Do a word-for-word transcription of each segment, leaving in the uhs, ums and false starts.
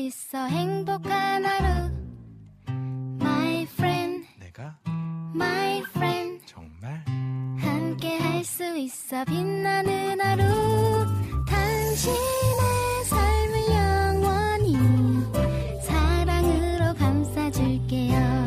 있어 행복한 하루 My friend 내가 My friend 정말 함께 할 수 있어 빛나는 하루 당신의 삶을 영원히 사랑으로 감싸줄게요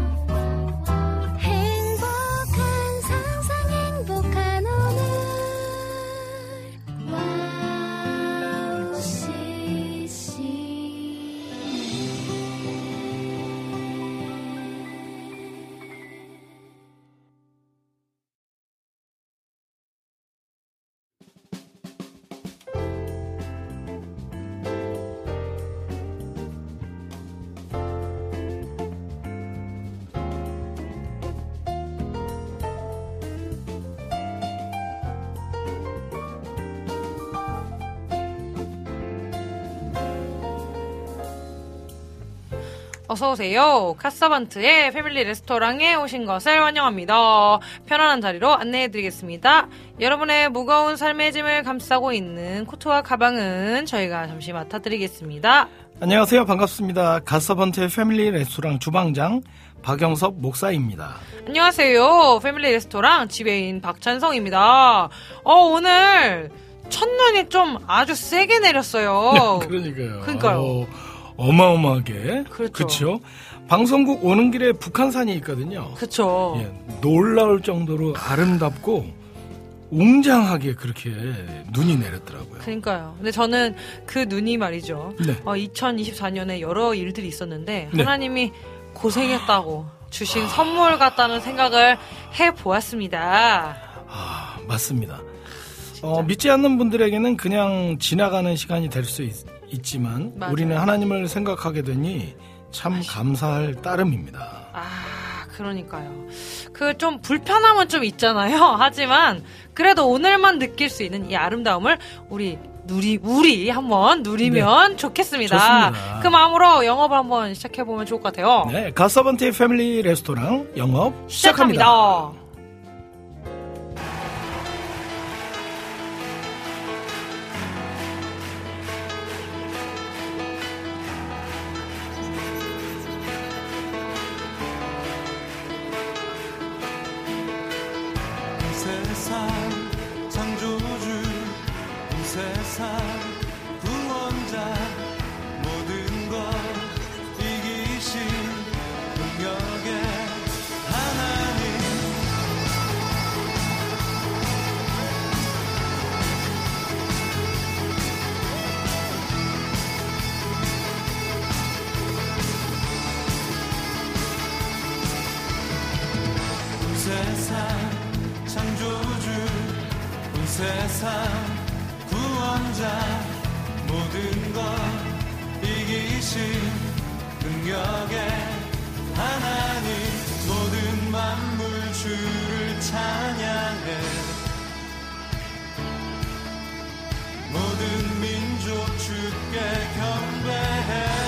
어서오세요. 카사반트의 패밀리 레스토랑에 오신 것을 환영합니다. 편안한 자리로 안내해드리겠습니다. 여러분의 무거운 삶의 짐을 감싸고 있는 코트와 가방은 저희가 잠시 맡아드리겠습니다. 안녕하세요. 반갑습니다. 카사반트의 패밀리 레스토랑 주방장 박영섭 목사입니다. 안녕하세요. 패밀리 레스토랑 지배인 박찬성입니다. 어, 오늘 첫눈이 좀 아주 세게 내렸어요. 그러니까요. 그러니까요. 어, 어마어마하게. 그렇죠. 그렇죠. 방송국 오는 길에 북한산이 있거든요. 그렇죠. 예, 놀라울 정도로 아름답고 웅장하게 그렇게 눈이 내렸더라고요. 그러니까요. 근데 저는 그 눈이 말이죠. 네. 어, 이천이십사 년에 여러 일들이 있었는데 네. 하나님이 고생했다고 주신 아... 선물 같다는 생각을 해보았습니다. 아, 맞습니다. 어, 믿지 않는 분들에게는 그냥 지나가는 시간이 될 수 있지만 맞아요. 우리는 하나님을 생각하게 되니 참 아쉬워. 감사할 따름입니다. 아, 그러니까요. 그 좀 불편함은 좀 있잖아요. 하지만 그래도 오늘만 느낄 수 있는 이 아름다움을 우리 누리 우리 한번 누리면 네. 좋겠습니다. 좋습니다. 그 마음으로 영업을 한번 시작해 보면 좋을 것 같아요. 네, 가서번트의 패밀리 레스토랑 영업 시작합니다. 시작합니다. 세상 구원자 모든 것 이기신 능력의 하나님 모든 만물 주를 찬양해 모든 민족 주께 경배해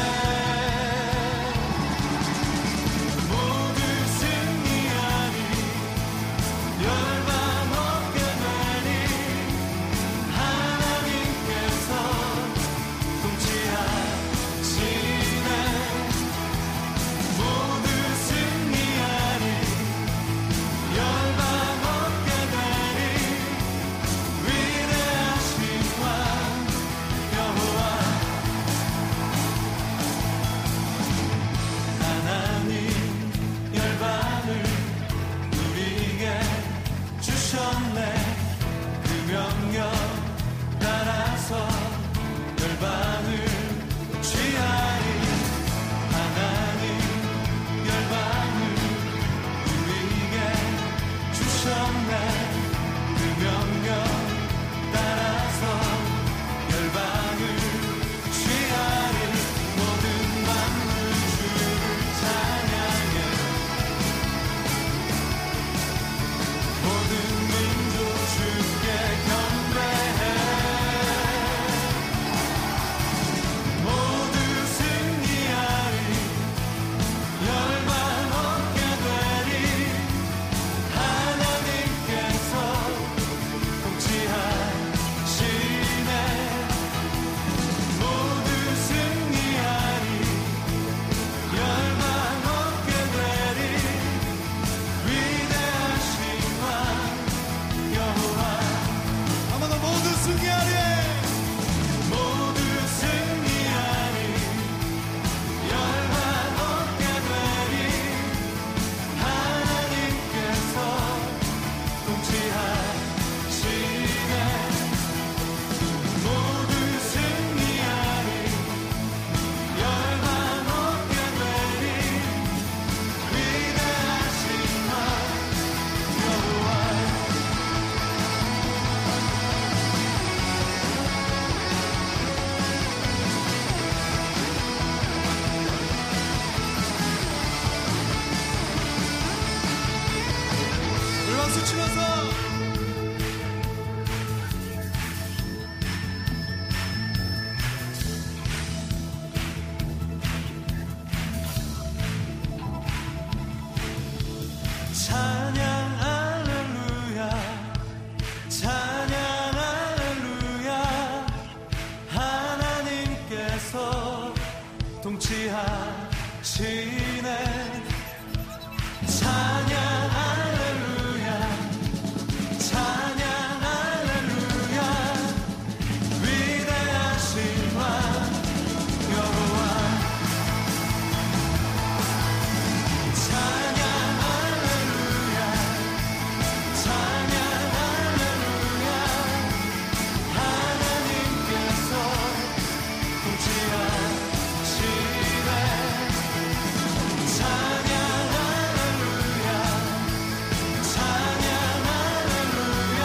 박수 치면서 찬양 할렐루야 찬양 할렐루야 하나님께서 통치하시네 찬양 할렐루야 찬양 할렐루야 위대하신 왕 여호와 찬양 할렐루야 찬양 할렐루야 하나님께서 통치하시네 찬양 할렐루야 찬양 할렐루야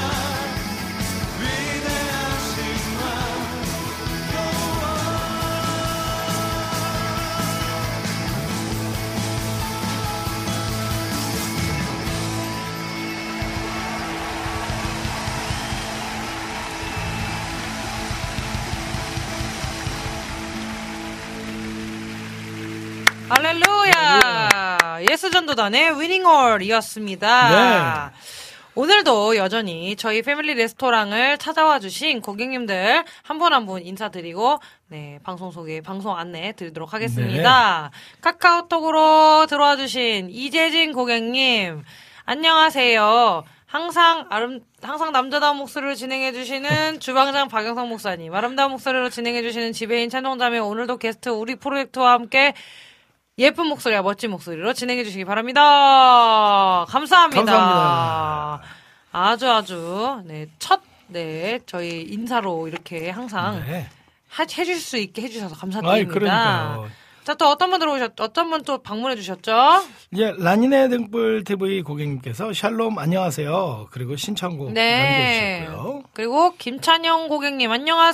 위대하신 왕 여호와 할렐루야! 예스전도단의 위닝얼이었습니다. 네. 오늘도 여전히 저희 패밀리 레스토랑을 찾아와 주신 고객님들 한 분 한 분 인사드리고 네, 방송 소개, 방송 안내 드리도록 하겠습니다. 카카오톡으로 들어와 주신 이재진 고객님, 안녕하세요. 항상 아름, 항상 남자다운 목소리로 진행해주시는 주방장 박영상 목사님, 아름다운 목소리로 진행해주시는 지배인 찬송자매, 오늘도 게스트 우리 프로젝트와 함께 예쁜 목소리와 멋진 목소리로 진행해주시기 바랍니다. 감사합니다. 감사합니다. 아주 아주 네, 첫 네, 저희 인사로 이렇게 항상 네. 하, 해줄 수 있게 해주셔서 아이, 감사드립니다. 그러니까요. 자, 또 어떤 분 들어오셨, 어떤 분 또 방문해 주셨죠? 이제 라니네 등불 티비 고객님께서 샬롬 안녕하세요. 그리고 신청곡 네. 남겨주셨고요. 그리고 김찬영 고객님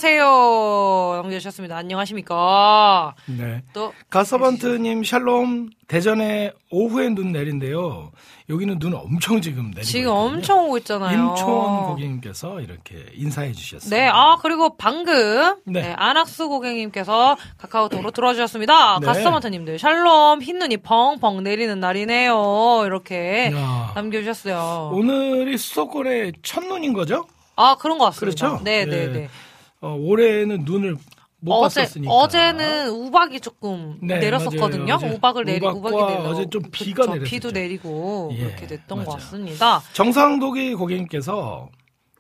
안녕하세요. 남겨주셨습니다. 안녕하십니까? 네. 또 가서번트님 샬롬. 대전에 오후에 눈 내린대요. 여기는 눈 엄청 지금 내리고 지금 있거든요. 엄청 오고 있잖아요. 임초원 고객님께서 이렇게 인사해 주셨어요. 네, 아, 그리고 방금, 네. 네, 안학수 고객님께서 카카오톡으로 들어주셨습니다. 네. 가스터마트님들, 샬롬, 흰눈이 펑펑 내리는 날이네요. 이렇게 야. 남겨주셨어요. 오늘이 수도권의 첫눈인 거죠? 아, 그런 것 같습니다. 그렇죠? 네, 네, 예. 네. 어, 올해는 눈을 못 어제, 봤었으니까. 어제는 우박이 조금 네, 내렸었거든요. 맞아요. 어제 우박을 내리고, 우박과 우박이 내리고. 어제 좀 비가 그쵸, 내렸었죠. 비도 내리고, 예, 그렇게 됐던 맞아요. 것 같습니다. 정상독이 고객님께서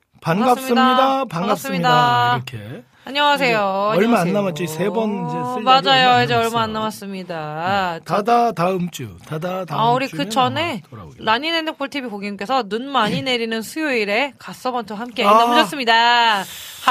반갑습니다. 반갑습니다. 반갑습니다. 이렇게. 안녕하세요. 얼마 안 안녕하세요. 남았죠. 세 번 이제 쓸 맞아요. 날이 얼마 안 이제 얼마 안 남았어요. 남았습니다. 다다 다음 주. 다다 다음 아, 우리 주면 그 전에 아마 돌아오겠네요. 라닌 핸드볼 티비 고객님께서 눈 많이 내리는 수요일에 갓서번트와 함께 아. 남으셨습니다.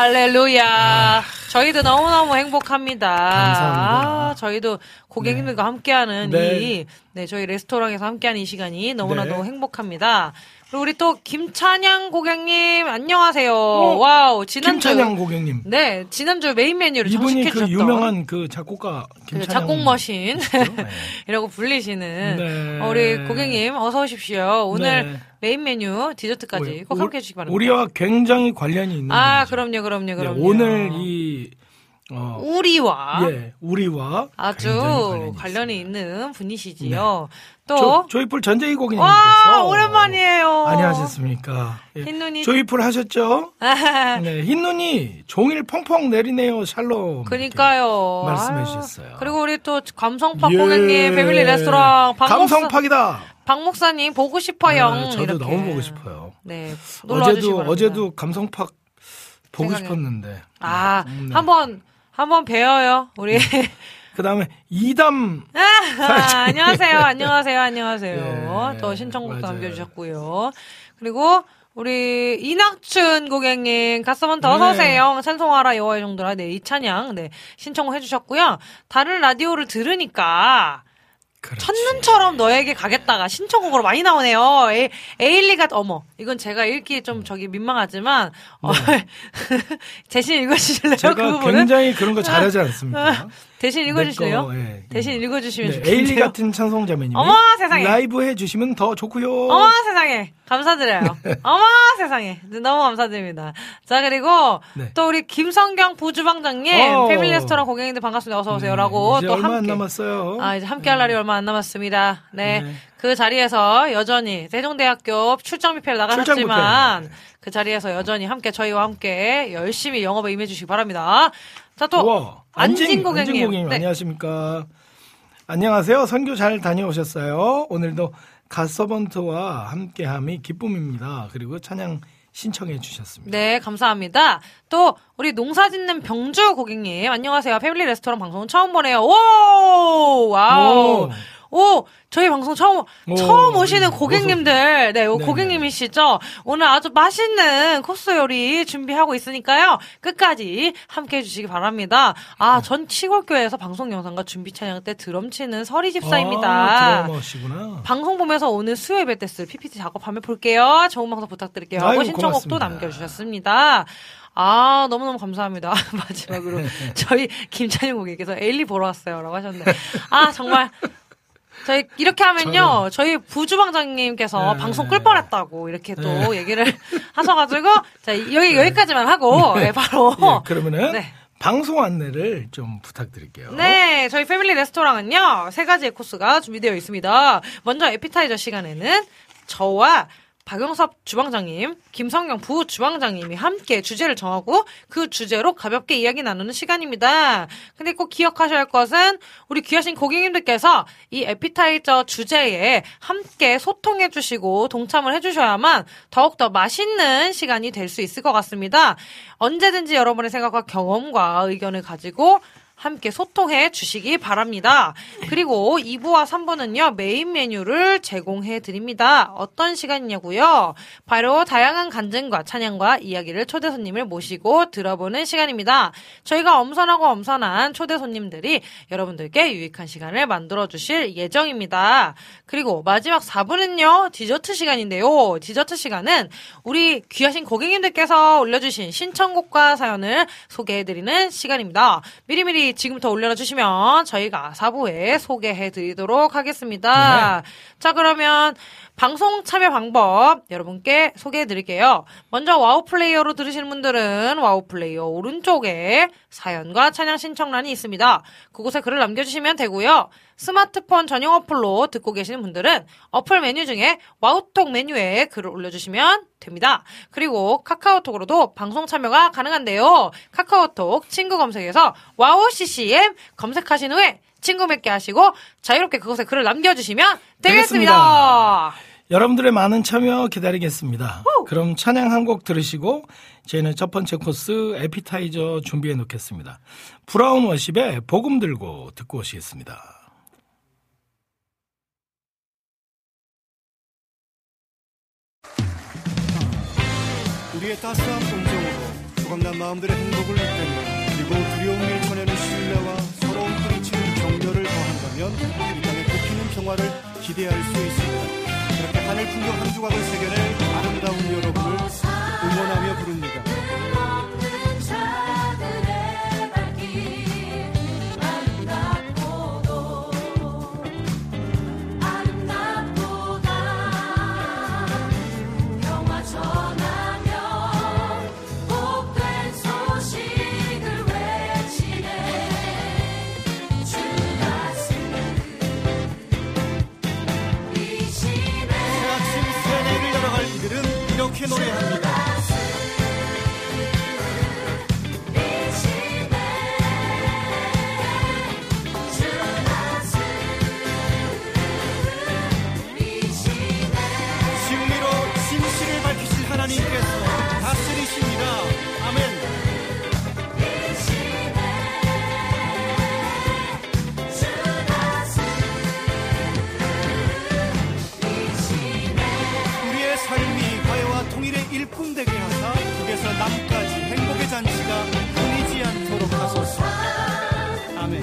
할렐루야. 저희도 너무너무 행복합니다. 감사합니다. 아, 저희도 고객님들과 함께하는 네. 이, 네, 저희 레스토랑에서 함께하는 이 시간이 너무나도 네. 행복합니다. 그리고 우리 또 김찬양 고객님, 안녕하세요. 와우, 지난주. 김찬양 고객님. 네, 지난주 메인 메뉴를 이분이 장식해 그 주셨던. 유명한 그 작곡가 그 김찬양. 작곡 머신 네. 이라고 불리시는 네. 어, 우리 고객님 어서 오십시오. 오늘 네. 메인 메뉴 디저트까지 꼭 오- 함께 해주시기 바랍니다. 우리와 굉장히 관련이 있는 아 분이죠. 그럼요, 그럼요, 네, 그럼요. 오늘 이 어, 우리와 예, 우리와 아주 굉장히 관련이, 있습니다. 네. 있는 분이시지요. 또 조, 조이풀 전재희 고객님께서 와, 오랜만이에요. 안녕하셨습니까? 예. 흰눈이 조이풀 하셨죠? 네, 흰눈이 종일 펑펑 내리네요. 샬롬. 그니까요. 이렇게 말씀해 아유, 주셨어요. 그리고 우리 또 감성팍 예. 고객님 패밀리 레스토랑 박 목사, 감성팍이다. 박 목사님 보고 싶어요. 네, 저도 이렇게. 너무 보고 싶어요. 네, 놀러 와주시기 어제도 바랍니다. 어제도 감성팍 보고 생각해. 싶었는데. 아, 음, 네. 한번 한번 뵈어요. 우리 그다음에 이담 아, 안녕하세요. 안녕하세요. 안녕하세요. 예, 또 신청곡도 맞아요. 남겨주셨고요. 그리고 우리 이낙춘 고객님 가서번 더 네. 어서오세요. 찬송하라 여호와의 종들아. 네, 이 찬양 네 신청을 해주셨고요. 다른 라디오를 들으니까 그렇지. 첫눈처럼 너에게 가겠다가 신청곡으로 많이 나오네요. 에, 에일리가 어머 이건 제가 읽기 좀 저기 민망하지만 어, 대신 읽어주실래요? 그 제가 부분은? 굉장히 그런 거 잘하지 않습니까? 대신 읽어주실래요? 거, 예. 대신 읽어주시면 네, 좋겠네요. 에일리 같은 찬송자매님이 어머 세상에. 라이브 해주시면 더 좋고요. 어머 세상에. 감사드려요. 어머 세상에. 너무 감사드립니다. 자 그리고 네. 또 우리 김성경 부주방장님 어. 패밀리 레스토랑 고객님들 반갑습니다. 어서 오세요. 네, 라고 이제 또 얼마 함께. 안 남았어요. 아 이제 함께 할 날이 얼마 안 남았습니다. 네. 네. 그 자리에서 여전히 세종대학교 출장 뷔페를 나가셨지만 출장 뷔페. 그 자리에서 여전히 함께 저희와 함께 열심히 영업에 임해주시기 바랍니다. 자 또 우와, 안진 안진 고객님, 안진 고객님 네. 안녕하십니까? 안녕하세요. 선교 잘 다녀오셨어요? 오늘도 갓서번트와 함께함이 기쁨입니다. 그리고 찬양 신청해 주셨습니다. 네, 감사합니다. 또 우리 농사짓는 병주 고객님 안녕하세요. 패밀리 레스토랑 방송 처음 보네요. 오, 와우. 오, 오 저희 방송 처음 오, 처음 오시는 네, 고객님들, 네, 요 네네. 고객님이시죠. 오늘 아주 맛있는 코스 요리 준비하고 있으니까요. 끝까지 함께해 주시기 바랍니다. 아, 전 시골교회에서 방송 영상과 준비 찬양 때 드럼 치는 서리 집사입니다. 아, 드러머시구나. 방송 보면서 오늘 수요일 뵐 때 쓸 피피티 작업하면 볼게요. 좋은 방송 부탁드릴게요. 하고 아이고, 신청곡도 고맙습니다. 남겨주셨습니다. 아, 너무너무 감사합니다. 마지막으로 저희 김찬영 고객님께서 에일리 보러 왔어요. 라고 하셨는데. 아, 정말. 저희 이렇게 하면요. 저는... 저희 부주방장님께서 네. 방송 끌 뻔했다고 이렇게 또 네. 얘기를 하셔가지고 자 여기 여기까지만 하고 네, 바로 네, 그러면은 네. 방송 안내를 좀 부탁드릴게요. 네, 저희 패밀리 레스토랑은요 세 가지의 코스가 준비되어 있습니다. 먼저 에피타이저 시간에는 저와 박영섭 주방장님, 김성경 부주방장님이 함께 주제를 정하고 그 주제로 가볍게 이야기 나누는 시간입니다. 근데 꼭 기억하셔야 할 것은 우리 귀하신 고객님들께서 이 에피타이저 주제에 함께 소통해 주시고 동참을 해 주셔야만 더욱더 맛있는 시간이 될 수 있을 것 같습니다. 언제든지 여러분의 생각과 경험과 의견을 가지고 함께 소통해 주시기 바랍니다. 그리고 이 부와 삼 부는요, 메인 메뉴를 제공해 드립니다. 어떤 시간이냐고요? 바로 다양한 간증과 찬양과 이야기를 초대 손님을 모시고 들어보는 시간입니다. 저희가 엄선하고 엄선한 초대 손님들이 여러분들께 유익한 시간을 만들어 주실 예정입니다. 그리고 마지막 사 부는요, 디저트 시간인데요. 디저트 시간은 우리 귀하신 고객님들께서 올려주신 신청곡과 사연을 소개해 드리는 시간입니다. 미리미리 지금부터 올려놔 주시면 저희가 사 부에 소개해 드리도록 하겠습니다. 네. 자, 그러면 방송 참여 방법 여러분께 소개해 드릴게요. 먼저 와우 플레이어로 들으시는 분들은 와우 플레이어 오른쪽에 사연과 찬양 신청란이 있습니다. 그곳에 글을 남겨주시면 되고요. 스마트폰 전용 어플로 듣고 계시는 분들은 어플 메뉴 중에 와우톡 메뉴에 글을 올려주시면 됩니다. 그리고 카카오톡으로도 방송 참여가 가능한데요. 카카오톡 친구 검색에서 와우 씨씨엠 검색하신 후에 친구 맺게 하시고 자유롭게 그곳에 글을 남겨주시면 되겠습니다. 되겠습니다. 여러분들의 많은 참여 기다리겠습니다. 오! 그럼 찬양 한 곡 들으시고 저희는 첫 번째 코스 에피타이저 준비해 놓겠습니다. 브라운 워십의 복음 들고 듣고 오시겠습니다. 우리의 따스한 온정으로 조각난 마음들의 행복을 이끌며 그리고 두려움을 전하는 신뢰와 서러운 뿌리치는 격려를 더한다면 이 땅에 꽃피는 평화를 기대할 수 있습니다. 그렇게 하늘 풍경 한 조각을 새겨낼 아름다운 여러분을 응원하며 부릅니다. 이렇게 노래합니다. 진리로 진실을 밝히실 하나님께서 다스리십니다. 아멘. 우리의 삶이 과외와 통일의 일품 되게 하사 북에서 남까지 행복의 잔치가 끊이지 않도록 하소서. 아멘.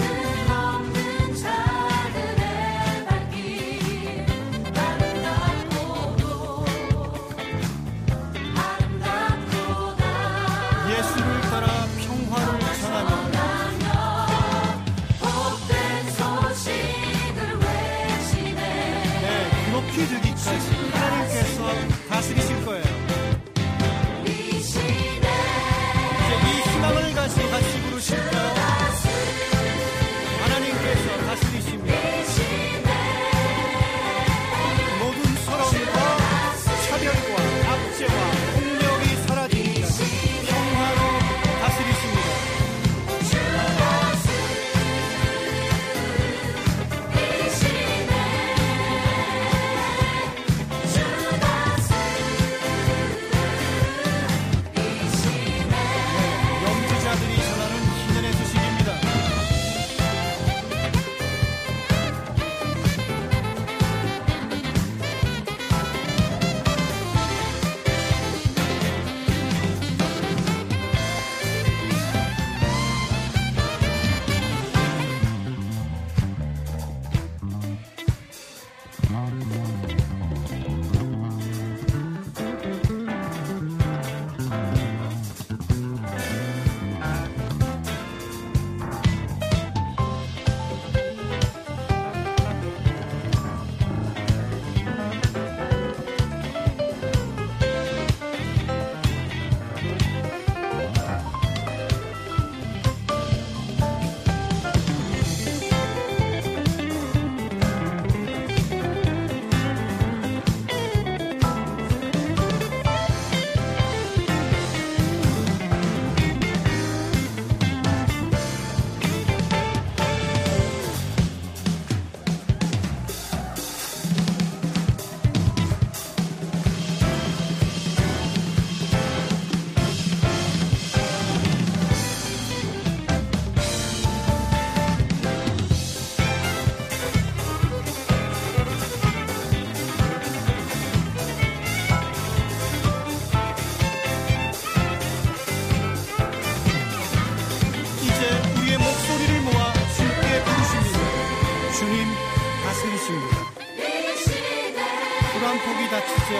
예수를 따라 평화를 전하며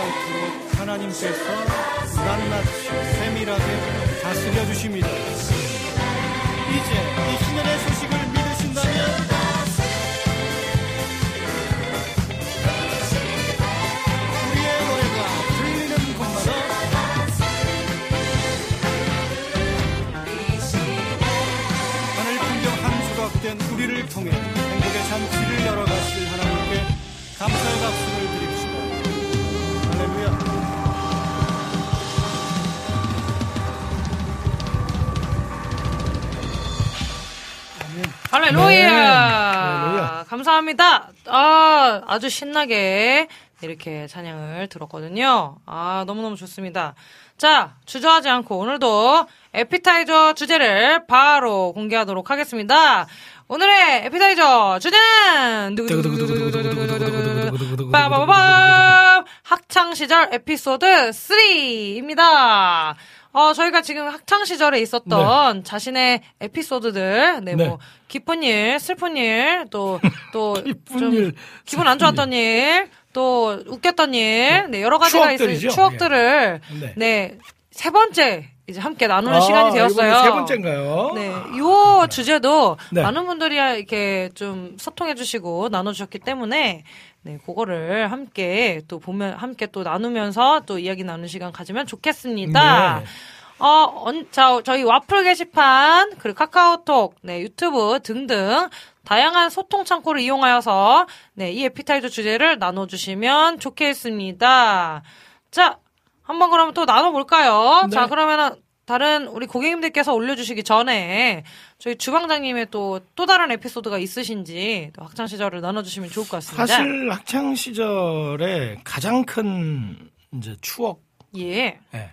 닳도록 하나님께서 낱낱이 세밀하게 다스려 주십니다. 이제 이 신년의 소식을 믿으신다면 우리의 노래가 들리는 곳마다 하늘 풍경 한 조각된 우리를 통해 행복의 잔치를 열어가실 하나님께 감사의 박수를 드립시다. 할렐루야. 할렐루야. 네. 할렐루야. 감사합니다. 아, 아주 신나게 이렇게 찬양을 들었거든요. 아, 너무너무 좋습니다. 자, 주저하지 않고 오늘도 에피타이저 주제를 바로 공개하도록 하겠습니다. 오늘의 에피타이저 주제는 빠바바밤 학창시절 에피소드 삼입니다. 어, 저희가 지금 학창시절에 있었던 네. 자신의 에피소드들, 네, 네, 뭐, 기쁜 일, 슬픈 일, 또, 또, 좀, 일, 기분 안 좋았던 일. 일, 또, 웃겼던 일, 네, 여러 가지가 있을 추억들을, 네. 네, 세 번째, 이제 함께 나누는 아, 시간이 되었어요. 세 번째인가요? 네, 요 아, 주제도 네. 많은 분들이 이렇게 좀 소통해주시고 나눠주셨기 때문에, 네, 그거를 함께 또 보면, 함께 또 나누면서 또 이야기 나누는 시간 가지면 좋겠습니다. 네. 어, 언, 자, 저희 와플 게시판, 그리고 카카오톡, 네, 유튜브 등등 다양한 소통 창구를 이용하여서, 네, 이 에피타이저 주제를 나눠주시면 좋겠습니다. 자, 한번 그러면 또 나눠볼까요? 네. 자, 그러면은, 다른 우리 고객님들께서 올려주시기 전에 저희 주방장님의 또, 또 다른 에피소드가 있으신지 또 학창시절을 나눠주시면 좋을 것 같습니다. 사실 학창시절에 가장 큰 이제 추억. 예. 예.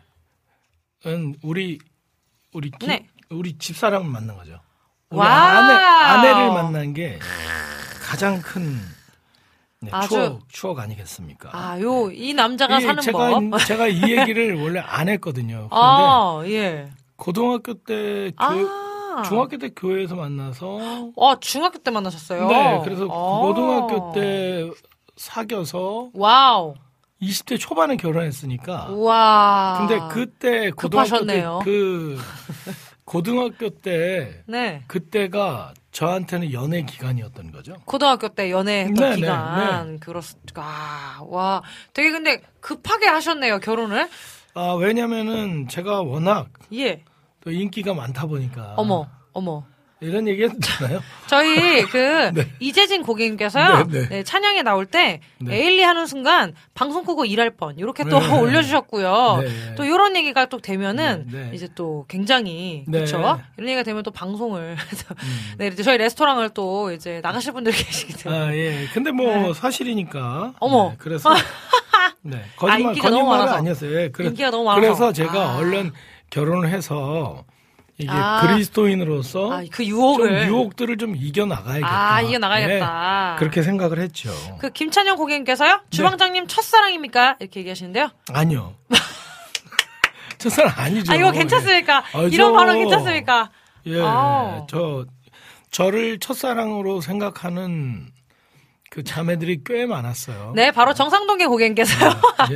은 우리, 우리, 기, 네. 우리 집사람을 만난 거죠. 우리 아내, 아내를 만난 게 가장 큰 네, 아주, 추억, 추억 아니겠습니까? 아, 요, 이 남자가 이, 사는 제가, 법. 제가 이 얘기를 원래 안 했거든요. 그런데 아, 예. 고등학교 때, 교, 아. 중학교 때 교회에서 만나서. 아, 중학교 때 만나셨어요? 네, 그래서 아. 고등학교 때 사귀어서. 와우. 이십 대 초반에 결혼했으니까. 와. 근데 그때 고등학교 급하셨네요. 때 그 고등학교 때 네. 그때가 저한테는 연애 기간이었던 거죠. 고등학교 때 연애했던 네, 기간. 네, 네. 그렇습니까. 아, 와. 되게 근데 급하게 하셨네요, 결혼을. 아, 왜냐면은 제가 워낙. 예. 또 인기가 많다 보니까. 어머, 어머. 이런 얘기 해도 되나요? 저희 그 네. 이재진 고객님께서요. 네, 네. 네, 찬양에 나올 때 네. 에일리 하는 순간 방송 끄고 일할 뻔 이렇게 또 네. 올려주셨고요. 네. 또 이런 얘기가 또 되면은 네. 네. 이제 또 굉장히 네. 그렇죠. 이런 얘기가 되면 또 방송을 음. 네 이제 저희 레스토랑을 또 이제 나가실 분들이 계시기 때문에. 아 예. 근데 뭐 네. 사실이니까. 어머. 네. 그래서 네. 거짓말 아, 인기가 너무 거짓말은 많아서. 아니었어요. 예. 그래, 인기가 너무 많아서. 그래서 제가 아. 얼른 결혼을 해서. 이게 아. 그리스도인으로서 아, 그 유혹을 좀 유혹들을 좀 이겨 나가야겠다. 아, 이겨 나가야겠다. 네, 그렇게 생각을 했죠. 그 김찬영 고객님께서요. 주방장님 네. 첫사랑입니까? 이렇게 얘기하시는데요. 아니요. 첫사랑 아니죠. 아, 이거 괜찮습니까? 예. 이런 발언 괜찮습니까? 예. 아. 저 저를 첫사랑으로 생각하는 그 자매들이 꽤 많았어요. 네, 바로 정상동계 고객님께서요. 네, 예.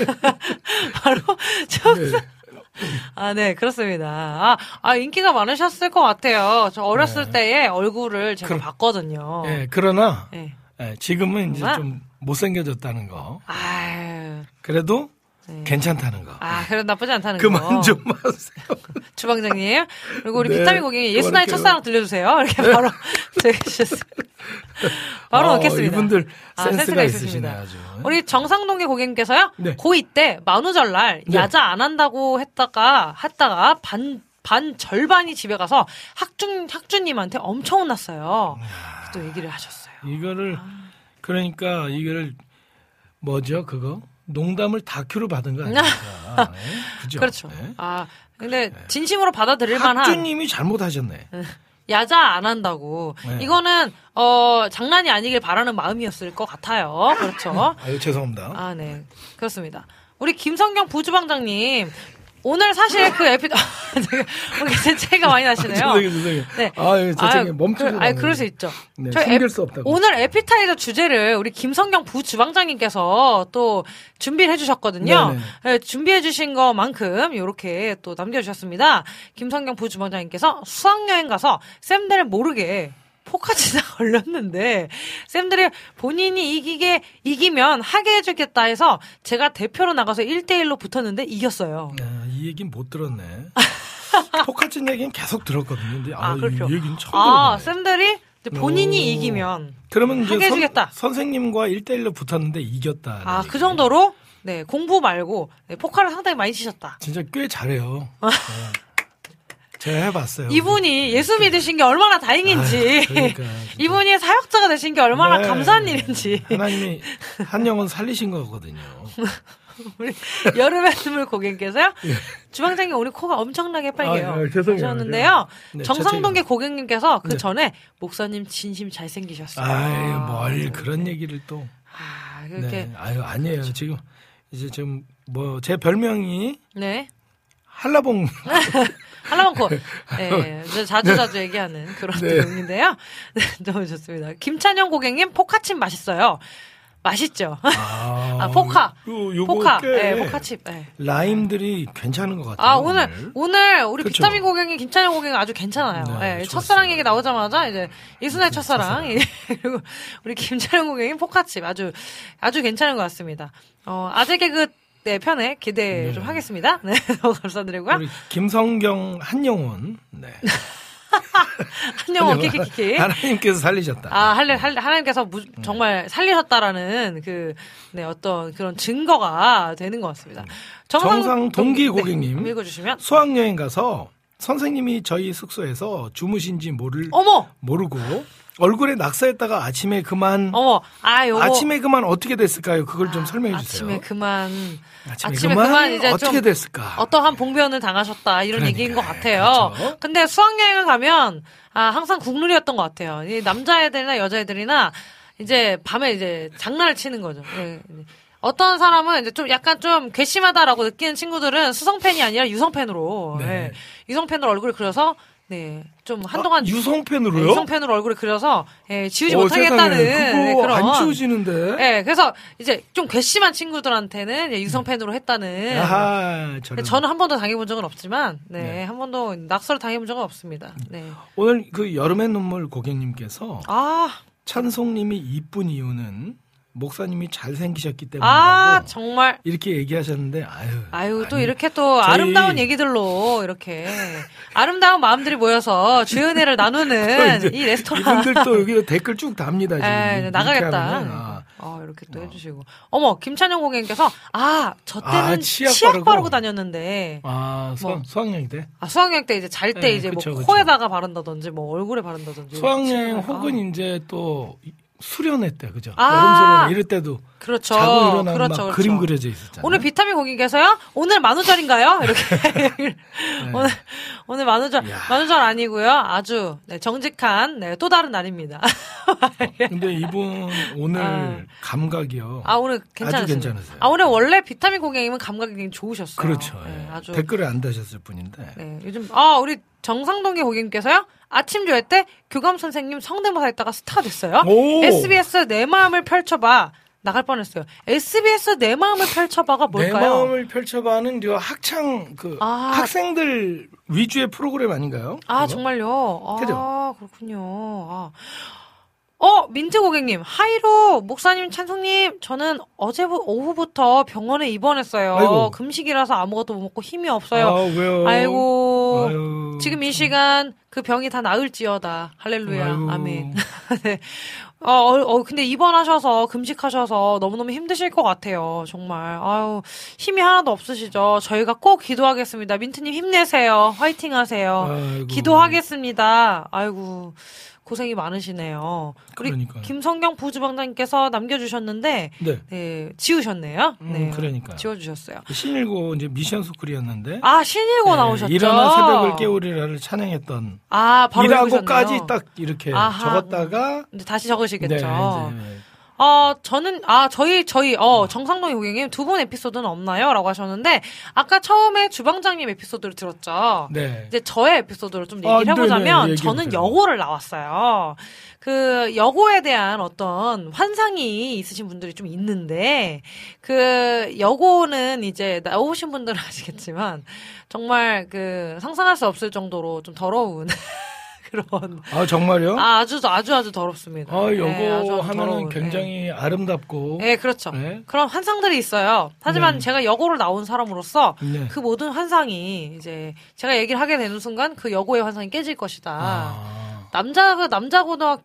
바로 첫 네. 아, 네, 그렇습니다. 아, 아, 인기가 많으셨을 것 같아요. 저 어렸을 네. 때의 얼굴을 제가 그, 봤거든요. 예, 그러나, 네. 예, 지금은 정말? 이제 좀 못생겨졌다는 거. 아유. 그래도 네. 괜찮다는 거. 아, 그래도 나쁘지 않다는 그만 거. 그만 좀 하세요. 주방장님. 그리고 우리 네, 비타민 고객님, 예수나의 첫사랑 들려주세요. 이렇게 네. 바로 제기셨어요. 바로 어, 넣겠습니다. 이분들 아, 센스가, 센스가 있으시네 있으십니다. 아주. 우리 정상동계 고객님께서요. 네. 고이 때 만우절날 네. 야자 안 한다고 했다가 했다가 반 반 절반이 집에 가서 학준 학주님한테 엄청 혼났어요. 아, 또 얘기를 하셨어요. 이거를 아. 그러니까 이거를 뭐죠 그거 농담을 다큐로 받은 거 아닙니까? 네? 그죠? 그렇죠. 네? 아 근데 진심으로 받아들일 만한 학주님이 잘못하셨네. 야자 안 한다고. 네. 이거는 어 장난이 아니길 바라는 마음이었을 것 같아요. 그렇죠. 아유 죄송합니다. 아 네 그렇습니다. 우리 김성경 부주방장님 오늘 사실 그 에피, 우리 재채가 많이 나시네요. 죄송해요, 죄송해요. 네. 아, 죄송해요. 멈추지 그, 아니, 그럴 수 있죠. 네, 저희 숨길 에, 수 없다고. 오늘 에피타이저 주제를 우리 김성경 부주방장님께서 또 준비를 해주셨거든요. 네, 준비해주신 것만큼 이렇게 또 남겨주셨습니다. 김성경 부주방장님께서 수학여행 가서 쌤들 모르게 포카치나 걸렸는데 쌤들이 본인이 이기게 이기면 하게 해주겠다 해서 제가 대표로 나가서 일 대일로 붙었는데 이겼어요. 야, 이 얘기는 못 들었네. 포카친 얘기는 계속 들었거든요. 근데 아, 아, 그렇죠. 이 얘기는 처음 아, 들었네. 쌤들이 본인이 오. 이기면 그러면 이제 하게 해주겠다. 선, 선생님과 일 대일로 붙었는데 이겼다. 아, 그 정도로 네 공부 말고 네, 포카를 상당히 많이 치셨다. 진짜 꽤 잘해요. 네. 제가 해봤어요. 이분이 예수 믿으신 게 얼마나 다행인지, 아유, 그러니까, 이분이 사역자가 되신 게 얼마나 네. 감사한 일인지. 하나님이 한 영혼 살리신 거거든요. 우리 여름의 눈물 고객님께서요. 예. 주방장님 오늘 코가 엄청나게 빨개요. 아, 아, 죄송해요. 하셨는데요. 네, 정상동계 고객님께서 그 네. 전에 목사님 진심 잘생기셨어요. 아이, 뭘 그런 얘기를 또. 아, 그렇게 네. 아유, 아니에요. 지금 이제 지금 뭐 제 별명이 네. 한라봉. 한라봉코. 네, 저 자주 자주 얘기하는 그런 네. 내용인데요. 네, 너무 좋습니다. 김찬영 고객님 포카칩 맛있어요. 맛있죠. 아, 아, 포카. 요, 요거 포카. 꽤 네, 포카칩. 네. 라임들이 괜찮은 것 같아요. 아, 오늘, 오늘, 우리 그쵸? 비타민 고객님, 김찬영 고객님 아주 괜찮아요. 네, 네, 좋았어요. 첫사랑 얘기 나오자마자 이제, 이순의 첫사랑. 그리고 우리 김찬영 고객님 포카칩 아주, 아주 괜찮은 것 같습니다. 어, 아재 개그, 네, 편에 기대 네. 좀 하겠습니다. 네, 너무 감사드리고요. 우리 김성경 한영원. 네. 한영원 키키키키. 하나님께서 살리셨다. 아, 할래, 할래, 하나님께서 무, 정말 살리셨다라는 그, 네, 어떤 그런 증거가 되는 것 같습니다. 정상 동기 동- 고객님. 네, 읽어주시면. 수학여행 가서 선생님이 저희 숙소에서 주무신지 모를, 어머! 모르고 얼굴에 낙서했다가 아침에 그만 어머! 아, 요거. 아침에 그만 어떻게 됐을까요? 그걸 좀 아, 설명해 주세요. 아침에 그만. 아침에, 아침에 그만, 그만 이제 어떻게 좀 됐을까? 어떠한 봉변을 당하셨다 이런 그러니까, 얘기인 것 같아요. 그렇죠. 근데 수학여행을 가면 아 항상 국룰이었던 것 같아요. 이 남자애들이나 여자애들이나 이제 밤에 이제 장난을 치는 거죠. 예. 어떤 사람은 이제 좀 약간 좀 괘씸하다라고 느끼는 친구들은 수성펜이 아니라 유성펜으로 네. 예. 유성펜으로 얼굴을 그려서 네 좀 한동안 아, 유성펜으로요? 네, 유성펜으로 얼굴을 그려서 예, 지우지 어, 못하겠다는 세상에. 그거 그런 안 지워지는데. 예, 그래서 이제 좀 괘씸한 친구들한테는 예, 유성펜으로 했다는. 아하, 저런. 저는 한 번도 당해본 적은 없지만, 네, 네. 한 번도 낙서를 당해본 적은 없습니다. 네. 오늘 그 여름의 눈물 고객님께서 아, 찬송님이 이쁜 이유는 목사님이 잘생기셨기 때문이라고 아, 정말. 이렇게 얘기하셨는데 아유. 아유, 또 아니, 이렇게 또 저희- 아름다운 얘기들로 이렇게 아름다운 마음들이 모여서 주연회를 나누는 이제 이 레스토랑. 이분들 또 여기 댓글 쭉 답니다 지금. 에, 이렇게 나가겠다. 하면은, 아, 어, 이렇게 또 해주시고. 어머, 김찬영 고객님께서, 아, 저 때는 아, 치약, 치약 바르고, 바르고 다녔는데, 아 수, 뭐. 수학여행 때 아, 수학여행 때 이제 잘 때 네, 이제 그쵸, 뭐 그쵸. 코에다가 바른다든지, 뭐 얼굴에 바른다든지. 수학여행 치약을. 혹은 아, 이제 또 수련회 때 그죠? 아. 여름 수련회 이럴 때도 그렇죠. 자고 일어나면 그렇죠, 막 그렇죠. 그림 그려져 있었잖아요. 오늘 비타민 고객님께서요? 오늘 만우절인가요? 이렇게. 오늘, 오늘 만우절, 네. 야. 만우절 아니고요. 아주, 네, 정직한, 네, 또 다른 날입니다. 근데 이분 오늘 아. 감각이요. 아, 오늘 괜찮으세요? 아주 괜찮으세요. 아, 오늘 원래 비타민 고객님은 감각이 굉장히 좋으셨어요. 그렇죠. 네, 예. 아주. 댓글을 안 다셨을 뿐인데. 네, 요즘, 아, 우리 정상동계 고객님께서요? 아침 조회 때 교감 선생님 성대모사 했다가 스타가 됐어요. 오! 에스비에스 내 마음을 펼쳐봐. 나갈 뻔했어요. 에스비에스 내 마음을 펼쳐봐가 뭘까요? 내 마음을 펼쳐봐는 저 학창 그 아. 학생들 위주의 프로그램 아닌가요? 아, 그거? 정말요? 아, 그죠? 그렇군요. 아. 어, 민트 고객님, 하이로, 목사님, 찬송님, 저는 어제 오후부터 병원에 입원했어요. 아이고. 금식이라서 아무것도 못 먹고 힘이 없어요. 아, 왜요? 아이고, 아유. 지금 이 시간 그 병이 다 나을지어다. 할렐루야. 아유. 아멘. 네. 어, 어, 어, 근데 입원하셔서 금식하셔서 너무너무 힘드실 것 같아요. 정말. 아유, 힘이 하나도 없으시죠? 저희가 꼭 기도하겠습니다. 민트님 힘내세요. 화이팅 하세요. 아이고. 기도하겠습니다. 아이고. 고생이 많으시네요. 우리 그러니까요. 김성경 부주방장님께서 남겨주셨는데, 네. 네, 지우셨네요. 음, 네, 그러니까요. 지워주셨어요. 신일고 이제 미션 스쿨이었는데. 아, 신일고 네, 나오셨죠? 일어나 새벽을 깨우리라를 찬양했던. 아, 바로 일하고까지 읽으셨네요. 딱 이렇게 아하. 적었다가. 이제 다시 적으시겠죠. 네, 이제 어, 저는, 아, 저희, 저희, 어, 정상동의 고객님 두 분 에피소드는 없나요? 라고 하셨는데, 아까 처음에 주방장님 에피소드를 들었죠. 네. 이제 저의 에피소드를 좀 얘기를 아, 해보자면, 네네, 저는 여고를 나왔어요. 그, 여고에 대한 어떤 환상이 있으신 분들이 좀 있는데, 그, 여고는 이제 나오신 분들은 아시겠지만, 정말 그, 상상할 수 없을 정도로 좀 더러운, 그런. 아, 정말요? 아, 아주, 아주, 아주 더럽습니다. 아, 여고 네, 아주, 아주 하면은 더러운, 굉장히 네. 아름답고. 네, 그렇죠. 네. 그런 환상들이 있어요. 하지만 네. 제가 여고를 나온 사람으로서 네. 그 모든 환상이 이제 제가 얘기를 하게 되는 순간 그 여고의 환상이 깨질 것이다. 아. 남자, 남자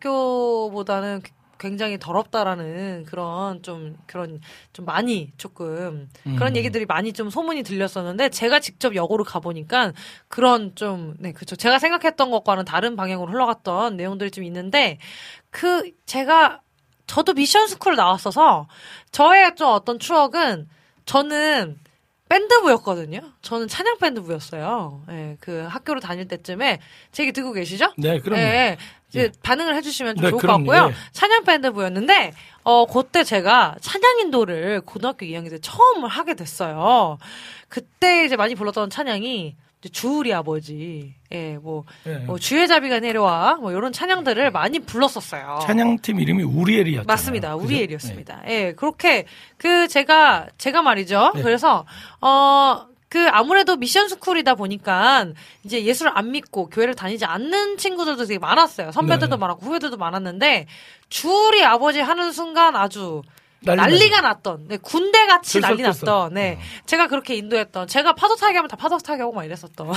고등학교보다는 굉장히 더럽다라는 그런 좀 그런 좀 많이 조금 그런 음. 얘기들이 많이 좀 소문이 들렸었는데 제가 직접 여고를 가보니까 그런 좀 네 그렇죠 제가 생각했던 것과는 다른 방향으로 흘러갔던 내용들이 좀 있는데 그 제가 저도 미션 스쿨 나왔어서 저의 좀 어떤 추억은 저는 밴드부였거든요. 저는 찬양 밴드부였어요. 예, 그 학교를 다닐 때쯤에 제 얘기 듣고 계시죠? 네, 그럼요. 예, 이제 예. 반응을 해주시면 좀 네, 좋을 그럼요. 것 같고요. 예. 찬양 밴드부였는데 어 그때 제가 찬양 인도를 고등학교 이 학년 때 처음 하게 됐어요. 그때 이제 많이 불렀던 찬양이 이제 주 우리 아버지, 예, 뭐, 예. 뭐 주의 자비가 내려와 뭐 이런 찬양들을 많이 불렀었어요. 찬양팀 이름이 우리엘이었죠. 맞습니다. 우리엘이었습니다. 예, 그렇게 그 제가 제가 말이죠. 네. 그래서 어. 그 아무래도 미션 스쿨이다 보니까 이제 예수를 안 믿고 교회를 다니지 않는 친구들도 되게 많았어요. 선배들도 네. 많았고 후배들도 많았는데 주리 아버지 하는 순간 아주 난리 난리가 났던, 네, 군대 같이 난리 들썩들썩. 났던, 네, 제가 그렇게 인도했던, 제가 파도 타기 하면 다 파도 타기 하고 막 이랬었던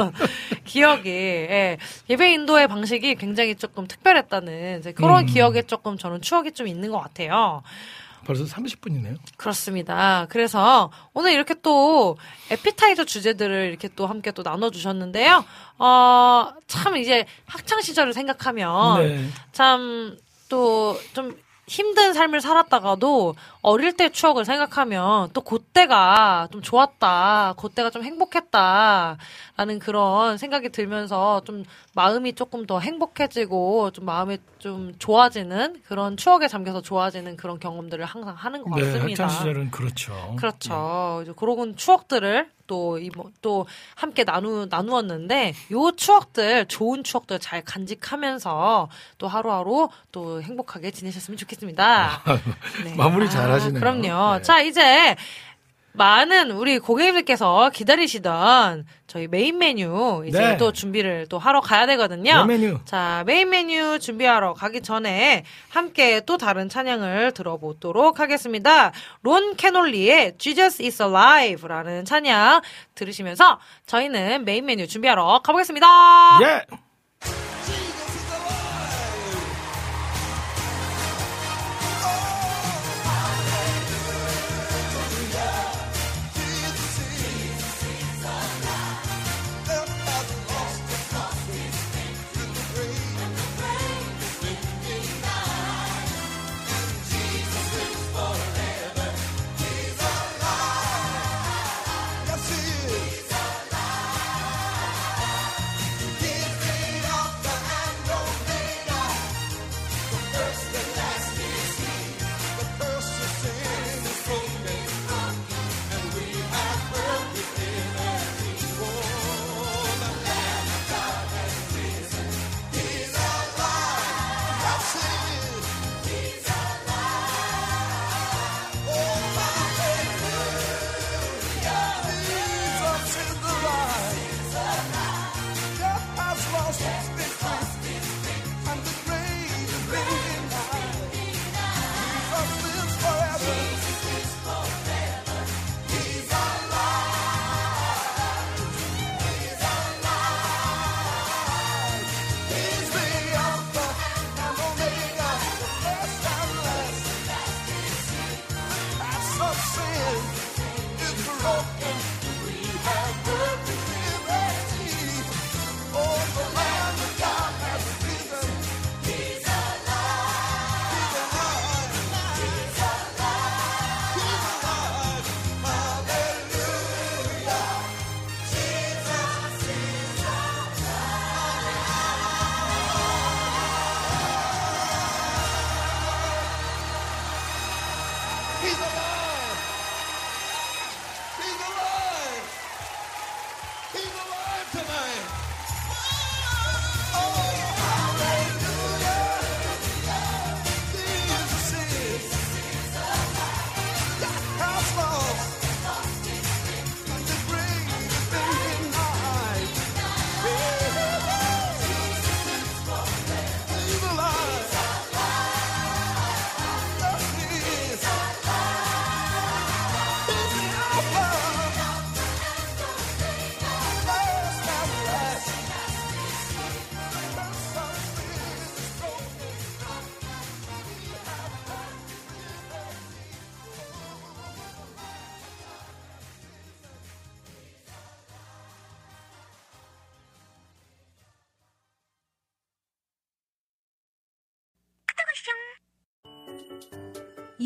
기억이, 예, 예배 인도의 방식이 굉장히 조금 특별했다는 이제 그런 음. 기억에 조금 저는 추억이 좀 있는 것 같아요. 벌써 삼십 분이네요. 그렇습니다. 그래서 오늘 이렇게 또 에피타이저 주제들을 이렇게 또 함께 또 나눠주셨는데요. 어, 참 이제 학창 시절을 생각하면 네. 참 또 좀 힘든 삶을 살았다가도 어릴 때 추억을 생각하면 또 그때가 좀 좋았다, 그때가 좀 행복했다라는 그런 생각이 들면서 좀 마음이 조금 더 행복해지고 좀 마음이 좀 좋아지는 그런 추억에 잠겨서 좋아지는 그런 경험들을 항상 하는 것 네, 같습니다. 학창 시절은 그렇죠. 그렇죠. 이제 그런 추억들을 또, 이, 뭐, 또, 함께 나누, 나누었는데, 요 추억들, 좋은 추억들 잘 간직하면서 또 하루하루 또 행복하게 지내셨으면 좋겠습니다. 네. 마무리 잘 아, 하시네요. 그럼요. 네. 자, 이제, 많은 우리 고객님들께서 기다리시던 저희 메인 메뉴 이제 네. 또 준비를 또 하러 가야 되거든요. 메인 메뉴. 자, 메인 메뉴 준비하러 가기 전에 함께 또 다른 찬양을 들어보도록 하겠습니다. 론 캐놀리의 Jesus is Alive라는 찬양 들으시면서 저희는 메인 메뉴 준비하러 가보겠습니다. 예. Yes, he is.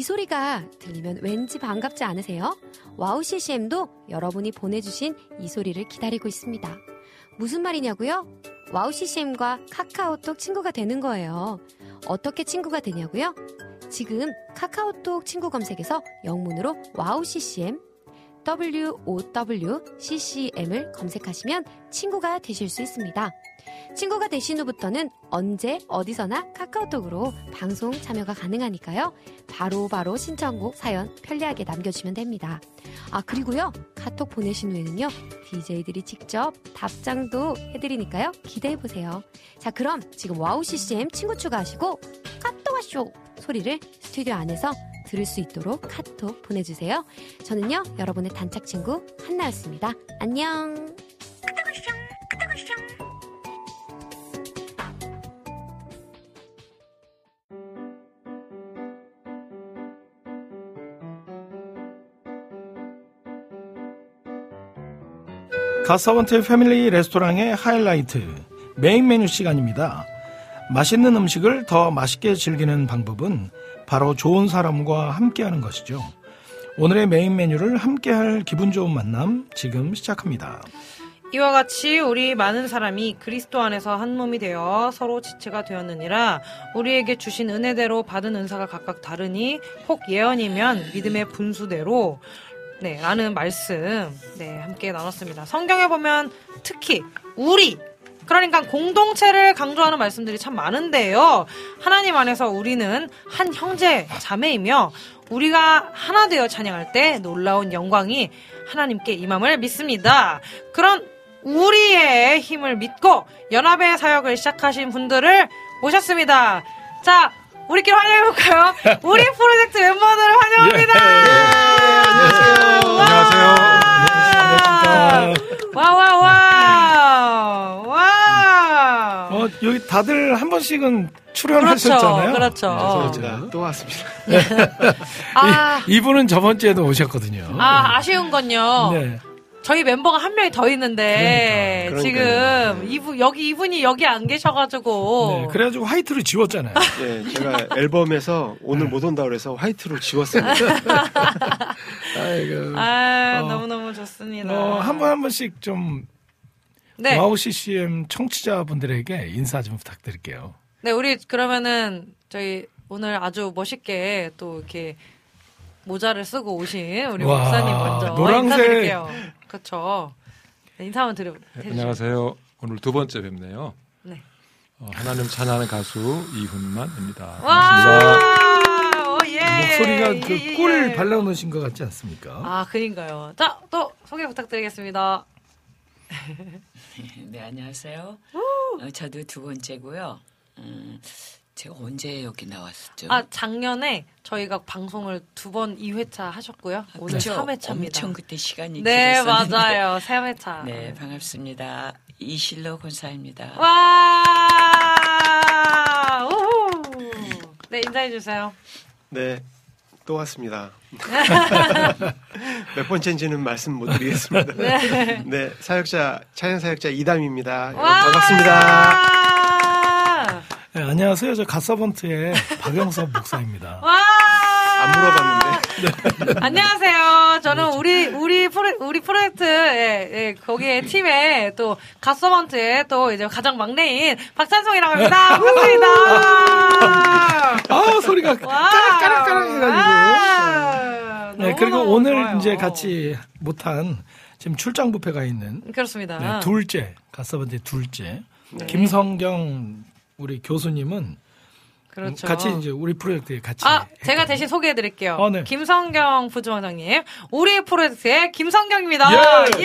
이 소리가 들리면 왠지 반갑지 않으세요? 와우 씨씨엠도 여러분이 보내주신 이 소리를 기다리고 있습니다. 무슨 말이냐고요? 와우 씨씨엠과 카카오톡 친구가 되는 거예요. 어떻게 친구가 되냐고요? 지금 카카오톡 친구 검색에서 영문으로 와우 씨씨엠 더블유 오 더블유 씨씨엠을 검색하시면 친구가 되실 수 있습니다. 친구가 되신 후부터는 언제 어디서나 카카오톡으로 방송 참여가 가능하니까요. 바로바로 바로 신청곡 사연 편리하게 남겨주시면 됩니다. 아 그리고요. 카톡 보내신 후에는요. 디제이들이 직접 답장도 해드리니까요. 기대해보세요. 자 그럼 지금 와우 씨씨엠 친구 추가하시고 카톡 와쇼 소리를 스튜디오 안에서 들을 수 있도록 카톡 보내주세요. 저는요. 여러분의 단짝 친구 한나였습니다. 안녕. 갓서번트의 패밀리 레스토랑의 하이라이트 메인 메뉴 시간입니다. 맛있는 음식을 더 맛있게 즐기는 방법은 바로 좋은 사람과 함께하는 것이죠. 오늘의 메인 메뉴를 함께할 기분 좋은 만남 지금 시작합니다. 이와 같이 우리 많은 사람이 그리스도 안에서 한 몸이 되어 서로 지체가 되었느니라. 우리에게 주신 은혜대로 받은 은사가 각각 다르니 혹 예언이면 믿음의 분수대로 네, 라는 말씀, 네, 함께 나눴습니다. 성경에 보면 특히, 우리, 그러니까 공동체를 강조하는 말씀들이 참 많은데요. 하나님 안에서 우리는 한 형제, 자매이며, 우리가 하나 되어 찬양할 때 놀라운 영광이 하나님께 임함을 믿습니다. 그런 우리의 힘을 믿고 연합의 사역을 시작하신 분들을 모셨습니다. 자, 우리끼리 환영해볼까요? 우리 프로젝트 멤버들을 환영합니다. 예, 안녕하세요. 안녕하세요. 와와와 와. 어, 여기 다들 한 번씩은 출연하셨잖아요. 그렇죠. 그렇죠. 제가 또 왔습니다. 아, 이, 이분은 저번 주에도 오셨거든요. 아 아쉬운 건요. 네. 저희 멤버가 한 명이 더 있는데 그러니까, 지금 그러니까요. 이분 여기 이분이 여기 안 계셔가지고. 네, 그래가지고 화이트를 지웠잖아요. 네, 제가 앨범에서 오늘 못 온다 그래서 화이트로 지웠어요. 아이고. 아 어, 너무 너무 좋습니다. 어, 한 번 한 번씩 좀 네. 와우 씨씨엠 청취자분들에게 인사 좀 부탁드릴게요. 네, 우리 그러면은 저희 오늘 아주 멋있게 또 이렇게 모자를 쓰고 오신 우리 와, 목사님 먼저 노란색. 인사드릴게요. 그렇죠. 네, 인사 한번 드려. 네, 안녕하세요. 오늘 두 번째 뵙네요. 네. 어, 하나님 찬양하는 가수 이훈만입니다. 와, 반갑습니다. 오, 예. 목소리가 예, 그 예, 꿀 예. 발라놓으신 것 같지 않습니까? 아, 그린가요? 자, 또 소개 부탁드리겠습니다. 네, 안녕하세요. 어, 저도 두 번째고요. 음, 제가 언제 여기 나왔었죠? 아, 작년에 저희가 방송을 두 번 이 회차 하셨고요. 오늘 그쵸? 삼 회차입니다. 엄청 그때 시간이 네, 길었었는데. 맞아요. 삼 회차. 네, 반갑습니다. 이실로 권사입니다. 와! 우후! 네, 인사해주세요. 네, 또 왔습니다. 몇 번째인지는 말씀 못 드리겠습니다. 네. 네, 사역자, 찬양 사역자 이담입니다. 여러분 와! 반갑습니다. 네, 안녕하세요. 저 갓서번트의 박영섭 목사입니다. 와! 안 물어봤는데. 안녕하세요. 저는 우리, 우리 프로, 우리 프로젝트, 예, 예, 거기에 팀에 또, 갓서번트의 또 이제 가장 막내인 박찬송이라고 합니다. 반갑습니다. 아, 소리가 까락까락까락 해가지고. 와! 네, 그리고 너무너무 오늘 좋아요. 이제 같이 못한 지금 출장 뷔페가 있는 그렇습니다. 네, 둘째, 갓서번트의 둘째. 네. 김성경 우리 교수님은 그렇죠. 같이 이제 우리 프로젝트에 같이. 아, 했거든요. 제가 대신 소개해드릴게요. 어, 네. 김성경 부주원장님, 우리 프로젝트의 김성경입니다. 예! 예!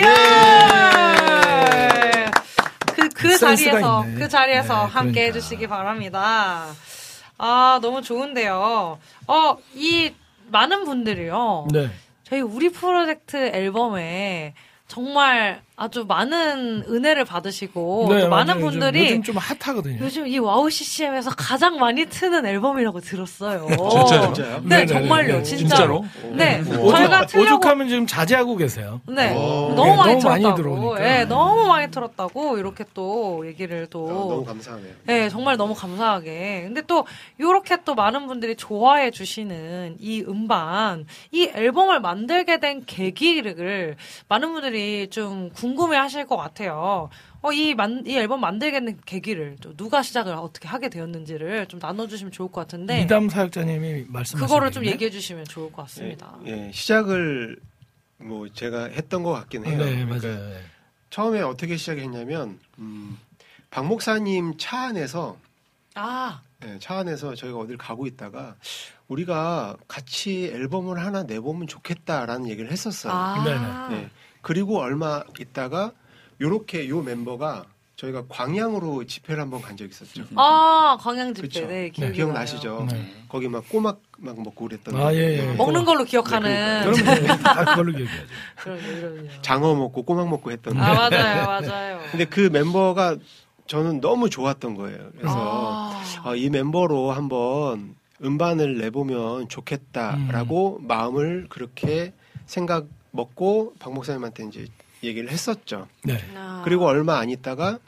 그, 그 센스가 자리에서, 있네. 그 자리에서 네, 함께 그러니까. 해주시기 바랍니다. 아, 너무 좋은데요. 어, 이 많은 분들이요. 네. 저희 우리 프로젝트 앨범에 정말 아주 많은 은혜를 받으시고 네, 또 많은 맞아요. 분들이 요즘, 요즘 좀 핫하거든요. 요즘 이 와우 씨씨엠에서 가장 많이 트는 앨범이라고 들었어요. 진짜요? 진짜요? 네, 네네네. 정말요. 네, 진짜로. 진짜로? 네. 오죽, 저희가 틀려고 오죽하면 지금 자제하고 계세요. 네. 오. 너무 네, 많이 너무 많이 들었다고. 들어오니까. 네, 너무 많이 들었다고 이렇게 또 얘기를 또 어, 너무 감사하네요. 네, 정말 너무 감사하게. 근데 또, 요렇게 또 많은 분들이 좋아해 주시는 이 음반, 이 앨범을 만들게 된 계기를 많은 분들이 좀 궁금해 하실 것 같아요. 어, 이 만, 이 앨범 만들게 된 계기를 또 누가 시작을 어떻게 하게 되었는지를 좀 나눠주시면 좋을 것 같은데. 이담 사역자님이 말씀하신 그거를 좀 얘기네? 얘기해 주시면 좋을 것 같습니다. 예, 예, 시작을 뭐 제가 했던 것 같긴 해요. 네, 그러니까 맞아요. 네. 처음에 어떻게 시작했냐면 음, 박 목사님 차 안에서 아, 예, 차 안에서 저희가 어딜 가고 있다가 우리가 같이 앨범을 하나 내보면 좋겠다라는 얘기를 했었어요. 아. 예, 그리고 얼마 있다가 요렇게 요 멤버가 저희가 광양으로 집회를 한번 간 적이 있었죠. 아, 광양 집회. 그쵸. 네, 기억이 기억나시죠? 네. 거기 막 꼬막 막 먹고 그랬던. 아, 예, 예. 네. 먹는 걸로 기억하는. 그럼 다 그걸로 얘기하죠. 그럼요, 그럼요. 장어 먹고 꼬막 먹고 했던. 아, 맞아요, 맞아요. 근데 그 멤버가 저는 너무 좋았던 거예요. 그래서 아. 어, 이 멤버로 한번 음반을 내보면 좋겠다라고 음. 마음을 그렇게 생각 먹고 박 목사님한테 이제 얘기를 했었죠. 네. 아. 그리고 얼마 안 있다가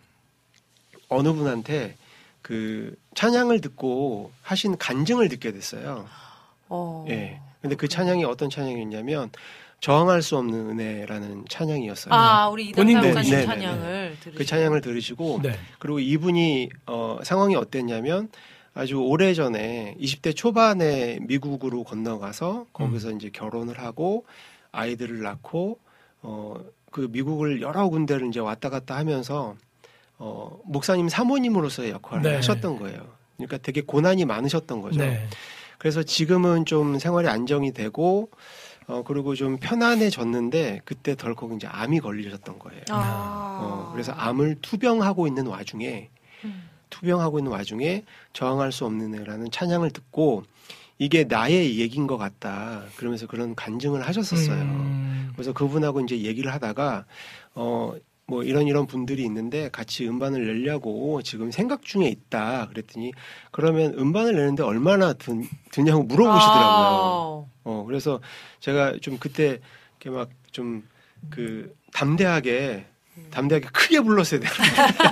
어느 분한테 그 찬양을 듣고 하신 간증을 듣게 됐어요. 어. 예. 근데 그 찬양이 어떤 찬양이었냐면 저항할 수 없는 은혜라는 찬양이었어요. 아, 우리 이담 본인도- 사역자님 네, 네, 찬양을 들으시고. 그 찬양을 들으시고 네. 그리고 이분이 어, 상황이 어땠냐면 아주 오래전에 이십 대 초반에 미국으로 건너가서 거기서 이제 결혼을 하고 아이들을 낳고 어, 그 미국을 여러 군데를 이제 왔다 갔다 하면서 어, 목사님 사모님으로서의 역할을 네. 하셨던 거예요. 그러니까 되게 고난이 많으셨던 거죠. 네. 그래서 지금은 좀 생활이 안정이 되고 어, 그리고 좀 편안해졌는데 그때 덜컥 이제 암이 걸리셨던 거예요. 아. 어, 그래서 암을 투병하고 있는 와중에 음. 투병하고 있는 와중에 저항할 수 없는 애라는 찬양을 듣고 이게 나의 얘기인 것 같다. 그러면서 그런 간증을 하셨었어요. 음. 그래서 그분하고 이제 얘기를 하다가 어, 뭐 이런 이런 분들이 있는데 같이 음반을 내려고 지금 생각 중에 있다. 그랬더니 그러면 음반을 내는데 얼마나 드, 드냐고 물어보시더라고요. 아. 어, 그래서 제가 좀 그때 이렇게 막 좀 그 담대하게 담대하게 크게 불렀어야 되는데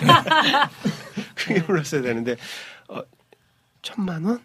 크게 불렀어야 되는데 어, 천만 원?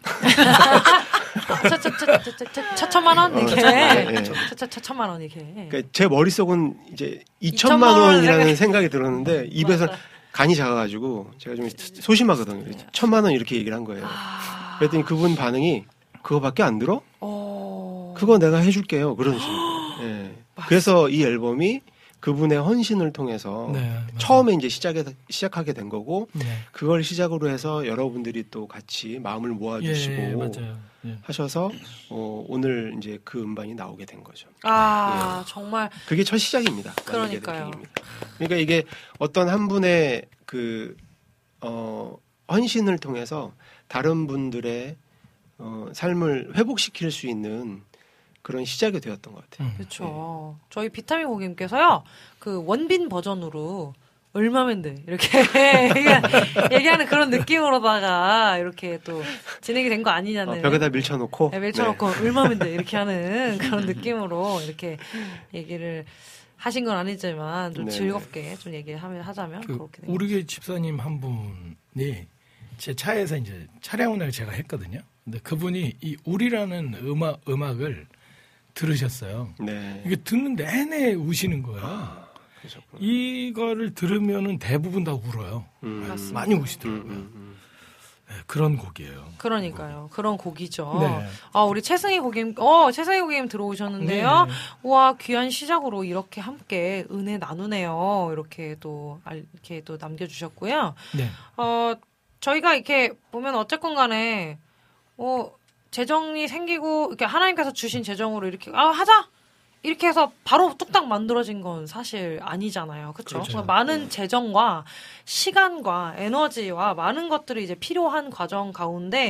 차천만 원 이게. 네, 네. 차천만 원 이게. 그러니까 제 머릿속은 이제 이천만 이천만 원이라는 원을 생각이 들었는데 입에서 맞아. 간이 작아가지고 제가 좀 소심하거든요. 천만 원 이렇게 얘기를 한 거예요. 아. 그랬더니 그분 반응이 그거밖에 안 들어? 어. 그거 내가 해줄게요. 그런 식으로. 예. 그래서 이 앨범이 그분의 헌신을 통해서 네, 맞아요. 처음에 이제 시작해, 시작하게 된 거고 네. 그걸 시작으로 해서 여러분들이 또 같이 마음을 모아주시고 예, 맞아요. 예. 하셔서 어, 오늘 이제 그 음반이 나오게 된 거죠. 아, 정말. 그게 첫 시작입니다. 만들게 된 그러니까요. 계기입니다. 그러니까 이게 어떤 한 분의 그 어, 헌신을 통해서 다른 분들의 어, 삶을 회복시킬 수 있는 그런 시작이 되었던 것 같아요. 음. 그렇죠. 저희 비타민 고객님께서요. 그 원빈 버전으로 얼마면 돼 이렇게 얘기하는 그런 느낌으로다가 이렇게 또 진행이 된 거 아니냐는. 어, 벽에다 밀쳐놓고. 네, 밀쳐놓고 얼마면 돼 이렇게 하는 그런 느낌으로 이렇게 얘기를 하신 건 아니지만 좀 네네. 즐겁게 좀 얘기하면 하자면 그 그렇게 된 우리 교회 집사님 한 분이 제 차에서 이제 차량 운행을 제가 했거든요. 근데 그분이 이 울이라는 음악 음악을 들으셨어요. 네. 이게 듣는 내내 우시는 거예요. 아, 그러셨구나. 이거를 들으면은 대부분 다 울어요. 음, 맞습니다. 많이 음, 우시더라고요. 음, 음. 네, 그런 곡이에요. 그러니까요. 그런 곡이죠. 네. 아, 우리 최승희 고객님, 어, 최승희 고객님 들어오셨는데요. 네. 우와, 귀한 시작으로 이렇게 함께 은혜 나누네요. 이렇게 또, 알- 이렇게 또 남겨주셨고요. 네. 어, 저희가 이렇게 보면 어쨌건 간에, 어, 재정이 생기고, 이렇게 하나님께서 주신 재정으로 이렇게, 아, 하자! 이렇게 해서 바로 뚝딱 만들어진 건 사실 아니잖아요. 그렇죠? 그렇죠. 많은 재정과 시간과 에너지와 많은 것들이 이제 필요한 과정 가운데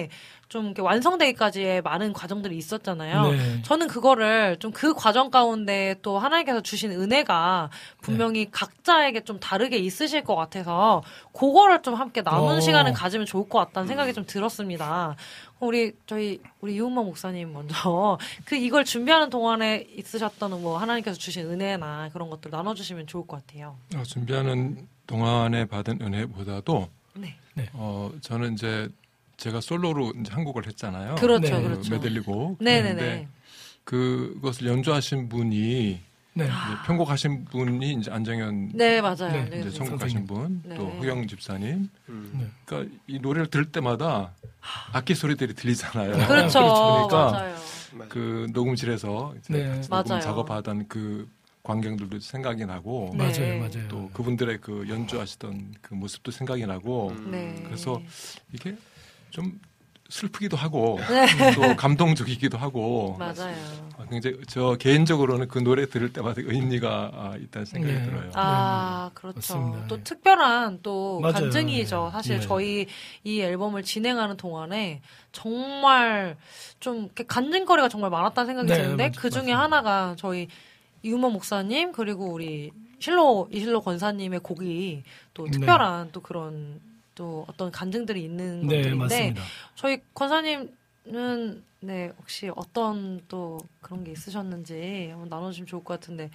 좀 이렇게 완성되기까지의 많은 과정들이 있었잖아요. 네. 저는 그거를 좀 그 과정 가운데 또 하나님께서 주신 은혜가 분명히 네. 각자에게 좀 다르게 있으실 것 같아서 그거를 좀 함께 나누는 오. 시간을 가지면 좋을 것 같다는 생각이 좀 들었습니다. 우리 저희 우리 이훈만 목사님 먼저 그 이걸 준비하는 동안에 있으셨던 뭐 하나님께서 주신 은혜나 그런 것들 나눠주시면 좋을 것 같아요. 어, 준비하는 동안에 받은 은혜보다도 네. 네. 어, 저는 이제 제가 솔로로 이제 한국을 했잖아요. 그렇죠, 네. 그렇죠. 메들리곡. 네네네. 그것을 연주하신 분이 네. 이제 편곡하신 분이 이제 안정현 네 맞아요. 네. 네, 이제 네. 선곡하신 분, 네. 또 허경 집사님. 음. 네. 그러니까 이 노래를 들을 때마다 악기 소리들이 들리잖아요. 그렇죠. 그러니까 맞아요. 그 녹음실에서 이제 네. 같이 맞아요. 녹음 작업하던 그 광경들도 생각이 나고 네. 맞아요, 맞아요. 또 그분들의 그 연주하시던 그 모습도 생각이 나고 음. 네. 그래서 이게 좀 슬프기도 하고 네. 또 감동적이기도 하고 맞아요. 아, 굉장히 저 개인적으로는 그 노래 들을 때마다 의미가 아, 있다는 생각이 네. 들어요. 아, 그렇죠. 맞습니다. 또 특별한 또 맞아요. 간증이죠. 사실 네. 저희 이 앨범을 진행하는 동안에 정말 좀 이렇게 간증거리가 정말 많았다는 생각이 네, 드는데 맞- 그 중에 맞습니다. 하나가 저희 이훈만 목사님 그리고 우리 실로 이실로 권사님의 곡이 또 네. 특별한 또 그런 또 어떤 간증들이 있는 네, 것들인데 맞습니다. 저희 권사님은 네 혹시 어떤 또 그런 게 있으셨는지 한번 나눠주시면 좋을 것 같은데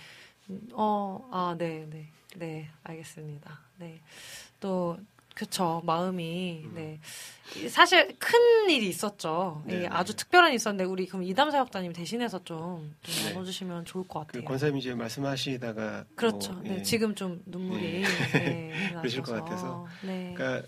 어아네네네 네, 알겠습니다. 네 또 그쵸 마음이 네 사실 큰 일이 있었죠. 네, 예, 네. 아주 특별한 일이 있었는데 우리 그럼 이담 사역자님 대신해서 좀, 좀 네. 나눠주시면 좋을 것 그 같아요. 권사님이 이제 말씀하시다가 그렇죠. 뭐, 네, 예. 지금 좀 눈물이 네, 그러실 것 나셔서. 같아서. 네. 그러니까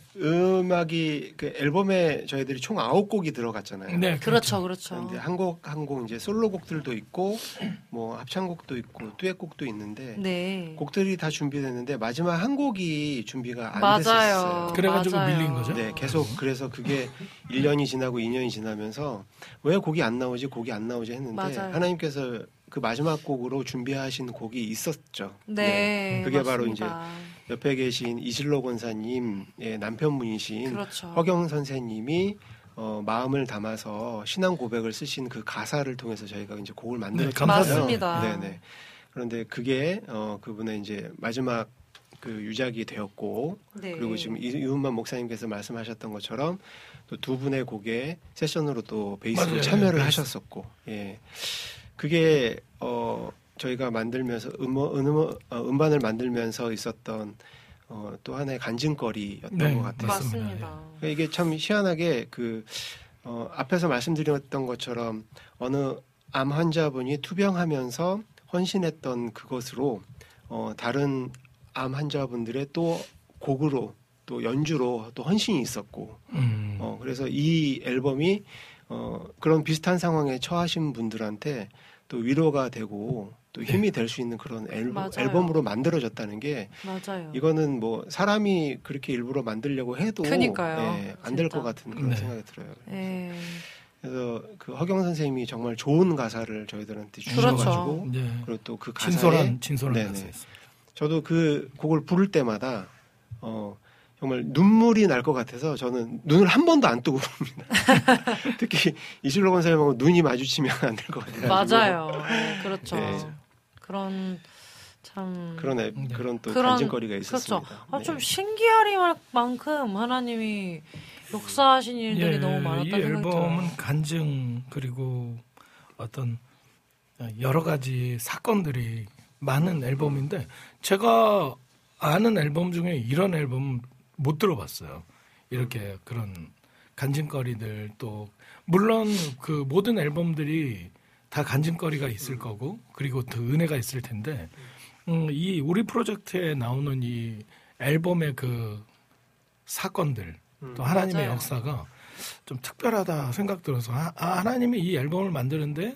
음악이 그 앨범에 저희들이 총 아홉 곡이 들어갔잖아요. 네, 그렇죠, 그렇죠. 그런데 한곡 한 곡 이제 솔로곡들도 있고 뭐 합창곡도 있고 듀엣곡도 있는데 네. 곡들이 다 준비됐는데 마지막 한 곡이 준비가 안 맞아요. 됐었어요. 그래가지고 맞아요. 밀린 거죠? 네, 계속 그래서 그게 일 년이 지나고 이 년이 지나면서 왜 곡이 안 나오지, 곡이 안 나오지 했는데 맞아요. 하나님께서 그 마지막 곡으로 준비하신 곡이 있었죠. 네, 그게 바로 맞습니다. 옆에 계신 이실로 권사님의 남편분이신 그렇죠. 허경 선생님이 어, 마음을 담아서 신앙 고백을 쓰신 그 가사를 통해서 저희가 이제 곡을 만들었잖아요. 감사해요. 맞습니다. 네네. 그런데 그게 어, 그분의 이제 마지막 그 유작이 되었고 네. 그리고 지금 이- 이훈만 목사님께서 말씀하셨던 것처럼 또 두 분의 곡에 세션으로 또 베이스로 맞아요. 참여를 베이스. 하셨었고, 예, 그게 어 저희가 만들면서 음, 음, 음반을 만들면서 있었던 어, 또 하나의 간증거리였던 네, 것 같아요. 맞습니다. 맞습니다. 그러니까 이게 참 희한하게 그 어, 앞에서 말씀드렸던 것처럼 어느 암 환자분이 투병하면서 헌신했던 그것으로 어, 다른 암 환자분들의 또 곡으로 또 연주로 또 헌신이 있었고 음. 어, 그래서 이 앨범이 어, 그런 비슷한 상황에 처하신 분들한테 또 위로가 되고 또 힘이 될 수 있는 그런 앨범, 맞아요. 앨범으로 만들어졌다는 게 맞아요. 이거는 뭐 사람이 그렇게 일부러 만들려고 해도 그니까요. 예, 안 될 진짜. 것 같은 그런 네. 생각이 들어요. 네. 그래서 그 허경 선생님이 정말 좋은 가사를 저희들한테 그렇죠. 주셔가지고 네. 그리고 또 그 가사에 진솔한 진솔한 네네. 가사였어요. 저도 그 곡을 부를 때마다 어 정말 눈물이 날 것 같아서 저는 눈을 한 번도 안 뜨고 부릅니다. 특히 이실로 권사님하고 눈이 마주치면 안 될 것 같아요. 맞아요. 네, 그렇죠. 네. 그런 참 그런 애, 네. 그런 또 그런- 간증거리가 있었습니다. 그렇죠. 아, 네. 좀 신기하리만큼 하나님이 역사하신 일들이 예, 너무 이 많았다는 생각이 앨범은 들어요. 간증 그리고 어떤 여러 가지 사건들이 많은 앨범인데 제가 아는 앨범 중에 이런 앨범 못 들어봤어요. 이렇게 그런 간증거리들 또 물론 그 모든 앨범들이 다 간증거리가 있을 거고 그리고 더 은혜가 있을 텐데 음, 이 우리 프로젝트에 나오는 이 앨범의 그 사건들 또 하나님의 맞아요. 역사가 좀 특별하다 생각 들어서 아, 아, 하나님이 이 앨범을 만드는데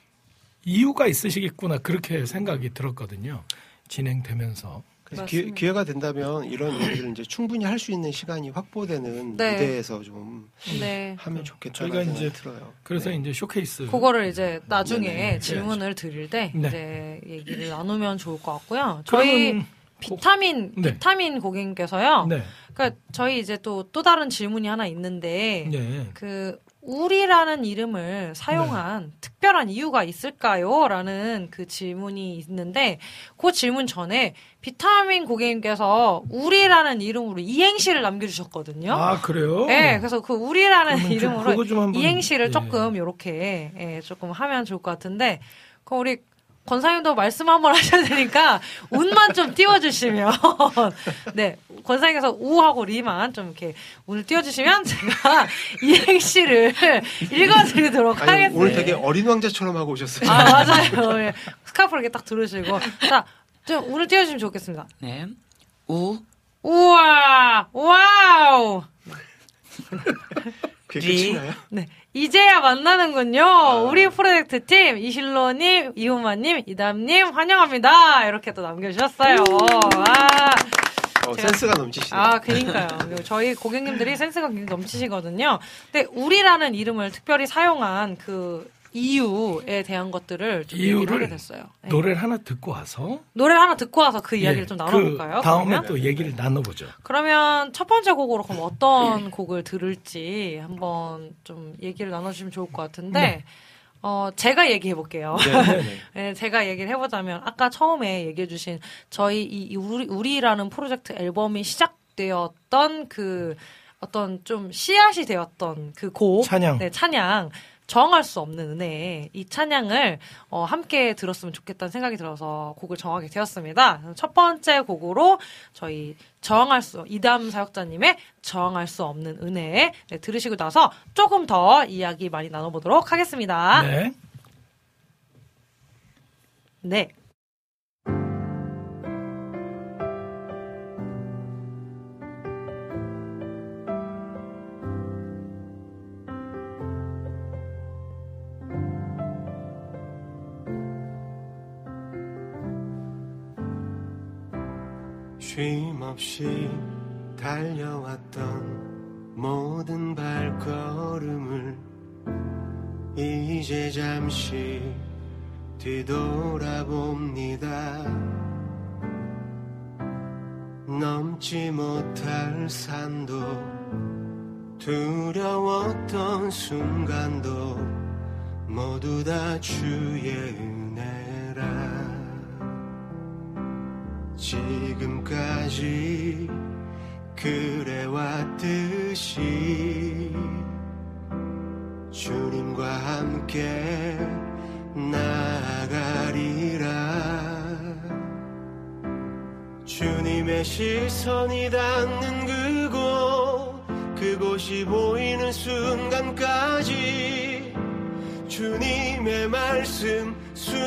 이유가 있으시겠구나 그렇게 생각이 들었거든요. 진행되면서. 그래서 맞습니다. 기, 기회가 된다면 이런 일을 이제 충분히 할 수 있는 시간이 확보되는 네. 무대에서 좀 네. 하면 좋겠다는 저희가 생각이 이제 들어요. 그래서 네. 이제 쇼케이스. 그거를 이제 나중에 네네. 질문을 드릴 때 네. 이제 얘기를 나누면 좋을 것 같고요. 저희 그러면 비타민 네. 비타민 고객님께서요. 네. 그러니까 저희 이제 또 또 다른 질문이 하나 있는데 네. 그 우리라는 이름을 사용한 네. 특별한 이유가 있을까요? 라는 그 질문이 있는데 그 질문 전에 비타민 고객님께서 우리라는 이름으로 이행시를 남겨주셨거든요. 아 그래요? 네, 그래서 그 우리라는 이름으로 한번, 이행시를 예. 조금 이렇게 예, 조금 하면 좋을 것 같은데 그럼 우리 권사님도 말씀 한번 하셔야 되니까 운만 좀 띄워주시면 네 권사님께서 우하고 리만 좀 이렇게 운을 띄워주시면 제가 이행시를 읽어드리도록 아니, 하겠습니다. 오늘 되게 어린 왕자처럼 하고 오셨어요. 아 맞아요. 예. 스카프를 이렇게 딱 들으시고 자 좀 운을 띄워주시면 좋겠습니다. 네. 우. 우와 와우. 그게 끝이나요? 네. 이제야 만나는군요. 아. 우리 프로젝트 팀 이실로님, 이호마님, 이담님 환영합니다. 이렇게 또 남겨주셨어요. 아. 어, 센스가 넘치시네요. 아, 그러니까요. 저희 고객님들이 센스가 굉장히 넘치시거든요. 근데 우리라는 이름을 특별히 사용한 그 이유에 대한 것들을 좀 얘기를 하게 됐어요. 네. 노래를 하나 듣고 와서 노래를 하나 듣고 와서 그 이야기를 예, 좀 나눠볼까요? 그 다음에 그러면? 또 얘기를 나눠보죠. 그러면 첫 번째 곡으로 그럼 어떤 곡을 들을지 한번 좀 얘기를 나눠주시면 좋을 것 같은데 네. 어, 제가 얘기해 볼게요. 네, 네, 제가 얘기를 해보자면 아까 처음에 얘기해 주신 저희 이 우리, 우리라는 프로젝트 앨범이 시작되었던 그 어떤 좀 씨앗이 되었던 그 곡. 찬양. 네, 찬양. 정할 수 없는 은혜. 이 찬양을 어, 함께 들었으면 좋겠다는 생각이 들어서 곡을 정하게 되었습니다. 첫 번째 곡으로 저희 저항할 수 이담 사역자님의 저항할 수 없는 은혜 네, 들으시고 나서 조금 더 이야기 많이 나눠보도록 하겠습니다. 네. 네. 쉼없이 달려왔던 모든 발걸음을 이제 잠시 뒤돌아봅니다. 넘지 못할 산도 두려웠던 순간도 모두 다 주의 은혜라. 지금까지 그래왔듯이 주님과 함께 나아가리라. 주님의 시선이 닿는 그곳, 그곳이 보이는 순간까지 주님의 말씀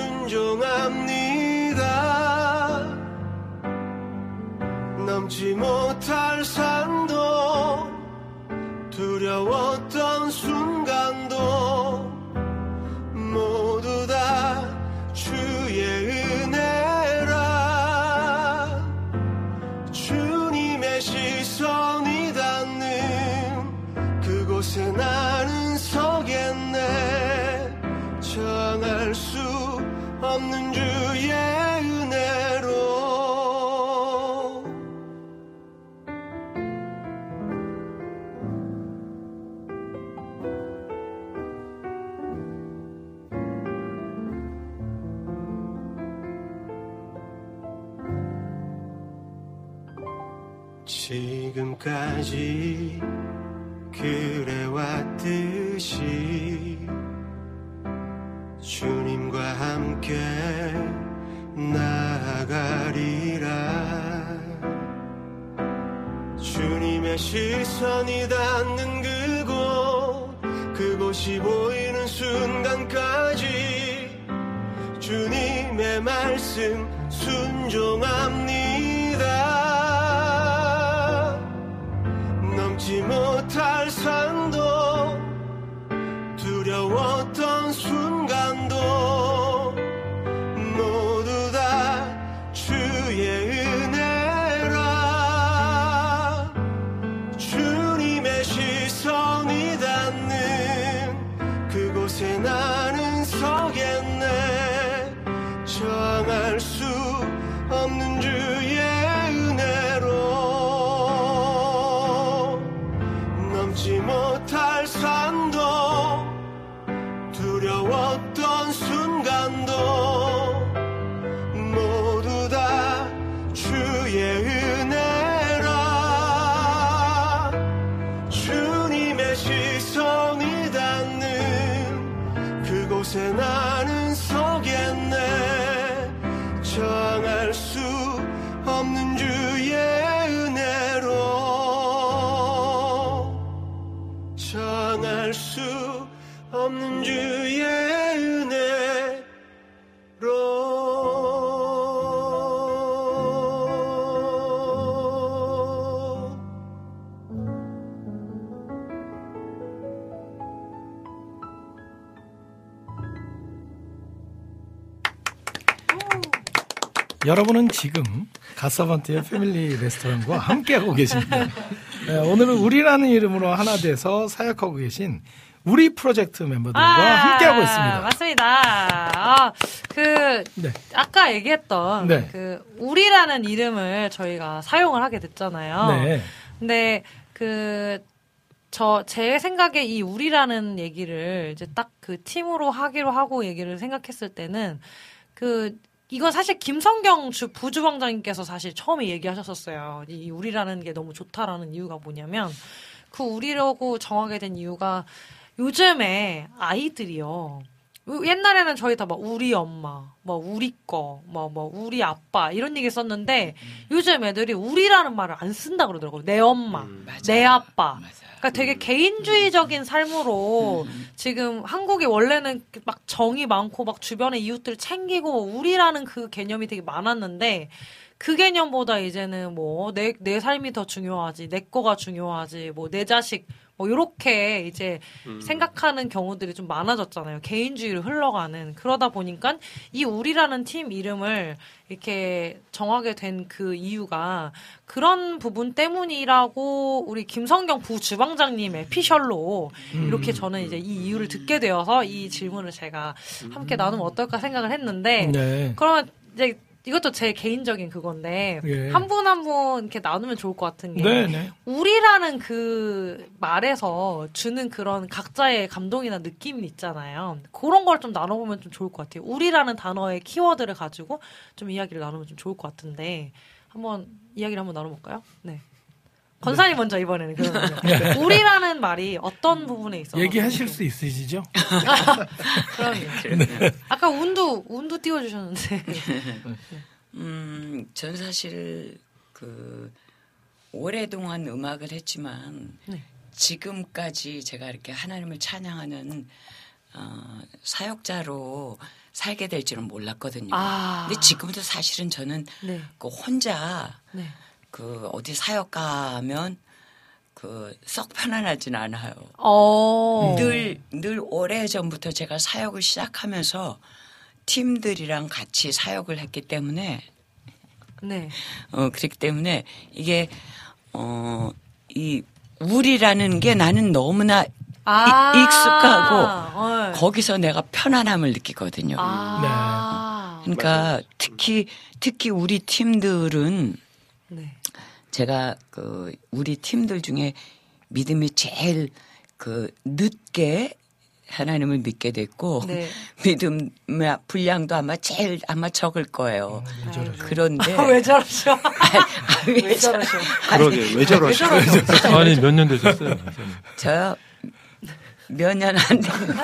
순종합니다. 넘지 못할 산도 두려웠던 순간도 모두 다 주의 은혜라. 주님의 시선이 닿는 그곳에 나는 서겠네. 저항할 수 없는 주의 은혜로. 지금까지 그래왔듯이 주님과 함께 나아가리라. 주님의 시선이 닿는 그곳, 그곳이 보이는 순간까지 주님의 말씀 순종합니다. 넘지 못할 산도 두려웠던 순간도 모두 다 주의 은혜라. 주님의 시선이 닿는 그곳에 나는 서겠네. 저항할 수 없는 주 없는 주의 은혜로 정할 수 없는 주의 은혜로 여러분은 지금 갓서번트의 패밀리 레스토랑과 함께하고 계십니다. 네, 오늘은 우리라는 이름으로 하나 돼서 사역하고 계신 우리 프로젝트 멤버들과 아, 함께하고 있습니다. 맞습니다. 아, 그 네. 아까 얘기했던 네. 그 우리라는 이름을 저희가 사용을 하게 됐잖아요. 네. 근데 그 저 제 생각에 이 우리라는 얘기를 이제 딱 그 팀으로 하기로 하고 얘기를 생각했을 때는 그 이건 사실 김성경 주 부주방장님께서 사실 처음에 얘기하셨었어요. 이 우리라는 게 너무 좋다라는 이유가 뭐냐면 그 우리라고 정하게 된 이유가 요즘에 아이들이요. 옛날에는 저희 다 막 우리 엄마, 뭐 우리 거, 뭐 뭐 우리 아빠 이런 얘기 썼는데 음. 요즘 애들이 우리라는 말을 안 쓴다 그러더라고요. 내 엄마, 음, 내 아빠. 맞아. 그러니까 되게 개인주의적인 삶으로 음. 지금 한국이 원래는 막 정이 많고 막 주변의 이웃들 챙기고 우리라는 그 개념이 되게 많았는데 그 개념보다 이제는 뭐 내 내 삶이 더 중요하지, 내 거가 중요하지, 뭐 내 자식 뭐 요렇게 이제 음. 생각하는 경우들이 좀 많아졌잖아요. 개인주의로 흘러가는. 그러다 보니까 이 우리라는 팀 이름을 이렇게 정하게 된 그 이유가 그런 부분 때문이라고 우리 김성경 부주방장님의 피셜로 음. 이렇게 저는 이제 이 이유를 듣게 되어서 이 질문을 제가 함께 나누면 어떨까 생각을 했는데 네. 그러면 이제 이것도 제 개인적인 그건데 예. 한 분 한 분 이렇게 나누면 좋을 것 같은 게 네네. 우리라는 그 말에서 주는 그런 각자의 감동이나 느낌이 있잖아요. 그런 걸 좀 나눠보면 좀 좋을 것 같아요. 우리라는 단어의 키워드를 가지고 좀 이야기를 나누면 좀 좋을 것 같은데 한번 이야기를 한번 나눠볼까요? 네. 건사님 네. 먼저 이번에는 그러면 네. 우리라는 말이 어떤 부분에 있어서 얘기하실 수 있으시죠? 그럼요. 네. 아까 운도 운도 띄워주셨는데. 음, 전 사실 그 오랫동안 음악을 했지만 네. 지금까지 제가 이렇게 하나님을 찬양하는 어, 사역자로 살게 될 줄은 몰랐거든요. 아. 근데 지금도 사실은 저는 네. 그 혼자. 네. 그 어디 사역 가면 그 썩 편안하진 않아요. 늘 늘 오래 전부터 제가 사역을 시작하면서 팀들이랑 같이 사역을 했기 때문에 네. 어 그렇기 때문에 이게 어 이 우리라는 게 나는 너무나 아~ 이, 익숙하고 어. 거기서 내가 편안함을 느끼거든요. 아~ 네. 그러니까 특히 특히 우리 팀들은 네. 제가 그 우리 팀들 중에 믿음이 제일 그 늦게 하나님을 믿게 됐고 네. 믿음 분량도 아마 제일 아마 적을 거예요. 아, 그런데 아, 왜 저러셔? 아, 왜, 왜 저러셔? 그러게 왜 저러셔? 아니 몇 년 되셨어요? 저요 몇 년 안 됐는데.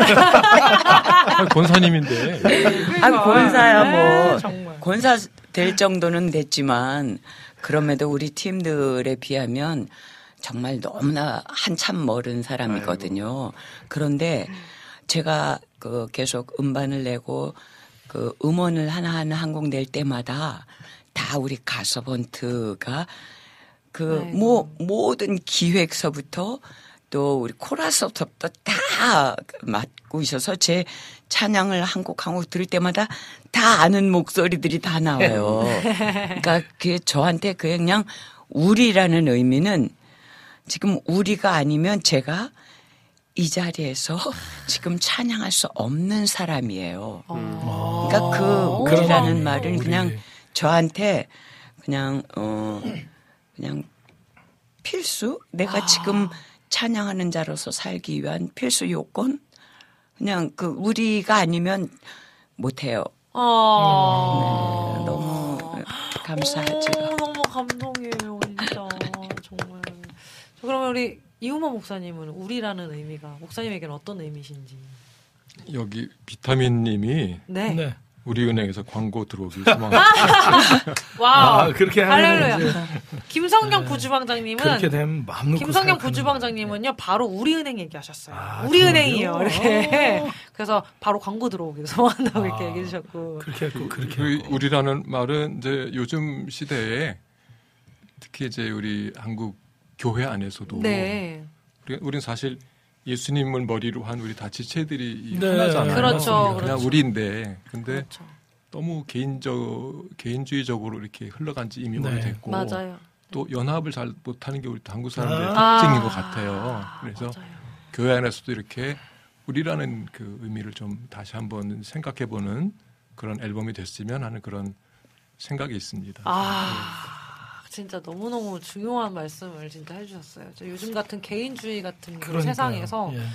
권사님인데. 아 권사야 뭐 네, 권사 될 정도는 됐지만. 그럼에도 우리 팀들에 비하면 정말 너무나 한참 멀은 사람이거든요. 그런데 제가 그 계속 음반을 내고 그 음원을 하나하나 한 곡 낼 때마다 다 우리 가서번트가 그 뭐 모든 기획서부터 또 우리 코러스부터 다 맡고 있어서 제 찬양을 한 곡 한 곡 들을 때마다 다 아는 목소리들이 다 나와요. 그러니까 그게 저한테 그냥 우리라는 의미는 지금 우리가 아니면 제가 이 자리에서 지금 찬양할 수 없는 사람이에요. 그러니까 그 우리라는 말은 그냥 저한테 그냥 어 그냥 필수 내가 지금 찬양하는 자로서 살기 위한 필수 요건 그냥 그 우리가 아니면 못해요. 아~ 네, 너무 감사하죠. 오, 너무 감동이에요, 진짜 정말. 그러면 우리 이우마 목사님은 우리라는 의미가 목사님에게는 어떤 의미신지? 여기 비타민님이 네. 네. 우리은행에서 광고 들어오길 소망합니다. 와우. 아, 그렇게 하면 할렐루야. 김성경 부주방장님은 그렇게 되면 마음 놓고 김성경 생각하는 부주방장님은요 바로 우리은행 얘기하셨어요. 아, 우리은행이요. 정말요? 이렇게 그래서 바로 광고 들어오길 소망한다고 아, 이렇게 얘기해 주셨고. 그렇게 했고 그렇게 그 했고. 우리라는 말은 이제 요즘 시대에 특히 이제 우리 한국 교회 안에서도 네. 우리, 우리는 사실 예수님을 머리로 한 우리 다 지체들이 네. 하나잖아요. 그렇죠, 그냥 그렇죠. 우리인데 근데 그렇죠. 너무 개인적 개인주의적으로 이렇게 흘러간 지 이미 네. 오래됐고 맞아요. 또 연합을 잘 못하는 게 우리 한국 사람들의 아. 특징인 것 같아요. 그래서 맞아요. 교회 안에서도 이렇게 우리라는 그 의미를 좀 다시 한번 생각해보는 그런 앨범이 됐으면 하는 그런 생각이 있습니다. 아 진짜 너무 너무 중요한 말씀을 진짜 해주셨어요. 요즘 같은 개인주의 같은 그런 그러니까요. 세상에서 예.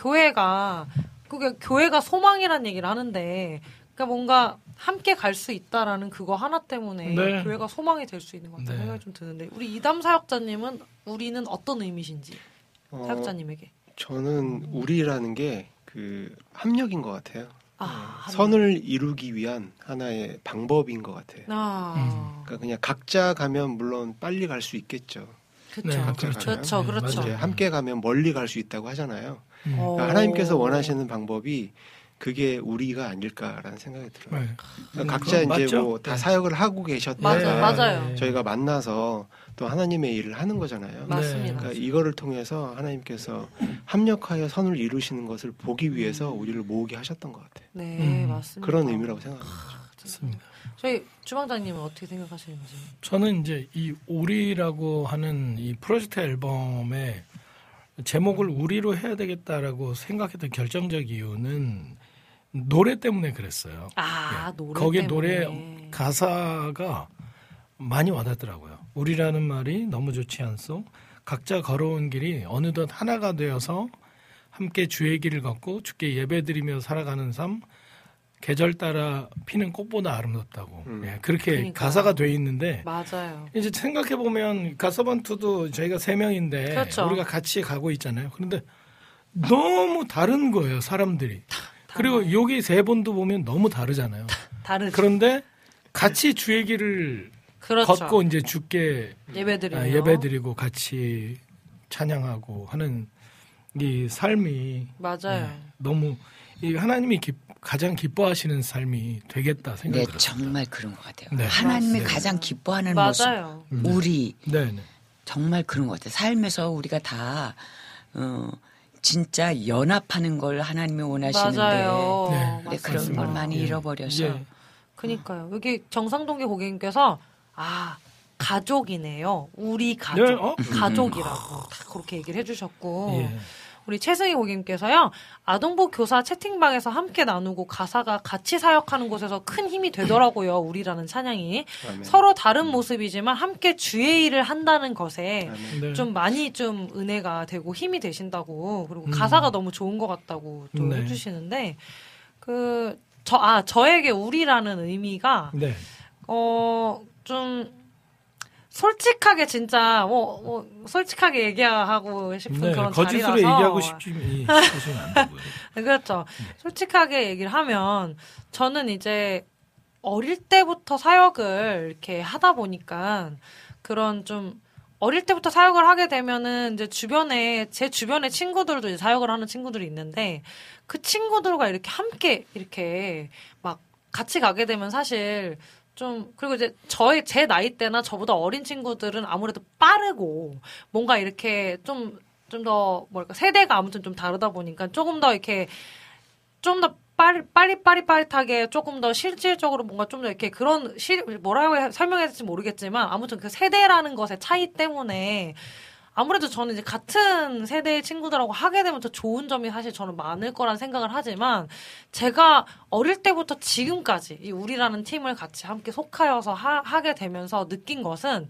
교회가 그게 교회가 소망이란 얘기를 하는데. 그러니까 뭔가 함께 갈 수 있다라는 그거 하나 때문에 네. 교회가 소망이 될 수 있는 것 같다는 네. 생각이 좀 드는데 우리 이담 사역자님은 우리는 어떤 의미신지 어, 사역자님에게 저는 우리라는 게 그 합력인 것 같아요. 아, 네. 합력. 선을 이루기 위한 하나의 방법인 것 같아요. 아 그러니까 그냥 각자 가면 물론 빨리 갈 수 있겠죠. 그렇죠 네, 각자 그렇죠. 가면. 그렇죠 네, 그렇죠 이제 함께 가면 멀리 갈 수 있다고 하잖아요. 음. 어. 그러니까 하나님께서 원하시는 방법이 그게 우리가 아닐까라는 생각이 들어요. 네. 그러니까 각자 음, 이제 맞죠? 뭐 다 네. 사역을 하고 계셨다. 맞아, 맞아요. 저희가 만나서 또 하나님의 일을 하는 거잖아요. 맞습니다. 그러니까 이거를 통해서 하나님께서 합력하여 선을 이루시는 것을 보기 위해서 우리를 모으게 하셨던 것 같아요. 네 음. 맞습니다 그런 의미라고 생각합니다. 맞습니다. 저희 주방장님은 어떻게 생각하시는지 저는 이제 이 우리라고 하는 이 프로젝트 앨범의 제목을 우리로 해야 되겠다라고 생각했던 결정적 이유는 노래 때문에 그랬어요. 아 예. 노래 거기 때문에. 노래 가사가 많이 와닿더라고요. 우리라는 말이 너무 좋지 않소. 각자 걸어온 길이 어느덧 하나가 되어서 함께 주의 길을 걷고 주께 예배드리며 살아가는 삶. 계절 따라 피는 꽃보다 아름답다고. 음. 예, 그렇게 그러니까요. 가사가 돼 있는데 맞아요 이제 생각해 보면 가서번투도 저희가 세 명인데 그렇죠. 우리가 같이 가고 있잖아요. 그런데 너무 다른 거예요, 사람들이. 그리고 여기 세 분도 보면 너무 다르잖아요. 다르죠 그런데 같이 주의 길을 그렇죠 걷고 이제 주께 예배드리며 아, 예배드리고 같이 찬양하고 하는 이 삶이 맞아요 네, 너무 이 하나님이 기, 가장 기뻐하시는 삶이 되겠다 생각이 네, 들어요. 정말 그런 것 같아요. 네. 하나님이 네. 가장 기뻐하는 모습, 맞아요 우리 네, 네. 정말 그런 것 같아요. 삶에서 우리가 다 어, 진짜 연합하는 걸 하나님이 원하시는데 맞아요 네. 근데 그런 맞습니다. 걸 많이 예. 잃어버려서 예. 그니까요. 여기 정상동계 고객님께서 아 가족이네요. 우리 가족, 네, 어? 가족이라고 다 그렇게 얘기를 해주셨고 예. 우리 최승희 고객님께서요. 아동부 교사 채팅방에서 함께 나누고 가사가 같이 사역하는 곳에서 큰 힘이 되더라고요. 우리라는 찬양이 아멘. 서로 다른 모습이지만 함께 주의 일을 한다는 것에 아멘. 네. 좀 많이 좀 은혜가 되고 힘이 되신다고 그리고 음. 가사가 너무 좋은 것 같다고 또 네. 해주시는데 그 저 아 저에게 우리라는 의미가 네. 어 좀 솔직하게 진짜 뭐, 뭐 솔직하게 얘기하고 싶은 네, 그런 거짓으로 자리라서 얘기하고 싶지 싶으시면 안 되고요. 그렇죠. 솔직하게 얘기를 하면 저는 이제 어릴 때부터 사역을 이렇게 하다 보니까 그런 좀 어릴 때부터 사역을 하게 되면은 이제 주변에 제 주변에 친구들도 이제 사역을 하는 친구들이 있는데 그 친구들과 이렇게 함께 이렇게 막 같이 가게 되면 사실 좀 그리고 이제 저의 제 나이 때나 저보다 어린 친구들은 아무래도 빠르고 뭔가 이렇게 좀 좀 더 뭐랄까 세대가 아무튼 좀 다르다 보니까 조금 더 이렇게 좀 더 빨리 빨리 빠릿빠릿하게 조금 더 실질적으로 뭔가 좀 더 이렇게 그런 시, 뭐라고 해, 설명해야 될지 모르겠지만 아무튼 그 세대라는 것의 차이 때문에 아무래도 저는 이제 같은 세대의 친구들하고 하게 되면 더 좋은 점이 사실 저는 많을 거란 생각을 하지만 제가 어릴 때부터 지금까지 이 우리라는 팀을 같이 함께 속하여서 하, 하게 되면서 느낀 것은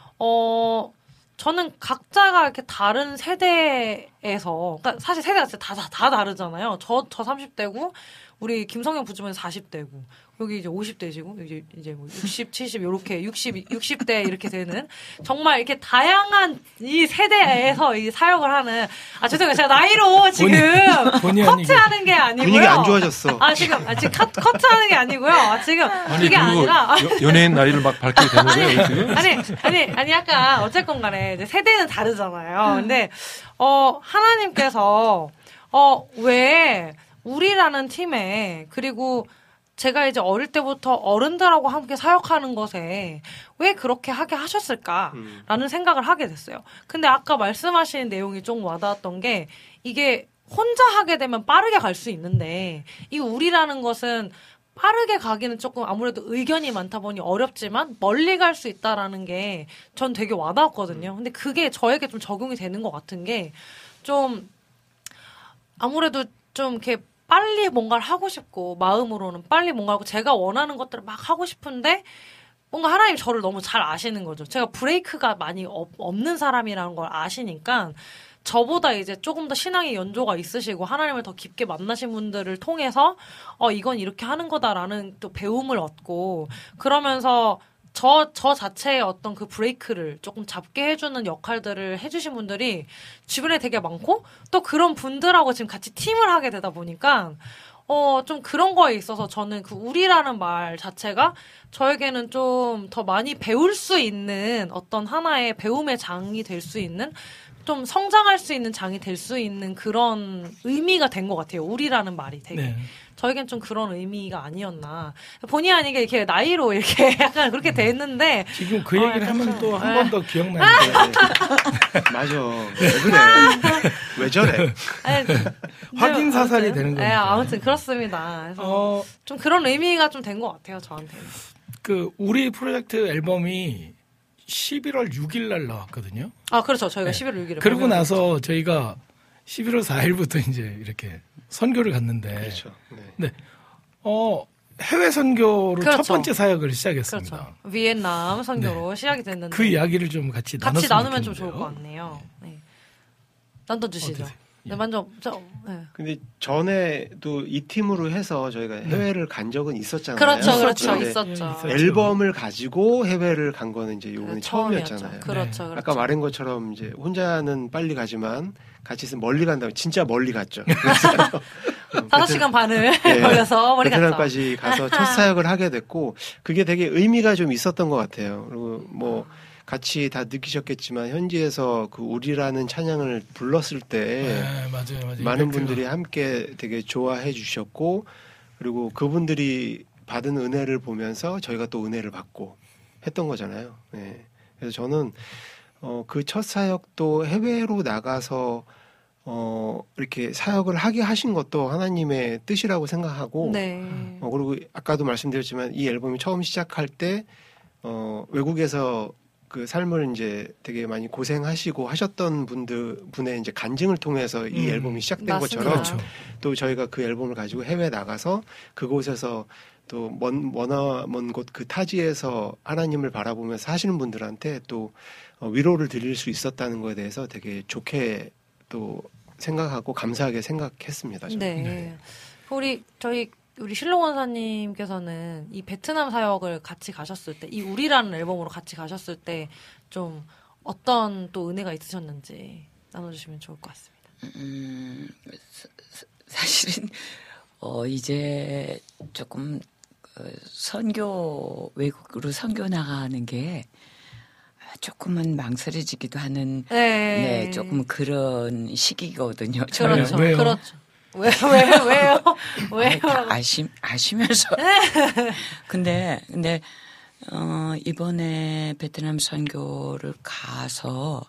어 저는 각자가 이렇게 다른 세대에서 그러니까 사실 세대가 진짜 다, 다, 다 다르잖아요. 저, 저 삼십 대고 우리 김성현 부주머니 사십 대고 여기 이제 오십 대시고 이제 이제 뭐 육십, 칠십 요렇게 육십, 육십 대 이렇게 되는 정말 이렇게 다양한 이 세대에서 이 사역을 하는 아 죄송해요 제가 나이로 지금 본의, 본의 커트하는 게 아니고요. 분위기 안 좋아졌어. 아 지금 아, 지금 컷, 커트하는 게 아니고요. 아, 지금 아니, 그게 아니라 여, 연예인 나이를 막 밝게 되는 거예요 지금? 아니 아니 아니 약간 어쨌건 간에 이제 세대는 다르잖아요. 근데 어 하나님께서 어 왜 우리라는 팀에 그리고 제가 이제 어릴 때부터 어른들하고 함께 사역하는 것에 왜 그렇게 하게 하셨을까라는 음. 생각을 하게 됐어요. 근데 아까 말씀하신 내용이 좀 와닿았던 게 이게 혼자 하게 되면 빠르게 갈 수 있는데 이 우리라는 것은 빠르게 가기는 조금 아무래도 의견이 많다 보니 어렵지만 멀리 갈 수 있다라는 게 전 되게 와닿았거든요. 근데 그게 저에게 좀 적용이 되는 것 같은 게 좀 아무래도 좀 이렇게 빨리 뭔가를 하고 싶고 마음으로는 빨리 뭔가 하고 제가 원하는 것들을 막 하고 싶은데 뭔가 하나님 저를 너무 잘 아시는 거죠. 제가 브레이크가 많이 없, 없는 사람이라는 걸 아시니까 저보다 이제 조금 더 신앙의 연조가 있으시고 하나님을 더 깊게 만나신 분들을 통해서 어 이건 이렇게 하는 거다라는 또 배움을 얻고 그러면서 저, 저 자체의 어떤 그 브레이크를 조금 잡게 해주는 역할들을 해주신 분들이 주변에 되게 많고 또 그런 분들하고 지금 같이 팀을 하게 되다 보니까 어, 좀 그런 거에 있어서 저는 그 우리라는 말 자체가 저에게는 좀 더 많이 배울 수 있는 어떤 하나의 배움의 장이 될 수 있는 좀 성장할 수 있는 장이 될 수 있는 그런 의미가 된 것 같아요. 우리라는 말이 되게. 네. 저에겐 좀 그런 의미가 아니었나. 본의 아니게 이렇게 나이로 이렇게 약간 그렇게 됐는데. 지금 그 얘기를 어, 하면 또 한 번 더 기억나는데. 맞아. 왜 그래? 왜 저래? 아니, 확인 사살이 되는 거예요. 네, 아무튼 그렇습니다. 그래서 어, 좀 그런 의미가 좀 된 것 같아요, 저한테. 그, 우리 프로젝트 앨범이 십일월 육일 날 나왔거든요. 아, 그렇죠. 저희가 네. 십일월 육일에. 그러고 나서 저희가 십일월 사일부터 이제 이렇게 선교를 갔는데. 그렇죠. 네. 네. 어, 해외 선교로 그렇죠. 첫 번째 사역을 시작했습니다. 그렇죠. 비엔남 선교로 네. 시작이 됐는데. 그 이야기를 좀 같이 같이 나누면 좀 좋겠는데요. 좋을 것 같네요. 네. 나눠주시죠. 네, 먼저, 저, 네. 근데 전에도 이 팀으로 해서 저희가 해외를 네. 간 적은 있었잖아요. 그렇죠, 그렇죠. 있었죠. 앨범을 가지고 해외를 간 거는 이제 요번이 네, 처음이었잖아요. 그렇죠, 네. 그렇죠. 아까 말한 것처럼 이제 혼자는 빨리 가지만 같이 있으면 멀리 간다면 진짜 멀리 갔죠. 다섯 시간 반을 네, 걸려서 멀리 갔죠. 베트남까지 가서 첫 사역을 하게 됐고 그게 되게 의미가 좀 있었던 것 같아요. 그리고 뭐 같이 다 느끼셨겠지만 현지에서 그 우리라는 찬양을 불렀을 때 네, 맞아요, 맞아요. 많은 분들이 함께 되게 좋아해 주셨고 그리고 그분들이 받은 은혜를 보면서 저희가 또 은혜를 받고 했던 거잖아요. 네. 그래서 저는 어, 그 첫 사역도 해외로 나가서 어, 이렇게 사역을 하게 하신 것도 하나님의 뜻이라고 생각하고 네. 어, 그리고 아까도 말씀드렸지만 이 앨범이 처음 시작할 때 어, 외국에서 그 삶을 이제 되게 많이 고생하시고 하셨던 분들 분의 이제 간증을 통해서 이 음, 앨범이 시작된 맞습니다. 것처럼 그렇죠. 또 저희가 그 앨범을 가지고 해외 나가서 그곳에서 또 먼 머나 먼 곳 그 타지에서 하나님을 바라보면서 하시는 분들한테 또 위로를 드릴 수 있었다는 것에 대해서 되게 좋게 또 생각하고 감사하게 생각했습니다. 저는. 네. 네. 우리 저희 우리 실록 원사님께서는 이 베트남 사역을 같이 가셨을 때, 이 우리라는 앨범으로 같이 가셨을 때 좀 어떤 또 은혜가 있으셨는지 나눠주시면 좋을 것 같습니다. 음, 사실은 어, 이제 조금 어, 선교 외국으로 선교 나가는 게 조금은 망설여지기도 하는 네, 네 조금 그런 시기거든요. 그렇죠, 왜요? 그렇죠. 왜, 왜, 왜요? 왜요? 아시, 아시면서. 근데, 근데, 어, 이번에 베트남 선교를 가서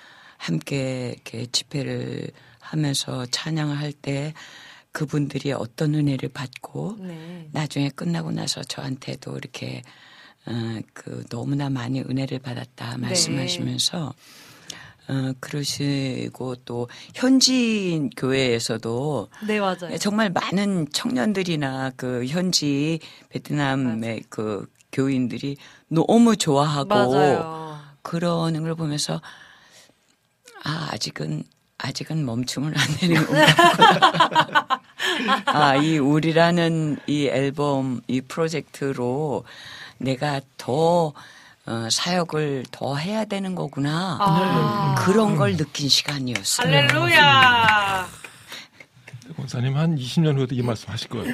함께 이렇게 집회를 하면서 찬양을 할 때 그분들이 어떤 은혜를 받고 네. 나중에 끝나고 나서 저한테도 이렇게, 어, 그 너무나 많이 은혜를 받았다 말씀하시면서 네. 어, 그러시고 또 현지 교회에서도 네, 맞아요. 정말 많은 청년들이나 그 현지 베트남의 맞아요. 그 교인들이 너무 좋아하고 맞아요. 그러는 걸 보면서 아, 아직은 아직은 멈춤을 안 내리는 건가. 아, 이 우리라는 이 앨범, 이 프로젝트로 내가 더 어, 사역을 더 해야 되는 거구나. 아. 그런 걸 느낀 시간이었어요. 할렐루야. 권사님 한 이십 년 후에도 이 말씀 하실 거예요.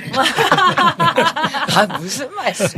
아, 무슨 말씀.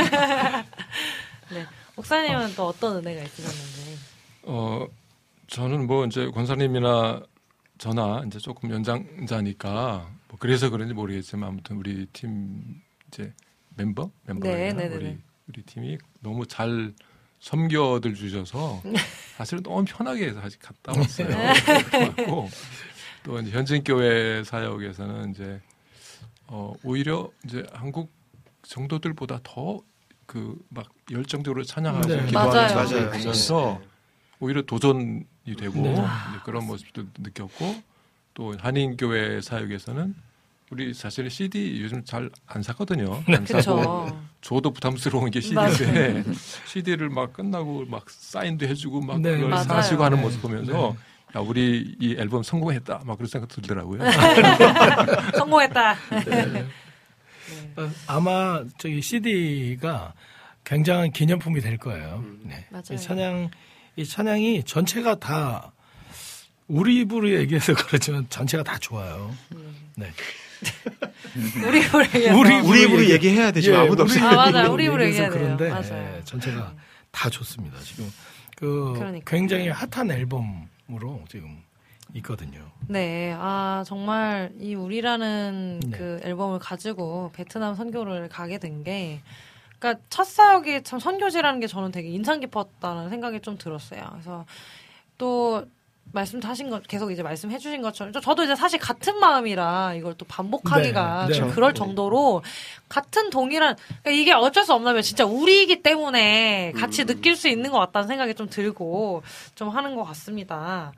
네. 목사님은 또 어떤 은혜가 있으셨는지. 어, 저는 뭐 이제 권사님이나 저나 이제 조금 연장자니까 뭐 그래서 그런지 모르겠지만 아무튼 우리 팀 이제 멤버 멤버예요. 네, 네, 우리 네. 우리 팀이 너무 잘 섬겨들 주셔서 사실은 너무 편하게 사실 갔다 왔어요. 그렇고 또 이제 현진교회 사역에서는 이제 어, 오히려 이제 한국 정도들보다 더 그 막 열정적으로 찬양하고 네. 기도하는 맞아요. 모습을 맞아요. 보면서 오히려 도전이 되고 네. 이제 그런 모습도 느꼈고 또 한인교회 사역에서는 우리 사실 씨디 요즘 잘 안 사거든요. 안 사고 그렇죠. 저도 부담스러운 게 씨디인데 씨디를 막 끝나고 막 사인도 해주고 막 네. 그걸 맞아요. 사시고 하는 네. 모습 보면서 야 우리 이 앨범 성공했다 막 그런 생각 들더라고요. 성공했다. 어, 아마 저기 씨디가 굉장한 기념품이 될 거예요. 네. 맞아요. 이 찬양, 이 찬양이 전체가 다 우리 입으로 얘기해서 그렇지만 전체가 다 좋아요. 네. 우리 입으로 얘기해서. 우리 우리 입으로 얘기해야 되지 예, 아무도 우리 없어요. 아, 맞아요. 입으로 우리 입으로 얘기해서 얘기해야 돼요. 그런데 맞아요. 예, 전체가 다 좋습니다. 지금 그 그러니까요. 굉장히 핫한 앨범으로 지금 있거든요. 네, 아 정말 이 우리라는 네. 그 앨범을 가지고 베트남 선교를 가게 된 게, 그러니까 첫 사역이 참 선교지라는 게 저는 되게 인상 깊었다는 생각이 좀 들었어요. 그래서 또 말씀하신 것 계속 이제 말씀해주신 것처럼 저도 이제 사실 같은 마음이라 이걸 또 반복하기가 네, 네. 좀 그럴 정도로 같은 동일한, 그러니까 이게 어쩔 수 없나면 진짜 우리이기 때문에 같이 느낄 수 있는 것 같다는 생각이 좀 들고 좀 하는 것 같습니다.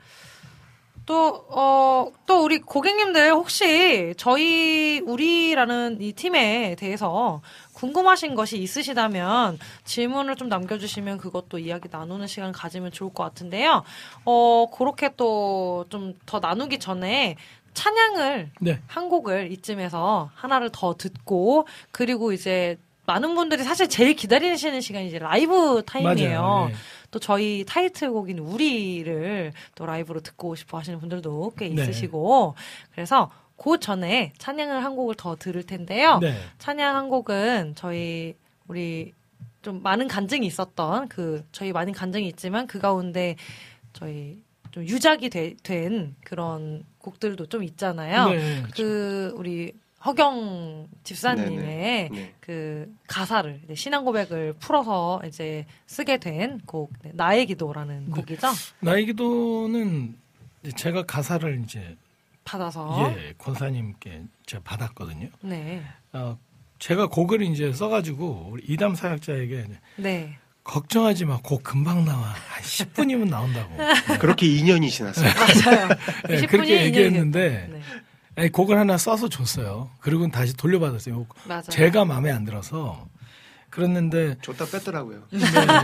또, 어, 또 우리 고객님들 혹시 저희, 우리라는 이 팀에 대해서 궁금하신 것이 있으시다면 질문을 좀 남겨주시면 그것도 이야기 나누는 시간 가지면 좋을 것 같은데요. 어, 그렇게 또 좀 더 나누기 전에 찬양을, 네. 한 곡을 이쯤에서 하나를 더 듣고, 그리고 이제 많은 분들이 사실 제일 기다리시는 시간이 이제 라이브 타임이에요. 맞아요. 네. 또 저희 타이틀곡인 우리를 또 라이브로 듣고 싶어 하시는 분들도 꽤 네. 있으시고, 그래서 그 전에 찬양을 한 곡을 더 들을 텐데요. 네. 찬양 한 곡은 저희 우리 좀 많은 간증이 있었던 그 저희 많은 간증이 있지만 그 가운데 저희 좀 유작이 되, 된 그런 곡들도 좀 있잖아요. 네, 그렇죠. 그 우리 허경 집사님의 네. 그 가사를 이제 신앙 고백을 풀어서 이제 쓰게 된 곡 네, 나의 기도라는 네. 곡이죠. 나의 기도는 제가 가사를 이제 받아서 예, 권사님께 제가 받았거든요. 네. 어, 제가 곡을 이제 써가지고 우리 이담 사역자에게 네. 걱정하지 마, 곡 금방 나와. 한 십 분이면 나온다고. 그렇게 이 년이 지났어요. 맞아요. 네, 십 분이 그렇게 인연이 얘기했는데 됐다. 네. 아니, 곡을 하나 써서 줬어요. 그리고 다시 돌려받았어요. 맞아요. 제가 마음에 안 들어서 그랬는데 줬다 뺐더라고요. 네,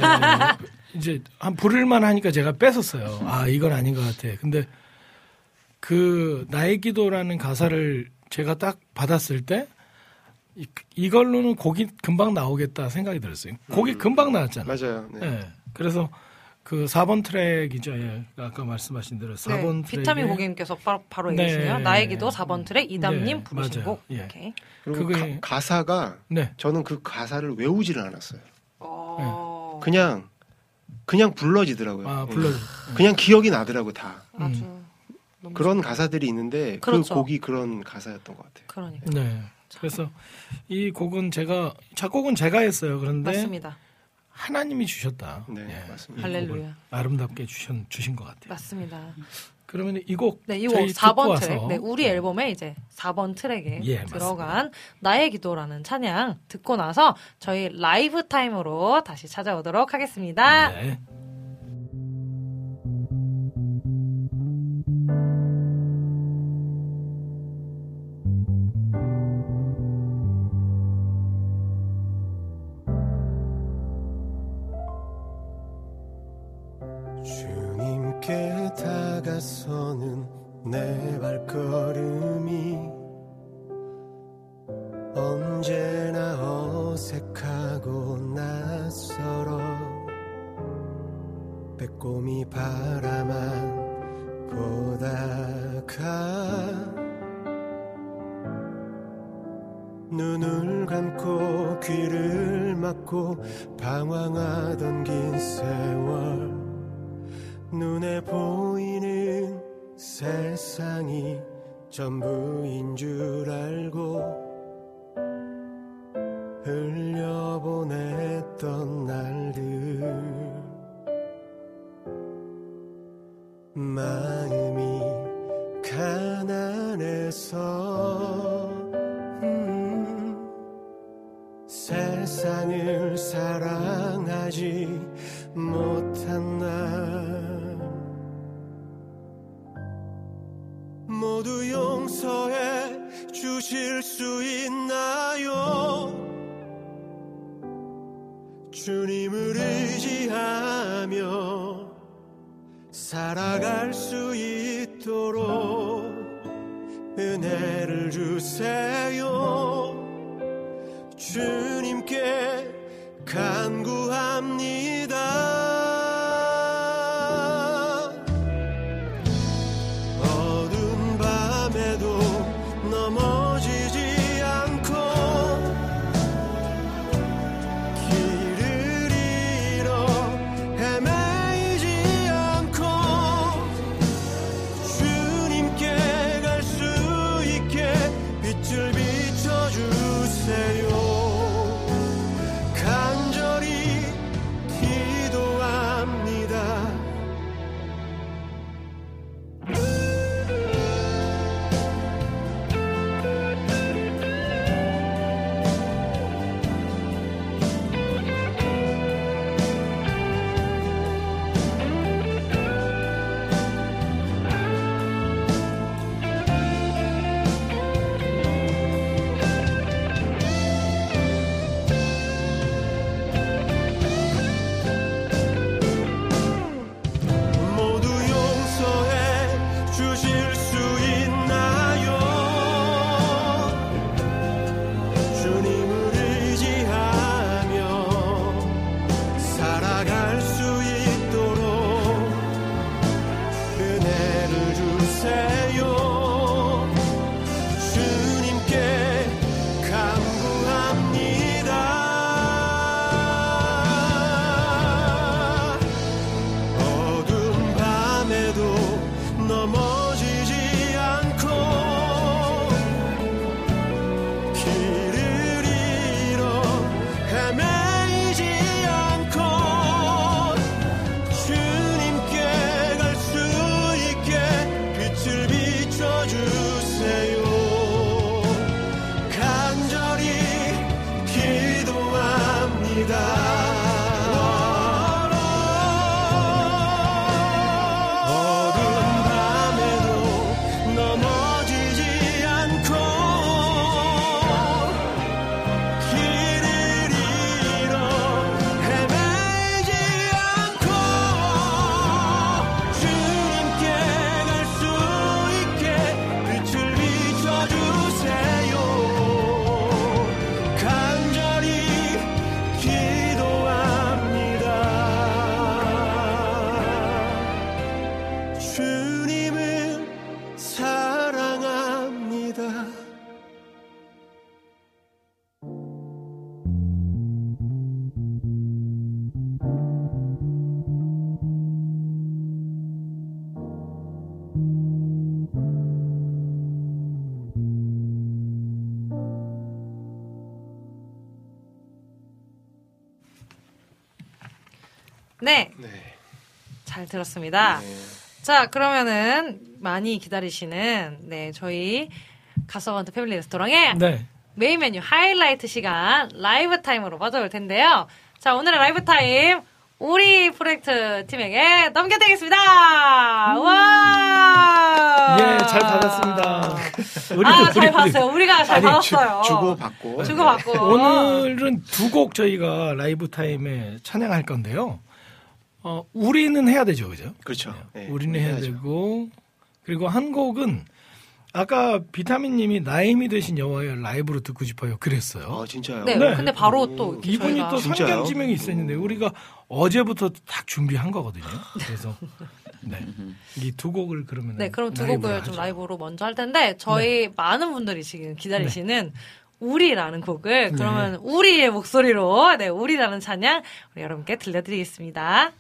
이제 한 부를만 하니까 제가 뺐었어요. 아 이건 아닌 것 같아. 근데 그 나의 기도라는 가사를 제가 딱 받았을 때 이, 이걸로는 곡이 금방 나오겠다 생각이 들었어요. 곡이 음. 금방 나왔잖아요. 맞아요. 네. 네. 그래서 그 사 번 트랙이죠. 예. 아까 말씀하신 대로 사 번 네, 트랙. 비타민 고객님께서 바로, 바로 네. 얘기해주세요. 나의 기도 사 번 트랙 이담님 네, 부르신 맞아요. 곡. 예. 오케이. 그리고 그게- 가, 가사가 네. 저는 그 가사를 외우지를 않았어요. 어... 그냥 그냥 불러지더라고요. 아, 예. 불러. 그냥 기억이 나더라고 다. 아주 음. 너무 그런 가사들이 있는데 그렇죠. 그 곡이 그런 가사였던 것 같아요. 그러니까 네. 그래서 이 곡은 제가 작곡은 제가 했어요. 그런데 맞습니다. 하나님이 주셨다. 네, 예. 맞습니다. 이 곡을 할렐루야. 아름답게 주신 주신 것 같아요. 맞습니다. 그러면 이 곡 네, 이 저희 곡 사 번 듣고 트랙. 와서 네, 우리 앨범에 이제 사 번 트랙에 예, 들어간 나의 기도라는 찬양 듣고 나서 저희 라이브 타임으로 다시 찾아오도록 하겠습니다. 네. 주님께 다가서는 내 발걸음이 언제나 어색하고 낯설어 빼꼼히 바라만 보다가 눈을 감고 귀를 막고 방황하던 긴 세월 눈에 보이는 세상이 전부인 줄 알고 흘려보냈던 날들 마음이 가난해서 음, 세상을 사랑하지 못한 날 모두 용서해 주실 수 있나요? 주님을 의지하며 살아갈 수 있도록 은혜를 주세요. 주님께 간구합니다. 어두운 밤에도 넘어지지 않고 길을 잃어 헤매이지 않고 주님께 갈 수 있게 빛을 비춰주세요. 간절히 기도합니다. 모두 용서해 주실 수 있나요? 주님을 의지하며 살아갈 수 있도록 은혜를 주세요. 주님께 간구합니다. 어두운 밤에도 넘어지지 않고 길을 잃어 헤매이지 않고 주님께 갈 수 있게 빛을 비춰주세요. 간절히 기도합니다. 어두운 밤에도 넘어지지 않고 길을 잃어 헤매지 않고 주님께 갈 수 있게 빛을 비춰주세요. 간절히 기도합니다. 주님을 사랑합니다. 네, 네. 잘 들었습니다. 네. 자, 그러면은 많이 기다리시는 네 저희 가서번트 패밀리 레스토랑의 네. 메인 메뉴 하이라이트 시간 라이브 타임으로 맞아볼 텐데요. 자, 오늘의 라이브 타임 우리 프로젝트 팀에게 넘겨드리겠습니다. 와! 예, 잘 받았습니다. 우리, 아, 잘 우리, 받았어요. 우리가 잘 아니, 받았어요. 주, 주고 받고. 주고 받고. 오늘은 두 곡 저희가 라이브 타임에 찬양할 건데요. 어, 우리는 해야 되죠, 그죠? 그렇죠. 네, 우리는 해야 해야죠. 되고, 그리고 한 곡은 아까 비타민님이 나임이 되신 여와의 라이브로 듣고 싶어요. 그랬어요. 아 진짜요? 네. 네. 근데 바로 또 이렇게 이분이 저희가 또 진짜요? 선견지명이 있었는데 우리가 어제부터 딱 준비한 거거든요. 그래서 네. 이 두 곡을 그러면 네, 그럼 두 라이브로 곡을 좀 하죠. 라이브로 먼저 할 텐데 저희 많은 분들이 지금 기다리시는 우리라는 곡을 그러면 우리의 목소리로 네, 우리라는 찬양 우리 여러분께 들려드리겠습니다.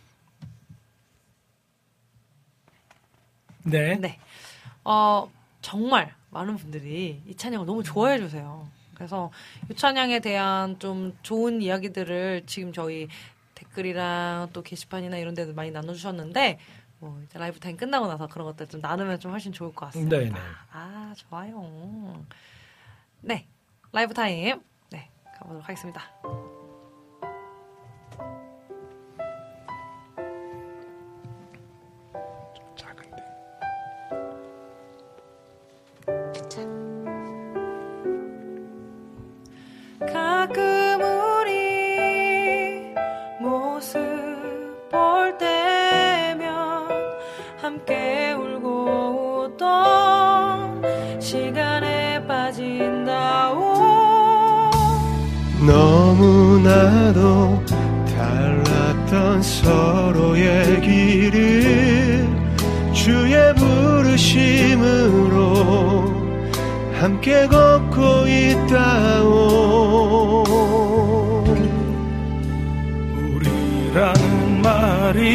네. 네. 어, 정말 많은 분들이 이 찬양을 너무 좋아해 주세요. 그래서 이 찬양에 대한 좀 좋은 이야기들을 지금 저희 댓글이랑 또 게시판이나 이런 데도 많이 나눠주셨는데 뭐 이제 라이브 타임 끝나고 나서 그런 것들 좀 나누면 좀 훨씬 좋을 것 같습니다. 네, 네. 아, 좋아요. 네. 라이브 타임. 네. 가보도록 하겠습니다. 작은데. 가끔 우리 모습 볼 때면 함께 울고 웃던 시간에 빠진다오. 너무나도 달랐던 서로의 길을 주의 부르심으로 함께 걷고 있다오. 우리라는 말이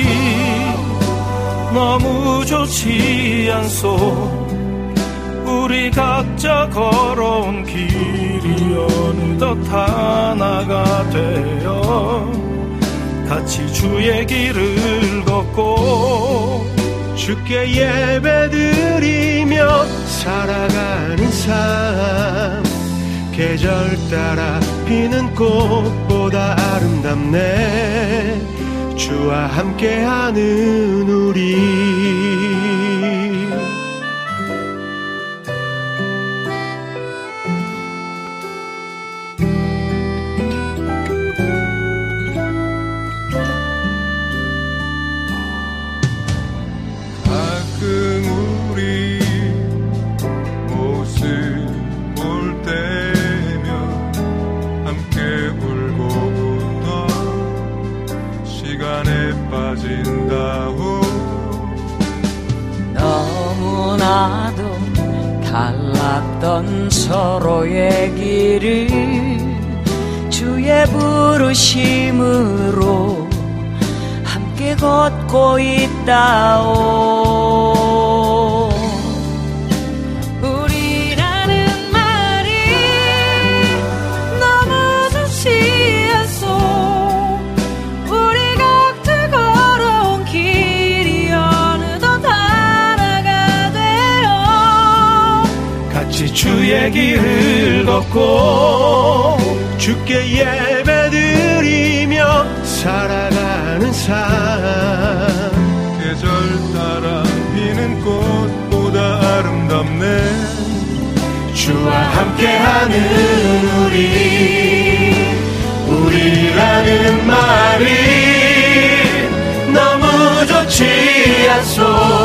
너무 좋지 않소. 우리 각자 걸어온 길이 어느덧 하나가 되어 같이 주의 길을 걷고 주께 예배드리며 살아가는 삶. 계절 따라 피는 꽃보다 아름답네. 주와 함께하는 우리. 가끔 우리 모습 볼 때면 함께 울고 웃던 시간에 빠진다오. 너무나도 달랐던 서로의 길을 주의 부르심으로 함께 걷고 있다오. 우리라는 말이 너무 좋지 않소. 우리 각자 걸어온 길이 어느덧 하나가 되어 같이 주의 길을 걷고 주께 예배드리며 살아가는 삶. 계절 따라 피는 꽃보다 아름답네. 주와 함께하는 우리. 우리라는 말이 너무 좋지 않소.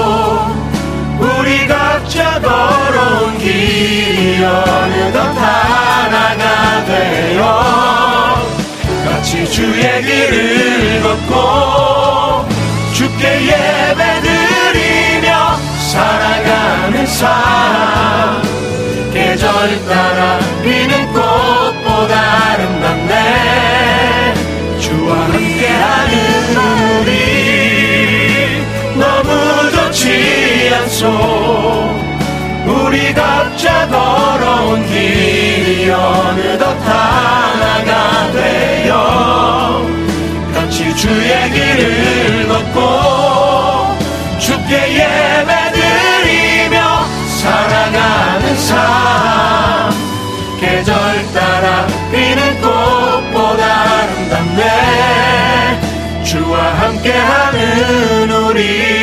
우리 각자 걸어온 길이 어느덧 하나가 되어 같이 주의 길을 걷고 주께 예배드리며 살아가는 삶. 계절 따라 피는 꽃보다 아름답네. 주와 함께하는 우리. 너무 좋지 않소. 우리 각자 걸어온 길이 어느덧 하나가 되어 같이 주의 길을 걷고 주께 예배드리며 살아가는 삶. 계절 따라 피는 꽃보다 아름답네. 주와 함께하는 우리.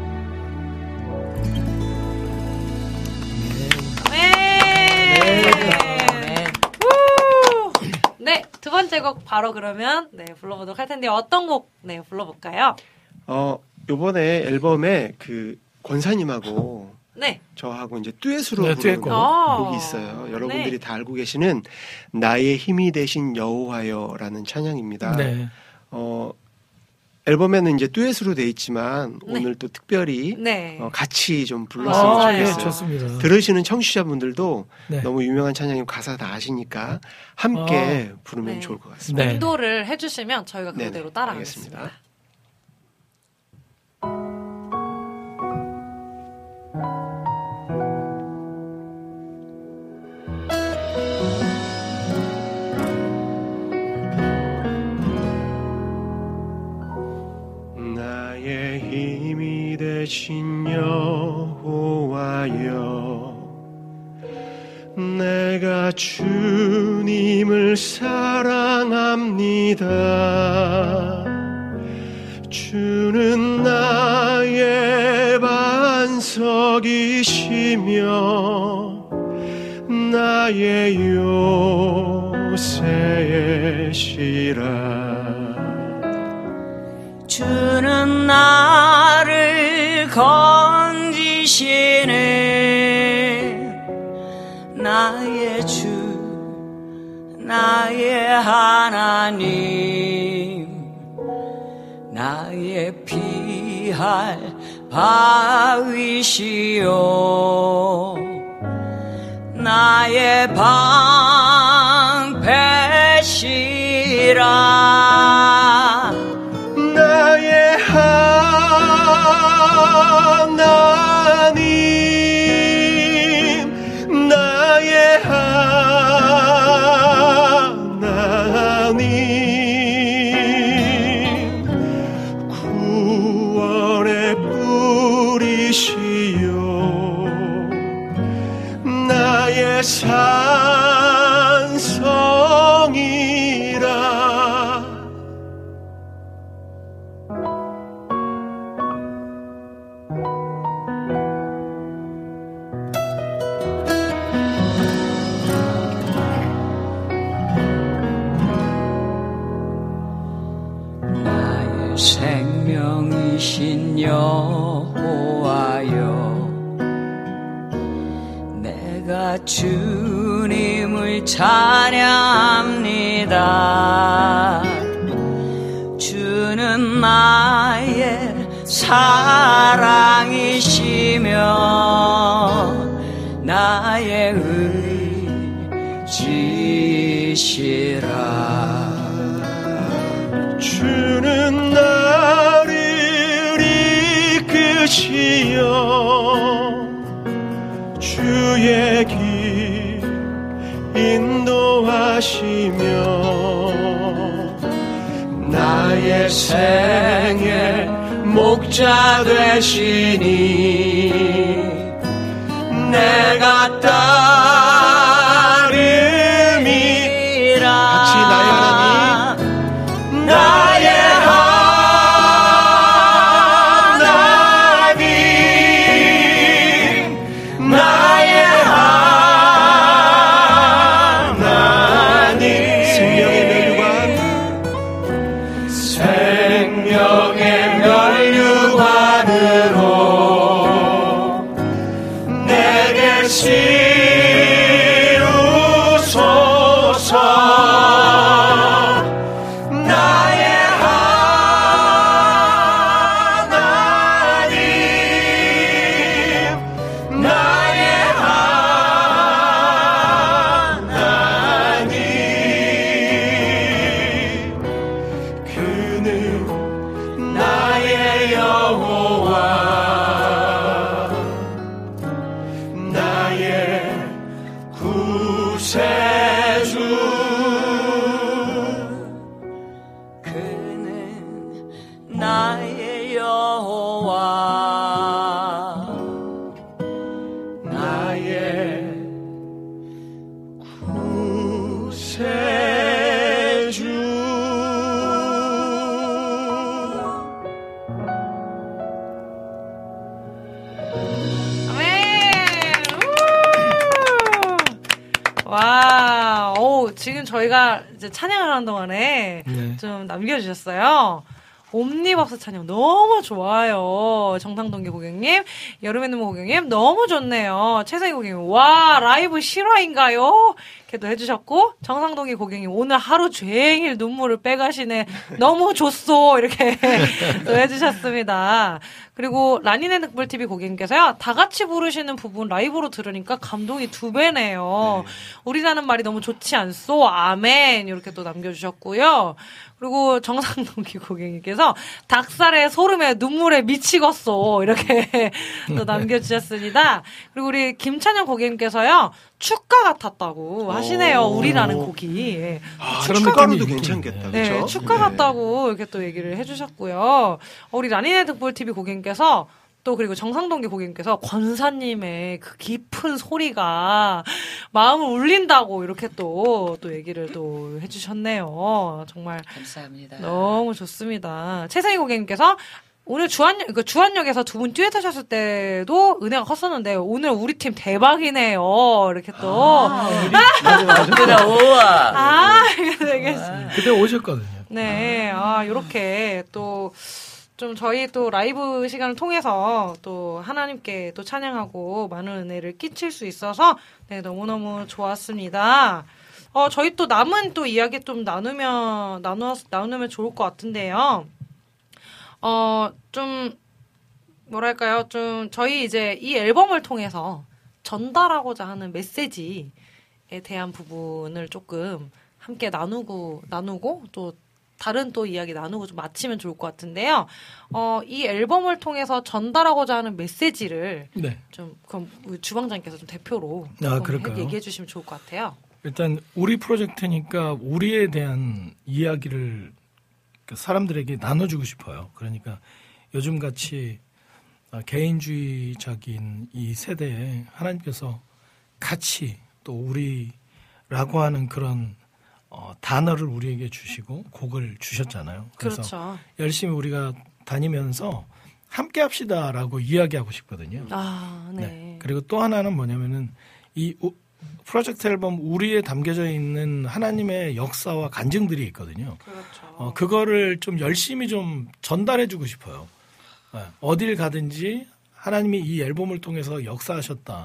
네. 번째 곡 바로 그러면 네 불러보도록 할 텐데 어떤 곡 네 불러볼까요? 어 요번에 앨범에 그 권사님하고 네. 저하고 이제 듀엣으로 네, 부르는 듀엣곡. 곡이 있어요. 여러분들이 네. 다 알고 계시는 나의 힘이 되신 여호와여라는 찬양입니다. 네. 어 앨범에는 이제 듀엣으로 돼 있지만 네. 오늘 또 특별히 네. 어, 같이 좀 아, 불렀으면 네, 좋겠어요. 좋습니다. 들으시는 청취자분들도 네. 너무 유명한 찬양이고 가사 다 아시니까 함께 부르면 네. 좋을 것 같습니다. 네. 인도를 해주시면 저희가 네네, 그대로 따라가겠습니다. 알겠습니다. 나의 힘이 되신 여호와여 내가 주님을 사랑합니다. 주는 나의 반석이시며 나의 요새시라. 주는 나를 건지시네 나의 주 나의 하나님 나의 피할 바위시요 나의 방패시라 나의 하나님 나의 하나님 구원의 뿌리시요 나의 산성이라. 나의 생명이신 여호와여 내가 주님을 찬양합니다. 주는 나의 사랑이시며 나의 의지시라. 주는 나를 이끄시어 주의 길 인도하시며 나의 생의 목자 되시니 내가 따름이라. 같이 나의 하나님 나의 하나님 나의 하나님 생명의 면류관 생명의 면류관으로 내게 씌우소서. 그리고 지금 저희가 이제 찬양을 하는 동안에 네. 좀 남겨주셨어요. 옴니버스 찬양 너무 좋아요. 정상동기 고객님, 여름의 눈물 고객님 너무 좋네요. 최성희 고객님 와 라이브 실화인가요? 이렇게도 해주셨고 정상동기 고객님 오늘 하루 종일 눈물을 빼가시네. 너무 좋소 이렇게 또 해주셨습니다. 그리고 라니네 늑불티비 고객님께서요. 다 같이 부르시는 부분 라이브로 들으니까 감동이 두 배네요. 네. 우리라는 말이 너무 좋지 않소? 아멘 이렇게 또 남겨주셨고요. 그리고 정상동기 고객님께서 닭살에 소름에 눈물에 미치겠소 이렇게 또 남겨주셨습니다. 그리고 우리 김찬영 고객님께서요. 축가 같았다고 하시네요. 우리라는 곡이. 아, 축가로도 괜찮겠다. 네, 그렇죠? 축가 같다고 이렇게 또 얘기를 해주셨고요. 우리 라니네 득볼티비 고객님께서 또 그리고 정상동기 고객님께서 권사님의 그 깊은 소리가 마음을 울린다고 이렇게 또, 또 얘기를 또 해주셨네요. 정말. 감사합니다. 너무 좋습니다. 최상희 고객님께서 오늘 주한역, 그 주한역에서 두 분 듀엣 하셨을 때도 은혜가 컸었는데 오늘 우리 팀 대박이네요. 이렇게 또. 아, 맞아, 맞아. 우와. 아, 이렇게 얘기했어요. 그때 오셨거든요. 네, 아, 요렇게 또. 좀 저희 또 라이브 시간을 통해서 또 하나님께 또 찬양하고 많은 은혜를 끼칠 수 있어서 네, 너무너무 좋았습니다. 어, 저희 또 남은 또 이야기 좀 나누면, 나누, 나누면 좋을 것 같은데요. 어, 좀, 뭐랄까요. 좀, 저희 이제 이 앨범을 통해서 전달하고자 하는 메시지에 대한 부분을 조금 함께 나누고, 나누고, 또, 다른 또 이야기 나누고 좀 마치면 좋을 것 같은데요. 어, 이 앨범을 통해서 전달하고자 하는 메시지를 네. 좀 그럼 주방장님께서 좀 대표로 아, 좀 얘기해 주시면 좋을 것 같아요. 일단 우리 프로젝트니까 우리에 대한 이야기를 사람들에게 나눠주고 싶어요. 그러니까 요즘 같이 개인주의적인 이 세대에 하나님께서 같이 또 우리라고 하는 그런 어, 단어를 우리에게 주시고 곡을 주셨잖아요. 그래서 그렇죠. 열심히 우리가 다니면서 함께 합시다라고 이야기하고 싶거든요. 아, 네. 네. 그리고 또 하나는 뭐냐면은 이 우, 프로젝트 앨범 우리에 담겨져 있는 하나님의 역사와 간증들이 있거든요. 그렇죠. 어, 그거를 좀 열심히 좀 전달해주고 싶어요. 네. 어딜 가든지 하나님이 이 앨범을 통해서 역사하셨다,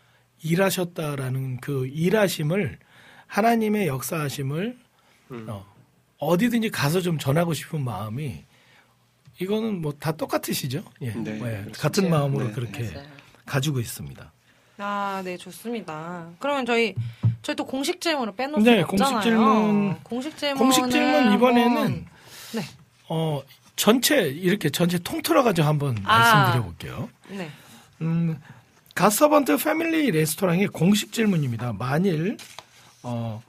일하셨다라는 그 일하심을 하나님의 역사하심을 음. 어, 어디든지 가서 좀 전하고 싶은 마음이 이거는 뭐 다 똑같으시죠? 예, 네, 네. 같은 마음으로 네, 그렇게 맞아요. 가지고 있습니다. 아, 네, 좋습니다. 그러면 저희 저희 또 공식 질문을 빼놓을 네, 수 없잖아요. 공식 질문. 공식 질문 공식 질문 이번에는 한번, 네, 어 전체 이렇게 전체 통틀어 가지고 한번 아. 말씀드려 볼게요. 네, 음, 갓서번트 패밀리 레스토랑의 공식 질문입니다. 만일 어,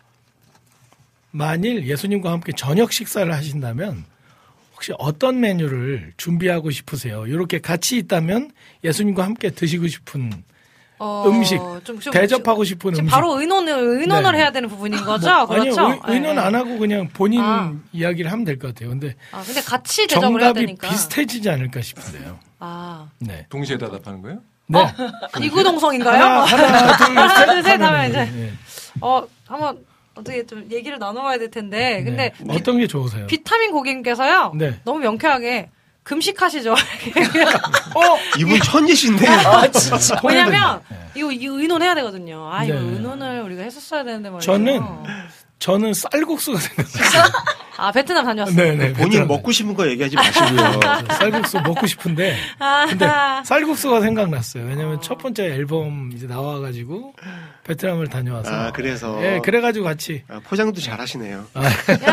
만일 예수님과 함께 저녁 식사를 하신다면 혹시 어떤 메뉴를 준비하고 싶으세요? 이렇게 같이 있다면 예수님과 함께 드시고 싶은 어, 음식, 좀, 좀, 대접하고 싶은 지금 음식. 바로 의논을 의논을 네. 해야 되는 부분인 거죠? 뭐, 그렇죠? 아니요, 의, 의논 네. 안 하고 그냥 본인 아. 이야기를 하면 될 것 같아요. 근데 아, 근데 같이 대접을 해야 정답이 되니까. 비슷해지지 않을까 싶은데요. 아, 네. 동시에 대답하는 거예요? 네. 이구동성인가요? 하나, 하나, 둘, 하나, 셋, 둘, 셋 하면 이제 네. 어 한번 어떻게 좀 얘기를 나눠봐야 될 텐데. 근데 네. 어떤 게 좋으세요? 비타민 고객님께서요. 네. 너무 명쾌하게 금식하시죠. 어, 이분 천재신데. 아, 진짜. 왜냐면 네. 이거, 이거 의논해야 되거든요. 아 이거 네. 의논을 우리가 했었어야 되는데 말이죠. 저는 저는 쌀국수가 생각나요. 아 베트남 다녀왔어요. 네네. 본인 먹고 싶은 거 얘기하지 마시고요. 쌀국수 먹고 싶은데 아, 근데 쌀국수가 생각났어요. 왜냐면 첫 번째 앨범 이제 나와가지고 베트남을 다녀와서 아, 그래서. 예 그래가지고 같이 아, 포장도 잘 하시네요. 아,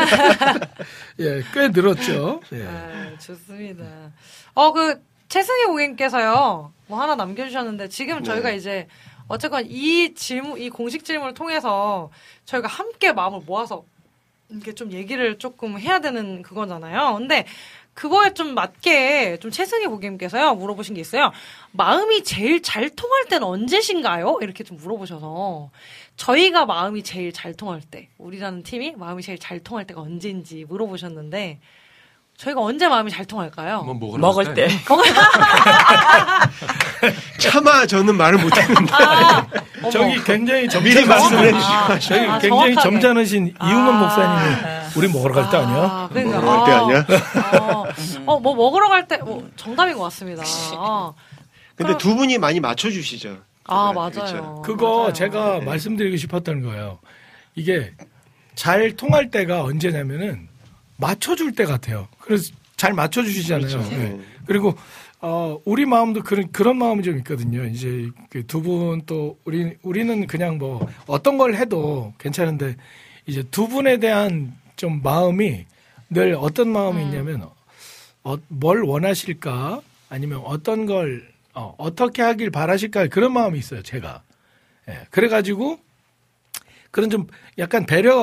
예, 꽤 늘었죠. 예. 아, 좋습니다. 어, 그, 최승희 고객님께서요, 뭐 하나 남겨주셨는데, 지금 네. 저희가 이제, 어쨌건 이 질문, 이 공식 질문을 통해서 저희가 함께 마음을 모아서, 이렇게 좀 얘기를 조금 해야 되는 그거잖아요. 근데, 그거에 좀 맞게, 좀 최승희 고객님께서요, 물어보신 게 있어요. 마음이 제일 잘 통할 때는 언제신가요? 이렇게 좀 물어보셔서, 저희가 마음이 제일 잘 통할 때, 우리라는 팀이 마음이 제일 잘 통할 때가 언제인지 물어보셨는데, 저희가 언제 마음이 잘 통할까요? 뭐 먹을, 먹을 때. 차마 저는 말을 못했는데. 아, 저기 굉장히 미리 점잖으신 말씀을 해주시고 저기 아, 굉장히 정확하게. 점잖으신 아. 이우만 목사님이 우리 먹으러 갈 때 아니야? 아, 그러니까. 먹으러 갈 때 아니야? 어, 어, 뭐 먹으러 갈 때, 뭐, 정답인 것 같습니다. 어. 근데 그럼- 두 분이 많이 맞춰주시죠. 아, 그렇죠. 맞아요. 그거 맞아요. 제가 말씀드리고 싶었던 거예요. 이게 잘 통할 때가 언제냐면은 맞춰줄 때 같아요. 그래서 잘 맞춰주시잖아요. 그렇죠. 네. 네. 그리고 어, 우리 마음도 그런 그런 마음이 좀 있거든요. 이제 두 분 또 우리 우리는 그냥 뭐 어떤 걸 해도 괜찮은데 이제 두 분에 대한 좀 마음이 늘 어떤 마음이 음. 있냐면 어, 뭘 원하실까 아니면 어떤 걸 어, 어떻게 하길 바라실까 그런 마음이 있어요. 제가. 예, 그래가지고 그런 좀 약간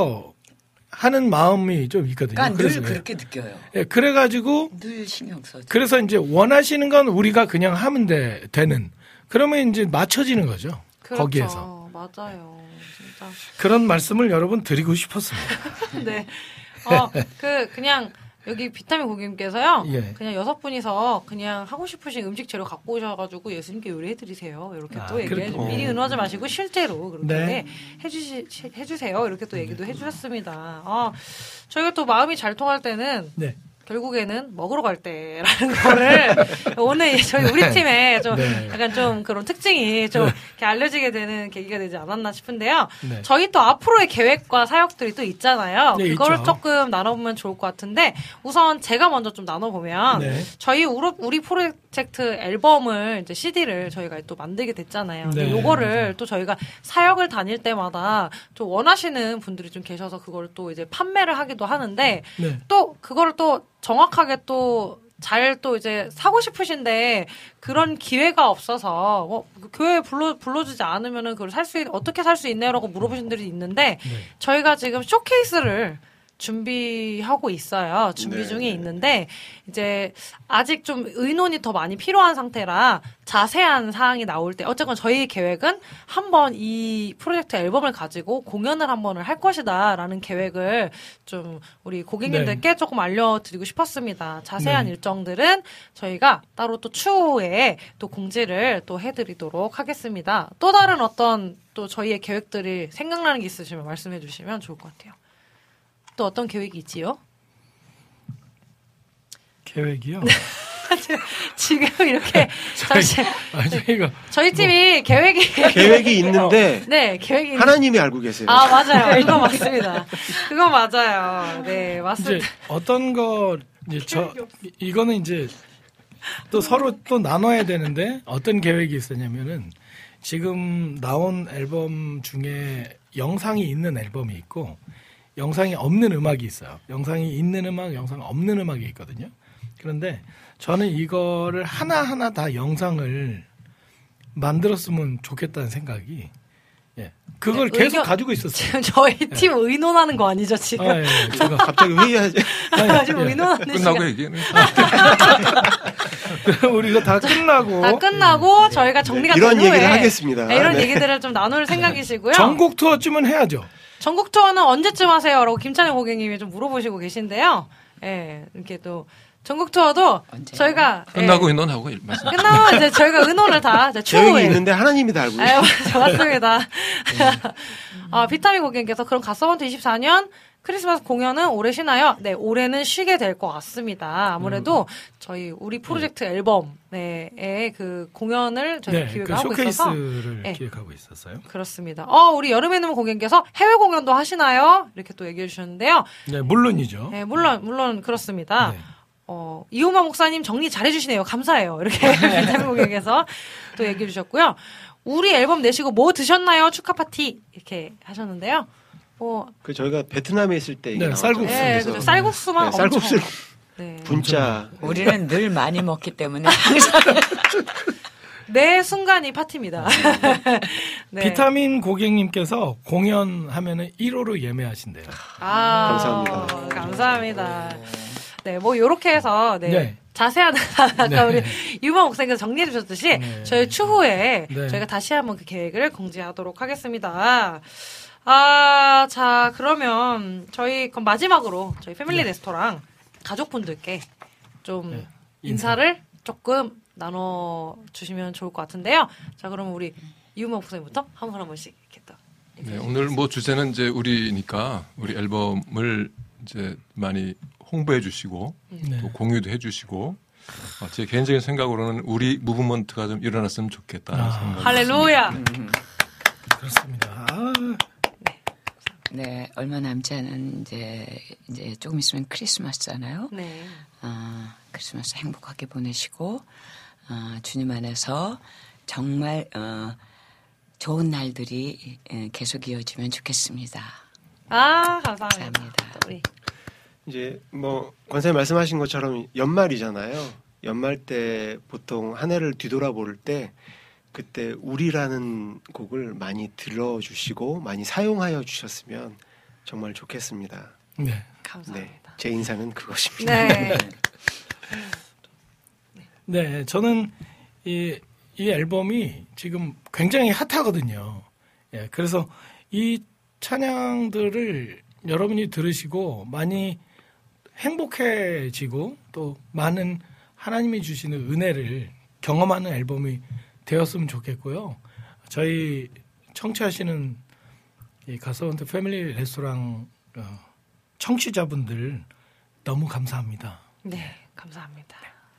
배려하는 마음이 좀 있거든요. 그러니까 그래서 늘 예. 그렇게 느껴요. 예, 그래가지고 늘 신경 써줘. 그래서 이제 원하시는 건 우리가 그냥 하면 돼, 되는. 그러면 이제 맞춰지는 거죠. 그렇죠. 거기에서. 맞아요. 진짜. 그런 말씀을 여러분 드리고 싶었습니다. 네. 어, 그, 그냥, 여기 비타민 고객님께서요. 예. 그냥 여섯 분이서 그냥 하고 싶으신 음식 재료 갖고 오셔가지고 예수님께 요리해드리세요. 이렇게 아, 또 얘기해. 그렇군요. 미리 의논하지 마시고 실제로 그렇게 네. 해주시, 해주세요. 이렇게 또 얘기도 해주셨습니다. 아, 저희가 또 마음이 잘 통할 때는 네. 결국에는 먹으러 갈 때라는 거를 오늘 저희 우리 팀에 좀 네. 약간 좀 그런 특징이 좀 이렇게 알려지게 되는 계기가 되지 않았나 싶은데요. 네. 저희 또 앞으로의 계획과 사역들이 또 있잖아요. 네, 그거를 있죠. 조금 나눠보면 좋을 것 같은데 우선 제가 먼저 좀 나눠보면 네. 저희 우리, 우리 프로젝트 앨범을 이제 씨디를 저희가 또 만들게 됐잖아요. 근데 네. 요거를 또 저희가 사역을 다닐 때마다 좀 원하시는 분들이 좀 계셔서 그걸 또 이제 판매를 하기도 하는데 네. 또 그거를 또 정확하게 또 잘 또 이제 사고 싶으신데 그런 기회가 없어서 어, 교회에 불러 불러주지 않으면은 그걸 살 수 어떻게 살 수 있네요라고 물어보신 분들이 있는데 네. 저희가 지금 쇼케이스를 준비하고 있어요. 준비 네. 중에 있는데 이제 아직 좀 의논이 더 많이 필요한 상태라 자세한 사항이 나올 때 어쨌건 저희 계획은 한번 이 프로젝트 앨범을 가지고 공연을 한 번을 할 것이다라는 계획을 좀 우리 고객님들께 네. 조금 알려드리고 싶었습니다. 자세한 네. 일정들은 저희가 따로 또 추후에 또 공지를 또 해드리도록 하겠습니다. 또 다른 어떤 또 저희의 계획들이 생각나는 게 있으시면 말씀해 주시면 좋을 것 같아요. 또 어떤 계획이 있지요? 계획이요? 지금 이렇게 잠시 아, 저희가 저희 팀이 계획이 계획이 있는데 네 계획이 있는- 하나님이 알고 계세요. 아 맞아요 그거 맞습니다 그거 맞아요 네 이제 맞습니다 어떤 거 이제 저 이- 이거는 이제 또 서로 또 나눠야 되는데 어떤 계획이 있었냐면은 지금 나온 앨범 중에 영상이 있는 앨범이 있고 영상이 없는 음악이 있어요. 영상이 있는 음악, 영상 없는 음악이 있거든요. 그런데 저는 이거를 하나하나 다 영상을 만들었으면 좋겠다는 생각이 예. 그걸 네, 계속 의견- 가지고 있었어요. 지금 저희 팀 의논하는 거 아니죠 지금 아, 예, 예. 제가 갑자기 회의하지. 아니, 지금 예. 의논하는 끝나고 시간 얘기는 그럼 우리가 다 끝나고 다 끝나고 저희가 정리가 이런 된 후에 얘기를 하겠습니다. 네, 이런 네. 얘기들을 좀 나눌 생각이시고요. 전국 투어쯤은 해야죠. 전국 투어는 언제쯤 하세요?라고 김찬영 고객님이 좀 물어보시고 계신데요. 예, 이렇게 또 전국 투어도 언제요? 저희가 끝나고 예, 인원하고 말씀. 끝나면 이제 저희가 의논을 다 이제 계획이 추후에 있는데 하나님이 다 알고 아유, 계세요. 맞습니다. 아, 비타민 고객님께서 그럼 갓서번트 이십사 년 크리스마스 공연은 올해 쉬나요? 네, 올해는 쉬게 될 것 같습니다. 아무래도 음. 저희 우리 프로젝트 앨범의 그 공연을 저희가 네, 기획을 그 하고 있어서 쇼케이스를 네. 기획하고 있었어요. 그렇습니다. 어, 우리 여름의 놈 고객님께서 해외 공연도 하시나요? 이렇게 또 얘기해 주셨는데요. 네, 물론이죠. 네, 물론 물론 그렇습니다. 네. 어, 이호마 목사님 정리 잘해주시네요. 감사해요. 이렇게 비타민 고객에서 또 얘기해 주셨고요. 우리 앨범 내시고 뭐 드셨나요? 축하 파티 이렇게 하셨는데요. 뭐 그 저희가 베트남에 있을 때 네, 나왔죠. 쌀국수. 네, 그래서 그죠. 쌀국수만 네, 쌀국수를 엄청. 네. 분짜 우리는 늘 많이 먹기 때문에 항상 매 순간이 파티입니다. 네. 비타민 고객님께서 공연하면은 일 호로 예매하신대요. 아, 감사합니다. 감사합니다. 네, 뭐 요렇게 해서 네. 네. 자세한 아까 네. 우리 유마 목사님께서 정리해 주셨듯이 네. 저희 추후에 네. 저희가 다시 한번 그 계획을 공지하도록 하겠습니다. 아, 자, 그러면 저희 그럼 마지막으로 저희 패밀리 레스토랑 가족분들께 좀 네. 인사를 조금 나눠주시면 좋을 것 같은데요. 자, 그럼 우리 이우만 목사님부터 한 분 한 번씩 이렇게 또. 네, 오늘 뭐 주제는 이제 우리니까 우리 앨범을 이제 많이 홍보해 주시고 네. 또 공유도 해 주시고 어, 제 개인적인 생각으로는 우리 무브먼트가 좀 일어났으면 좋겠다는 아. 생각. 할렐루야. 음, 그렇습니다. 아, 네, 얼마 남지 않은 이제 이제 조금 있으면 크리스마스잖아요. 네. 어, 크리스마스 행복하게 보내시고 어, 주님 안에서 정말 어, 좋은 날들이 계속 이어지면 좋겠습니다. 아, 감사합니다. 감사합니다. 우리. 이제 뭐 권사님 말씀하신 것처럼 연말이잖아요. 연말 때 보통 한 해를 뒤돌아볼 때 그때 우리라는 곡을 많이 들어주시고 많이 사용하여 주셨으면 정말 좋겠습니다. 네. 감사합니다. 네, 제 인상은 그것입니다. 네. 네, 저는 이, 이 앨범이 지금 굉장히 핫하거든요. 예, 그래서 이 찬양들을 여러분이 들으시고 많이 행복해지고 또 많은 하나님이 주시는 은혜를 경험하는 앨범이 되었으면 좋겠고요. 저희 청취하시는 이 가서원트 패밀리 레스토랑 청취자분들 너무 감사합니다. 네, 감사합니다.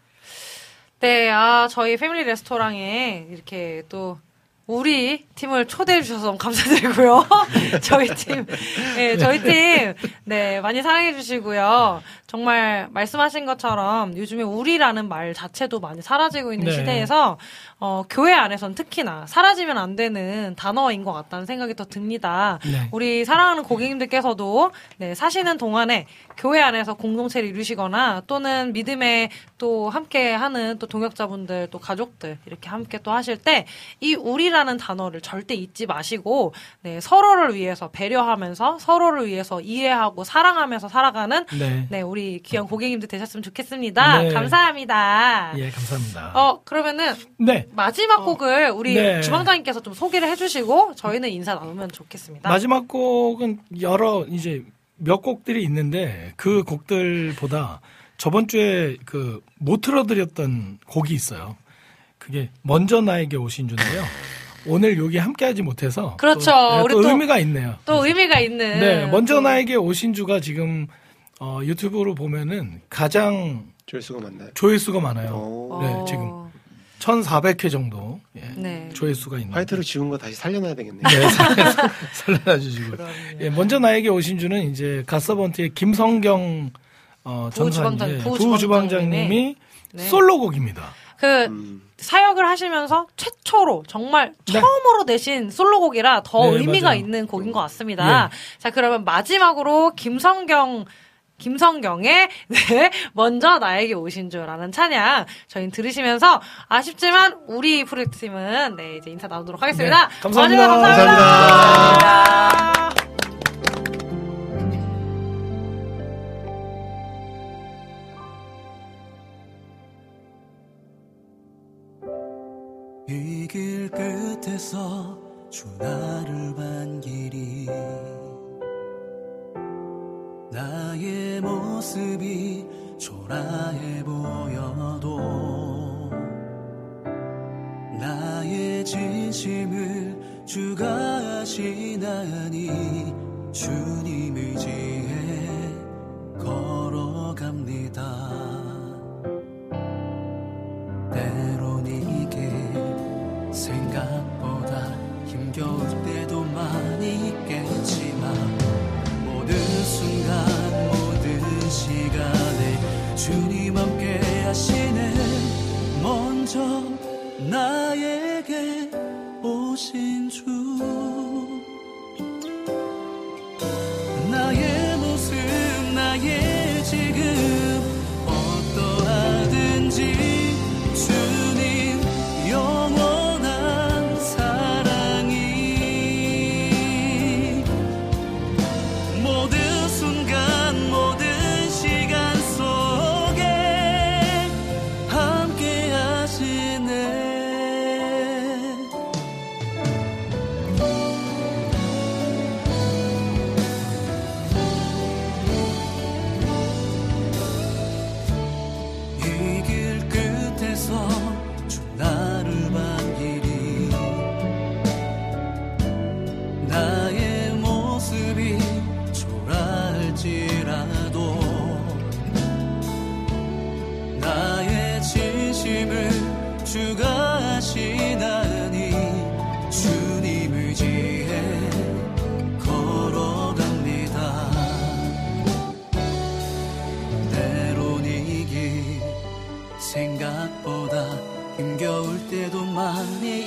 네, 아, 저희 패밀리 레스토랑에 이렇게 또 우리 팀을 초대해 주셔서 너무 감사드리고요. 저희 팀, 네, 저희 팀, 네, 많이 사랑해 주시고요. 정말 말씀하신 것처럼 요즘에 우리라는 말 자체도 많이 사라지고 있는 네. 시대에서, 어, 교회 안에서는 특히나 사라지면 안 되는 단어인 것 같다는 생각이 더 듭니다. 네. 우리 사랑하는 고객님들께서도, 네, 사시는 동안에 교회 안에서 공동체를 이루시거나 또는 믿음에 또 함께 하는 또 동역자분들 또 가족들 이렇게 함께 또 하실 때 이 우리라는 단어를 절대 잊지 마시고 네, 서로를 위해서 배려하면서 서로를 위해서 이해하고 사랑하면서 살아가는 네. 네, 우리 귀한 고객님들 되셨으면 좋겠습니다. 네. 감사합니다. 예, 감사합니다. 어, 그러면은 네. 마지막 곡을 우리 네. 주방장님께서 좀 소개를 해주시고 저희는 인사 나누면 좋겠습니다. 마지막 곡은 여러 이제 몇 곡들이 있는데 그 곡들보다 저번 주에 그 못 틀어드렸던 곡이 있어요. 그게 먼저 나에게 오신 주인데요. 오늘 여기 함께하지 못해서 그렇죠. 또, 네, 우리 또 또- 의미가 있네요. 또 의미가 있는. 네, 먼저 또- 나에게 오신 주가 지금 어, 유튜브로 보면은 가장 조회수가 많나요? 조회수가 많아요. 오. 네, 어, 지금 천사백 회 정도 예, 네. 조회수가 있는. 화이트로 지운 거 다시 살려놔야 되겠네요. 네, 살- 살려놔 주시고. 그럼요. 예, 먼저 나에게 오신 주는 이제 갓서번트의 김성경 어, 부주방장- 전사님, 부주방장님의 부주방장님이 네. 솔로곡입니다. 그 음. 사역을 하시면서 최초로 정말 네. 처음으로 내신 솔로곡이라 더 네, 의미가 맞아요. 있는 곡인 것 같습니다. 자, 그러면 마지막으로 김성경 김성경의 네, 먼저 나에게 오신 주라는 찬양 저희는 들으시면서 아쉽지만 우리 프로젝트팀은 네, 이제 인사 나누도록 하겠습니다. 네, 감사합니다. 와주셔서 감사합니다. 이 길 끝에서 주 나를 반기리 나의 모습이 초라해 보여도 나의 진심을 주가 아시나니 주님 의지에 걸어갑니다. 때론 이게 생각보다 힘겨울 때도 많이 있겠지만 모든 순간 모든 시간에 주님 함께 하시네. 먼저 나에게 오신 주 나의 모습 나의 지금 어떠하든지 주님 영원한 사랑이 모든 순간 모든 시간 속에 함께 하시네.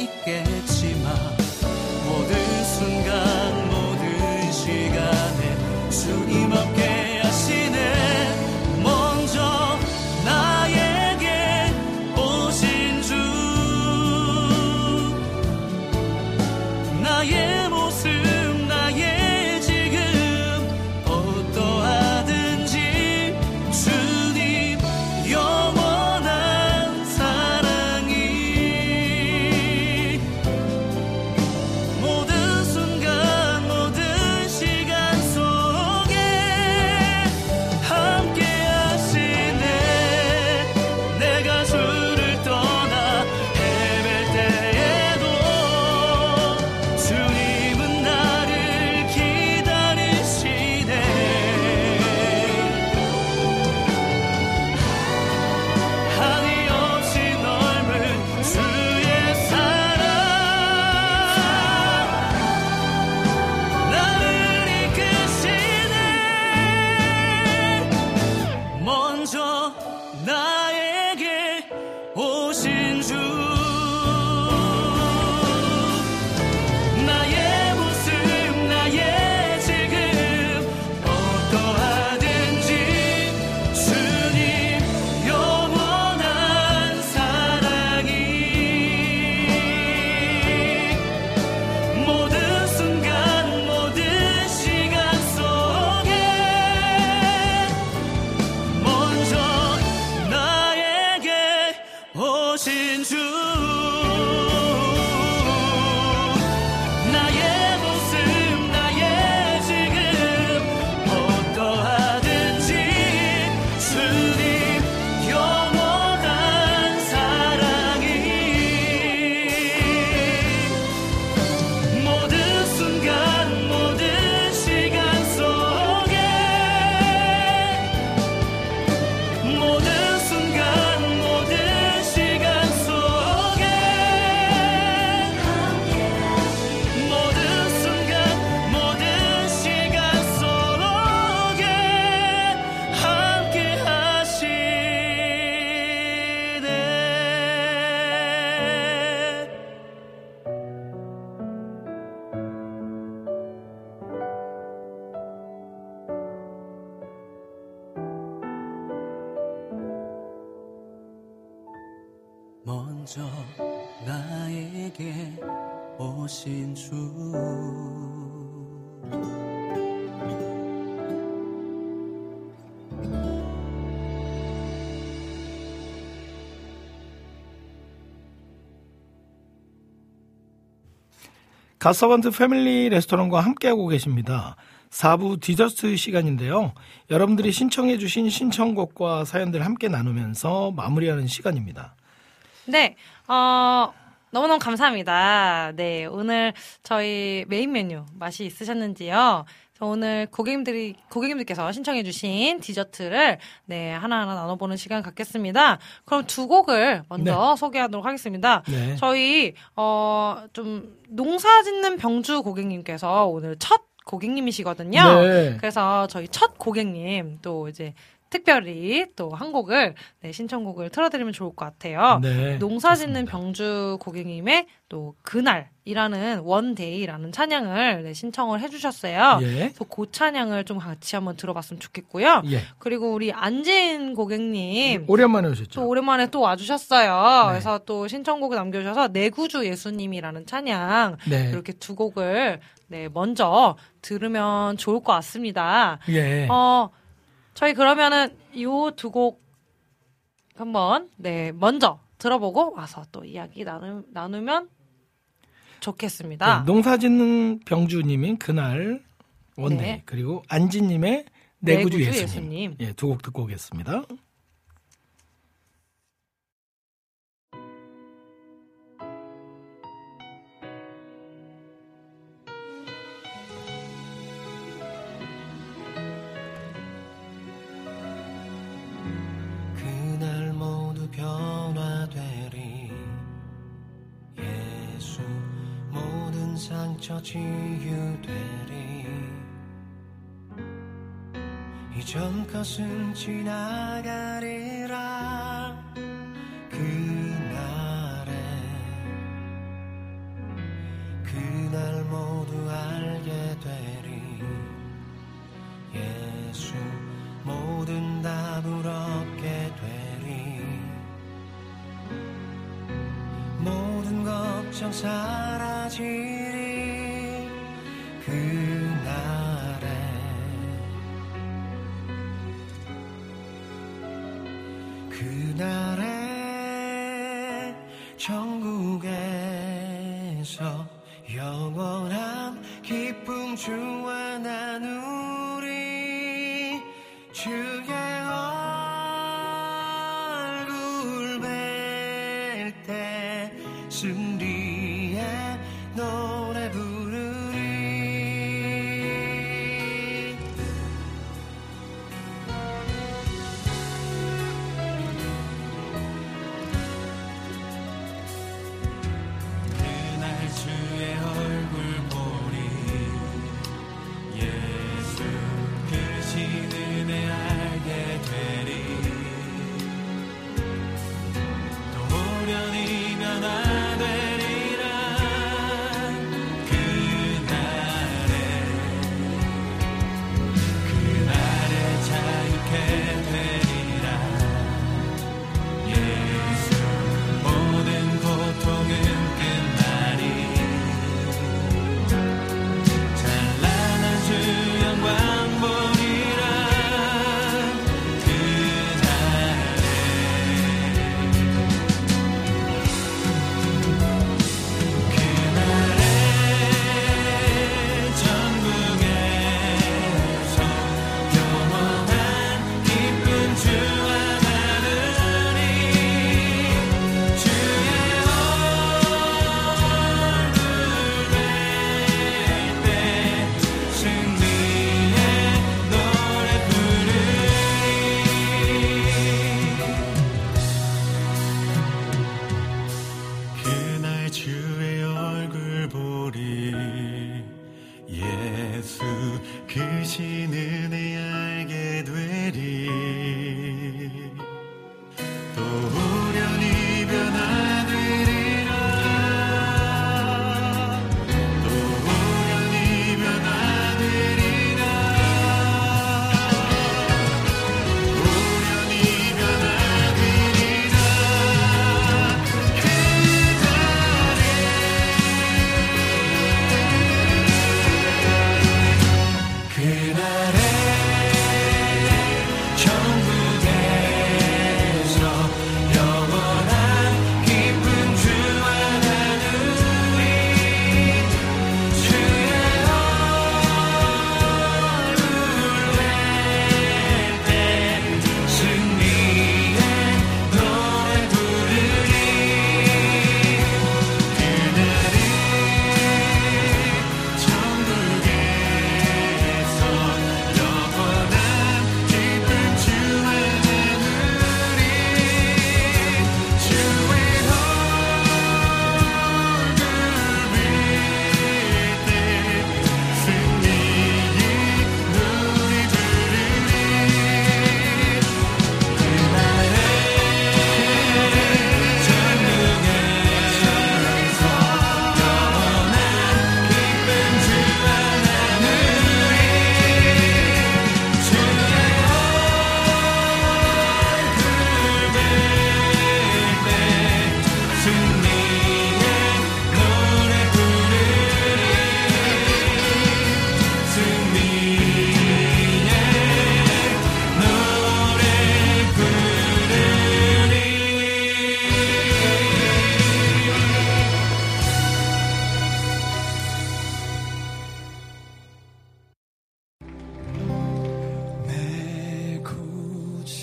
있겠지만 모든 순간 모든 시간에 주님 함께 하시네. 먼저 나에게 오신 주 나의 모습 나의 지금 어떠하든지 주님 영원한 사랑이 모든 순간 모든 시간 속에 함께 하시네. 내가 주를 떠나 헤맬 때에도 주님은 나를 기다리시네. 한이 없이 넓은 주의 사랑 나를 이끄시네. 먼저 나에게 오신 주 나의 모습 나의 지금 어떠하든지 주님 영원한 사랑이 모든 순간 모든 시간 속에 먼저 나에게 오신 주 나의 모습 나의 지금 어떠하든지 주님 영원한 사랑이 모든 순간 모든 시간 속에 모든 순간 모든 시간 속에 모든 순간 모든 시간 속에 함께 하시네. 먼저 나에게 오신 주 갓서번트 패밀리 레스토랑과 함께하고 계십니다. 사 부 디저트 시간인데요. 여러분들이 신청해 주신 신청곡과 사연들 함께 나누면서 마무리하는 시간입니다. 네, 어, 너무너무 감사합니다. 네, 오늘 저희 메인 메뉴 맛이 있으셨는지요? 오늘 고객님들이, 고객님들께서 신청해주신 디저트를, 네, 하나하나 나눠보는 시간 갖겠습니다. 그럼 두 곡을 먼저 네. 소개하도록 하겠습니다. 네. 저희, 어, 좀, 농사 짓는 병주 고객님께서 오늘 첫 고객님이시거든요. 네. 그래서 저희 첫 고객님, 또 이제, 특별히 또 한 곡을 네, 신청곡을 틀어드리면 좋을 것 같아요. 네, 농사짓는 병주 고객님의 또 그날이라는 원데이라는 찬양을 네, 신청을 해주셨어요. 예. 그래서 그 찬양을 좀 같이 한번 들어봤으면 좋겠고요. 예. 그리고 우리 안진 고객님 오랜만에 오셨죠. 또 오랜만에 또 와주셨어요. 네. 그래서 또 신청곡을 남겨주셔서 내 구주 예수님이라는 찬양 네. 이렇게 두 곡을 네, 먼저 들으면 좋을 것 같습니다. 예. 어. 저희 그러면은 요 두 곡 한번 네 먼저 들어보고 와서 또 이야기 나누, 나누면 좋겠습니다. 네, 농사짓는 병주님인 그날 원데이 네. 그리고 안지님의 내구주 예수님, 예수님. 예, 두 곡 듣고 오겠습니다. 상처 치유되리 이전 것은 지나가리라 그날에 답을 얻게 되리 모든 걱정 사라지리 그날에 그날에 천국에서 영원한 기쁨 주와 나누리 주의 얼굴 뵐 때 승리의 노래 부르리 그날 주의 얼굴 보리 예수 그 신은혜 알게 되리 또 호련히 변화되리라 그날에 그날에 자유케 되리라 예수 모든 고통은 끝나리 찬란한 주 영광 보리라 그날에 천국에서 영원한 기쁨 주와 나누리 주의 얼굴 뵐 때 승리의 노래 부르리 그날 주의 얼굴 보리 예수 그 신은혜 알게 되리 또 호련히 변화되리라 또 호련히 변화되리라 호련히 변화되리라 그날에 천국에서 영원한 기쁨 주와 나누리 주의 얼굴 뵐 때 승리의 노래 부르리 그날에 천국에서 영원한 기쁨 주와 나누리 주의 얼굴 뵐 때 승리의 노래 부르리 그날에 천국에서 영원한 기쁨 주와 나누리 주의 얼굴 뵐 때 승리의 노래 부르리 승리의 노래 부르리 내 구주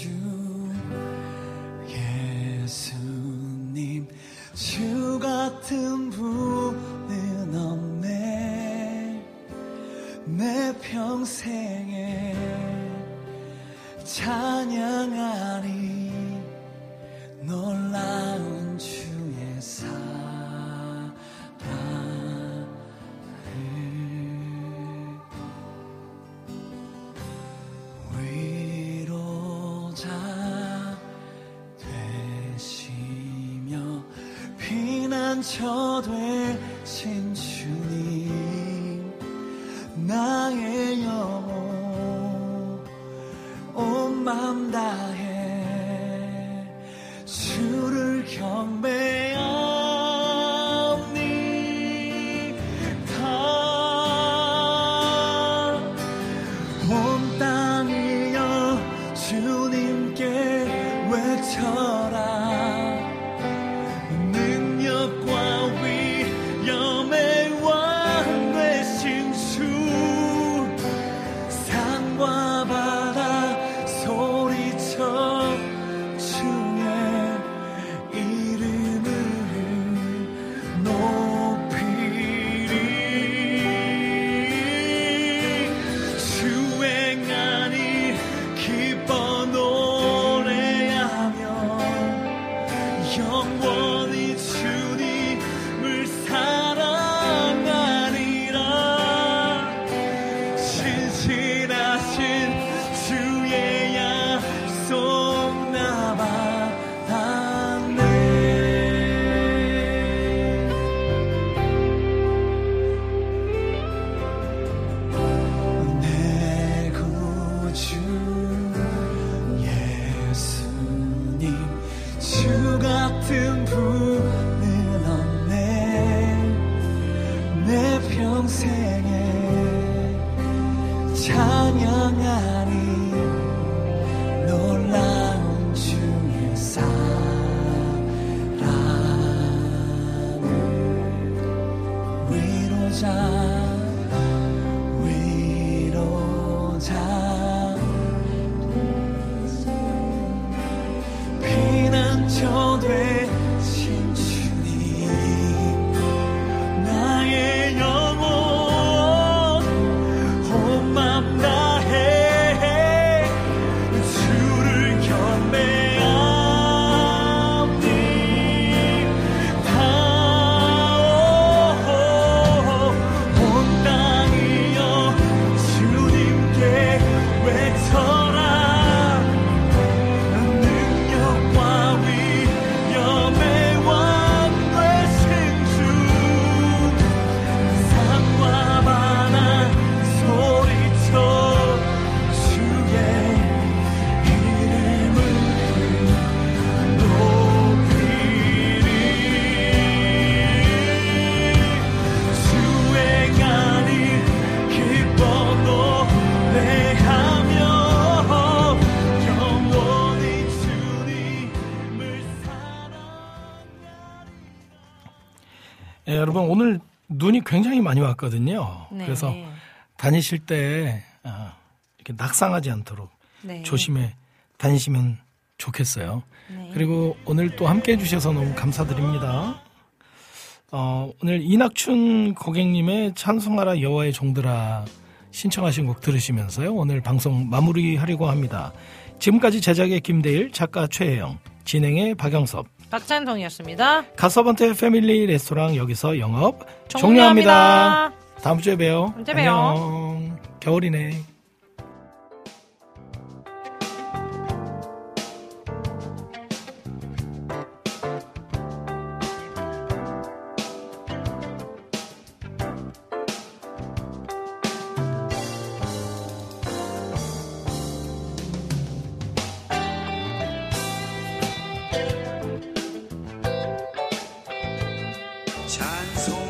예수님 주 같은 분은 없네 내 평생에 찬양하리 놀라운 주의 사랑을 위로자 되시며 피난처 되신 주님 나의 영혼 온 맘 다해 평생에 찬양하니 놀라운 주의 사랑을 위로자 위로자 피난처 되신 주님 나의 영혼 온 맘 다해 주를 경배하니 온 땅이여 주님께 외쳐라 능력과 위엄의 왕 되신 주 산과 바다 소리쳐 주의 이름을 높이리 주행하니 기뻐 노래하며 영원히 주님을 예, 여러분 오늘 눈이 굉장히 많이 왔거든요. 네. 그래서 다니실 때 아, 이렇게 낙상하지 않도록 네. 조심해 다니시면 좋겠어요. 네. 그리고 오늘 또 함께 해주셔서 너무 감사드립니다. 어, 오늘 이낙춘 고객님의 찬송하라 여호와의 종들아 신청하신 곡 들으시면서요. 오늘 방송 마무리하려고 합니다. 지금까지 제작의 김대일, 작가 최혜영, 진행의 박영섭, 박찬성이었습니다. 가서번트 패밀리 레스토랑 여기서 영업 종료합니다. 종료합니다. 다음 주에 봬요. 언제 봬요? 안녕. 겨울이네. 찬송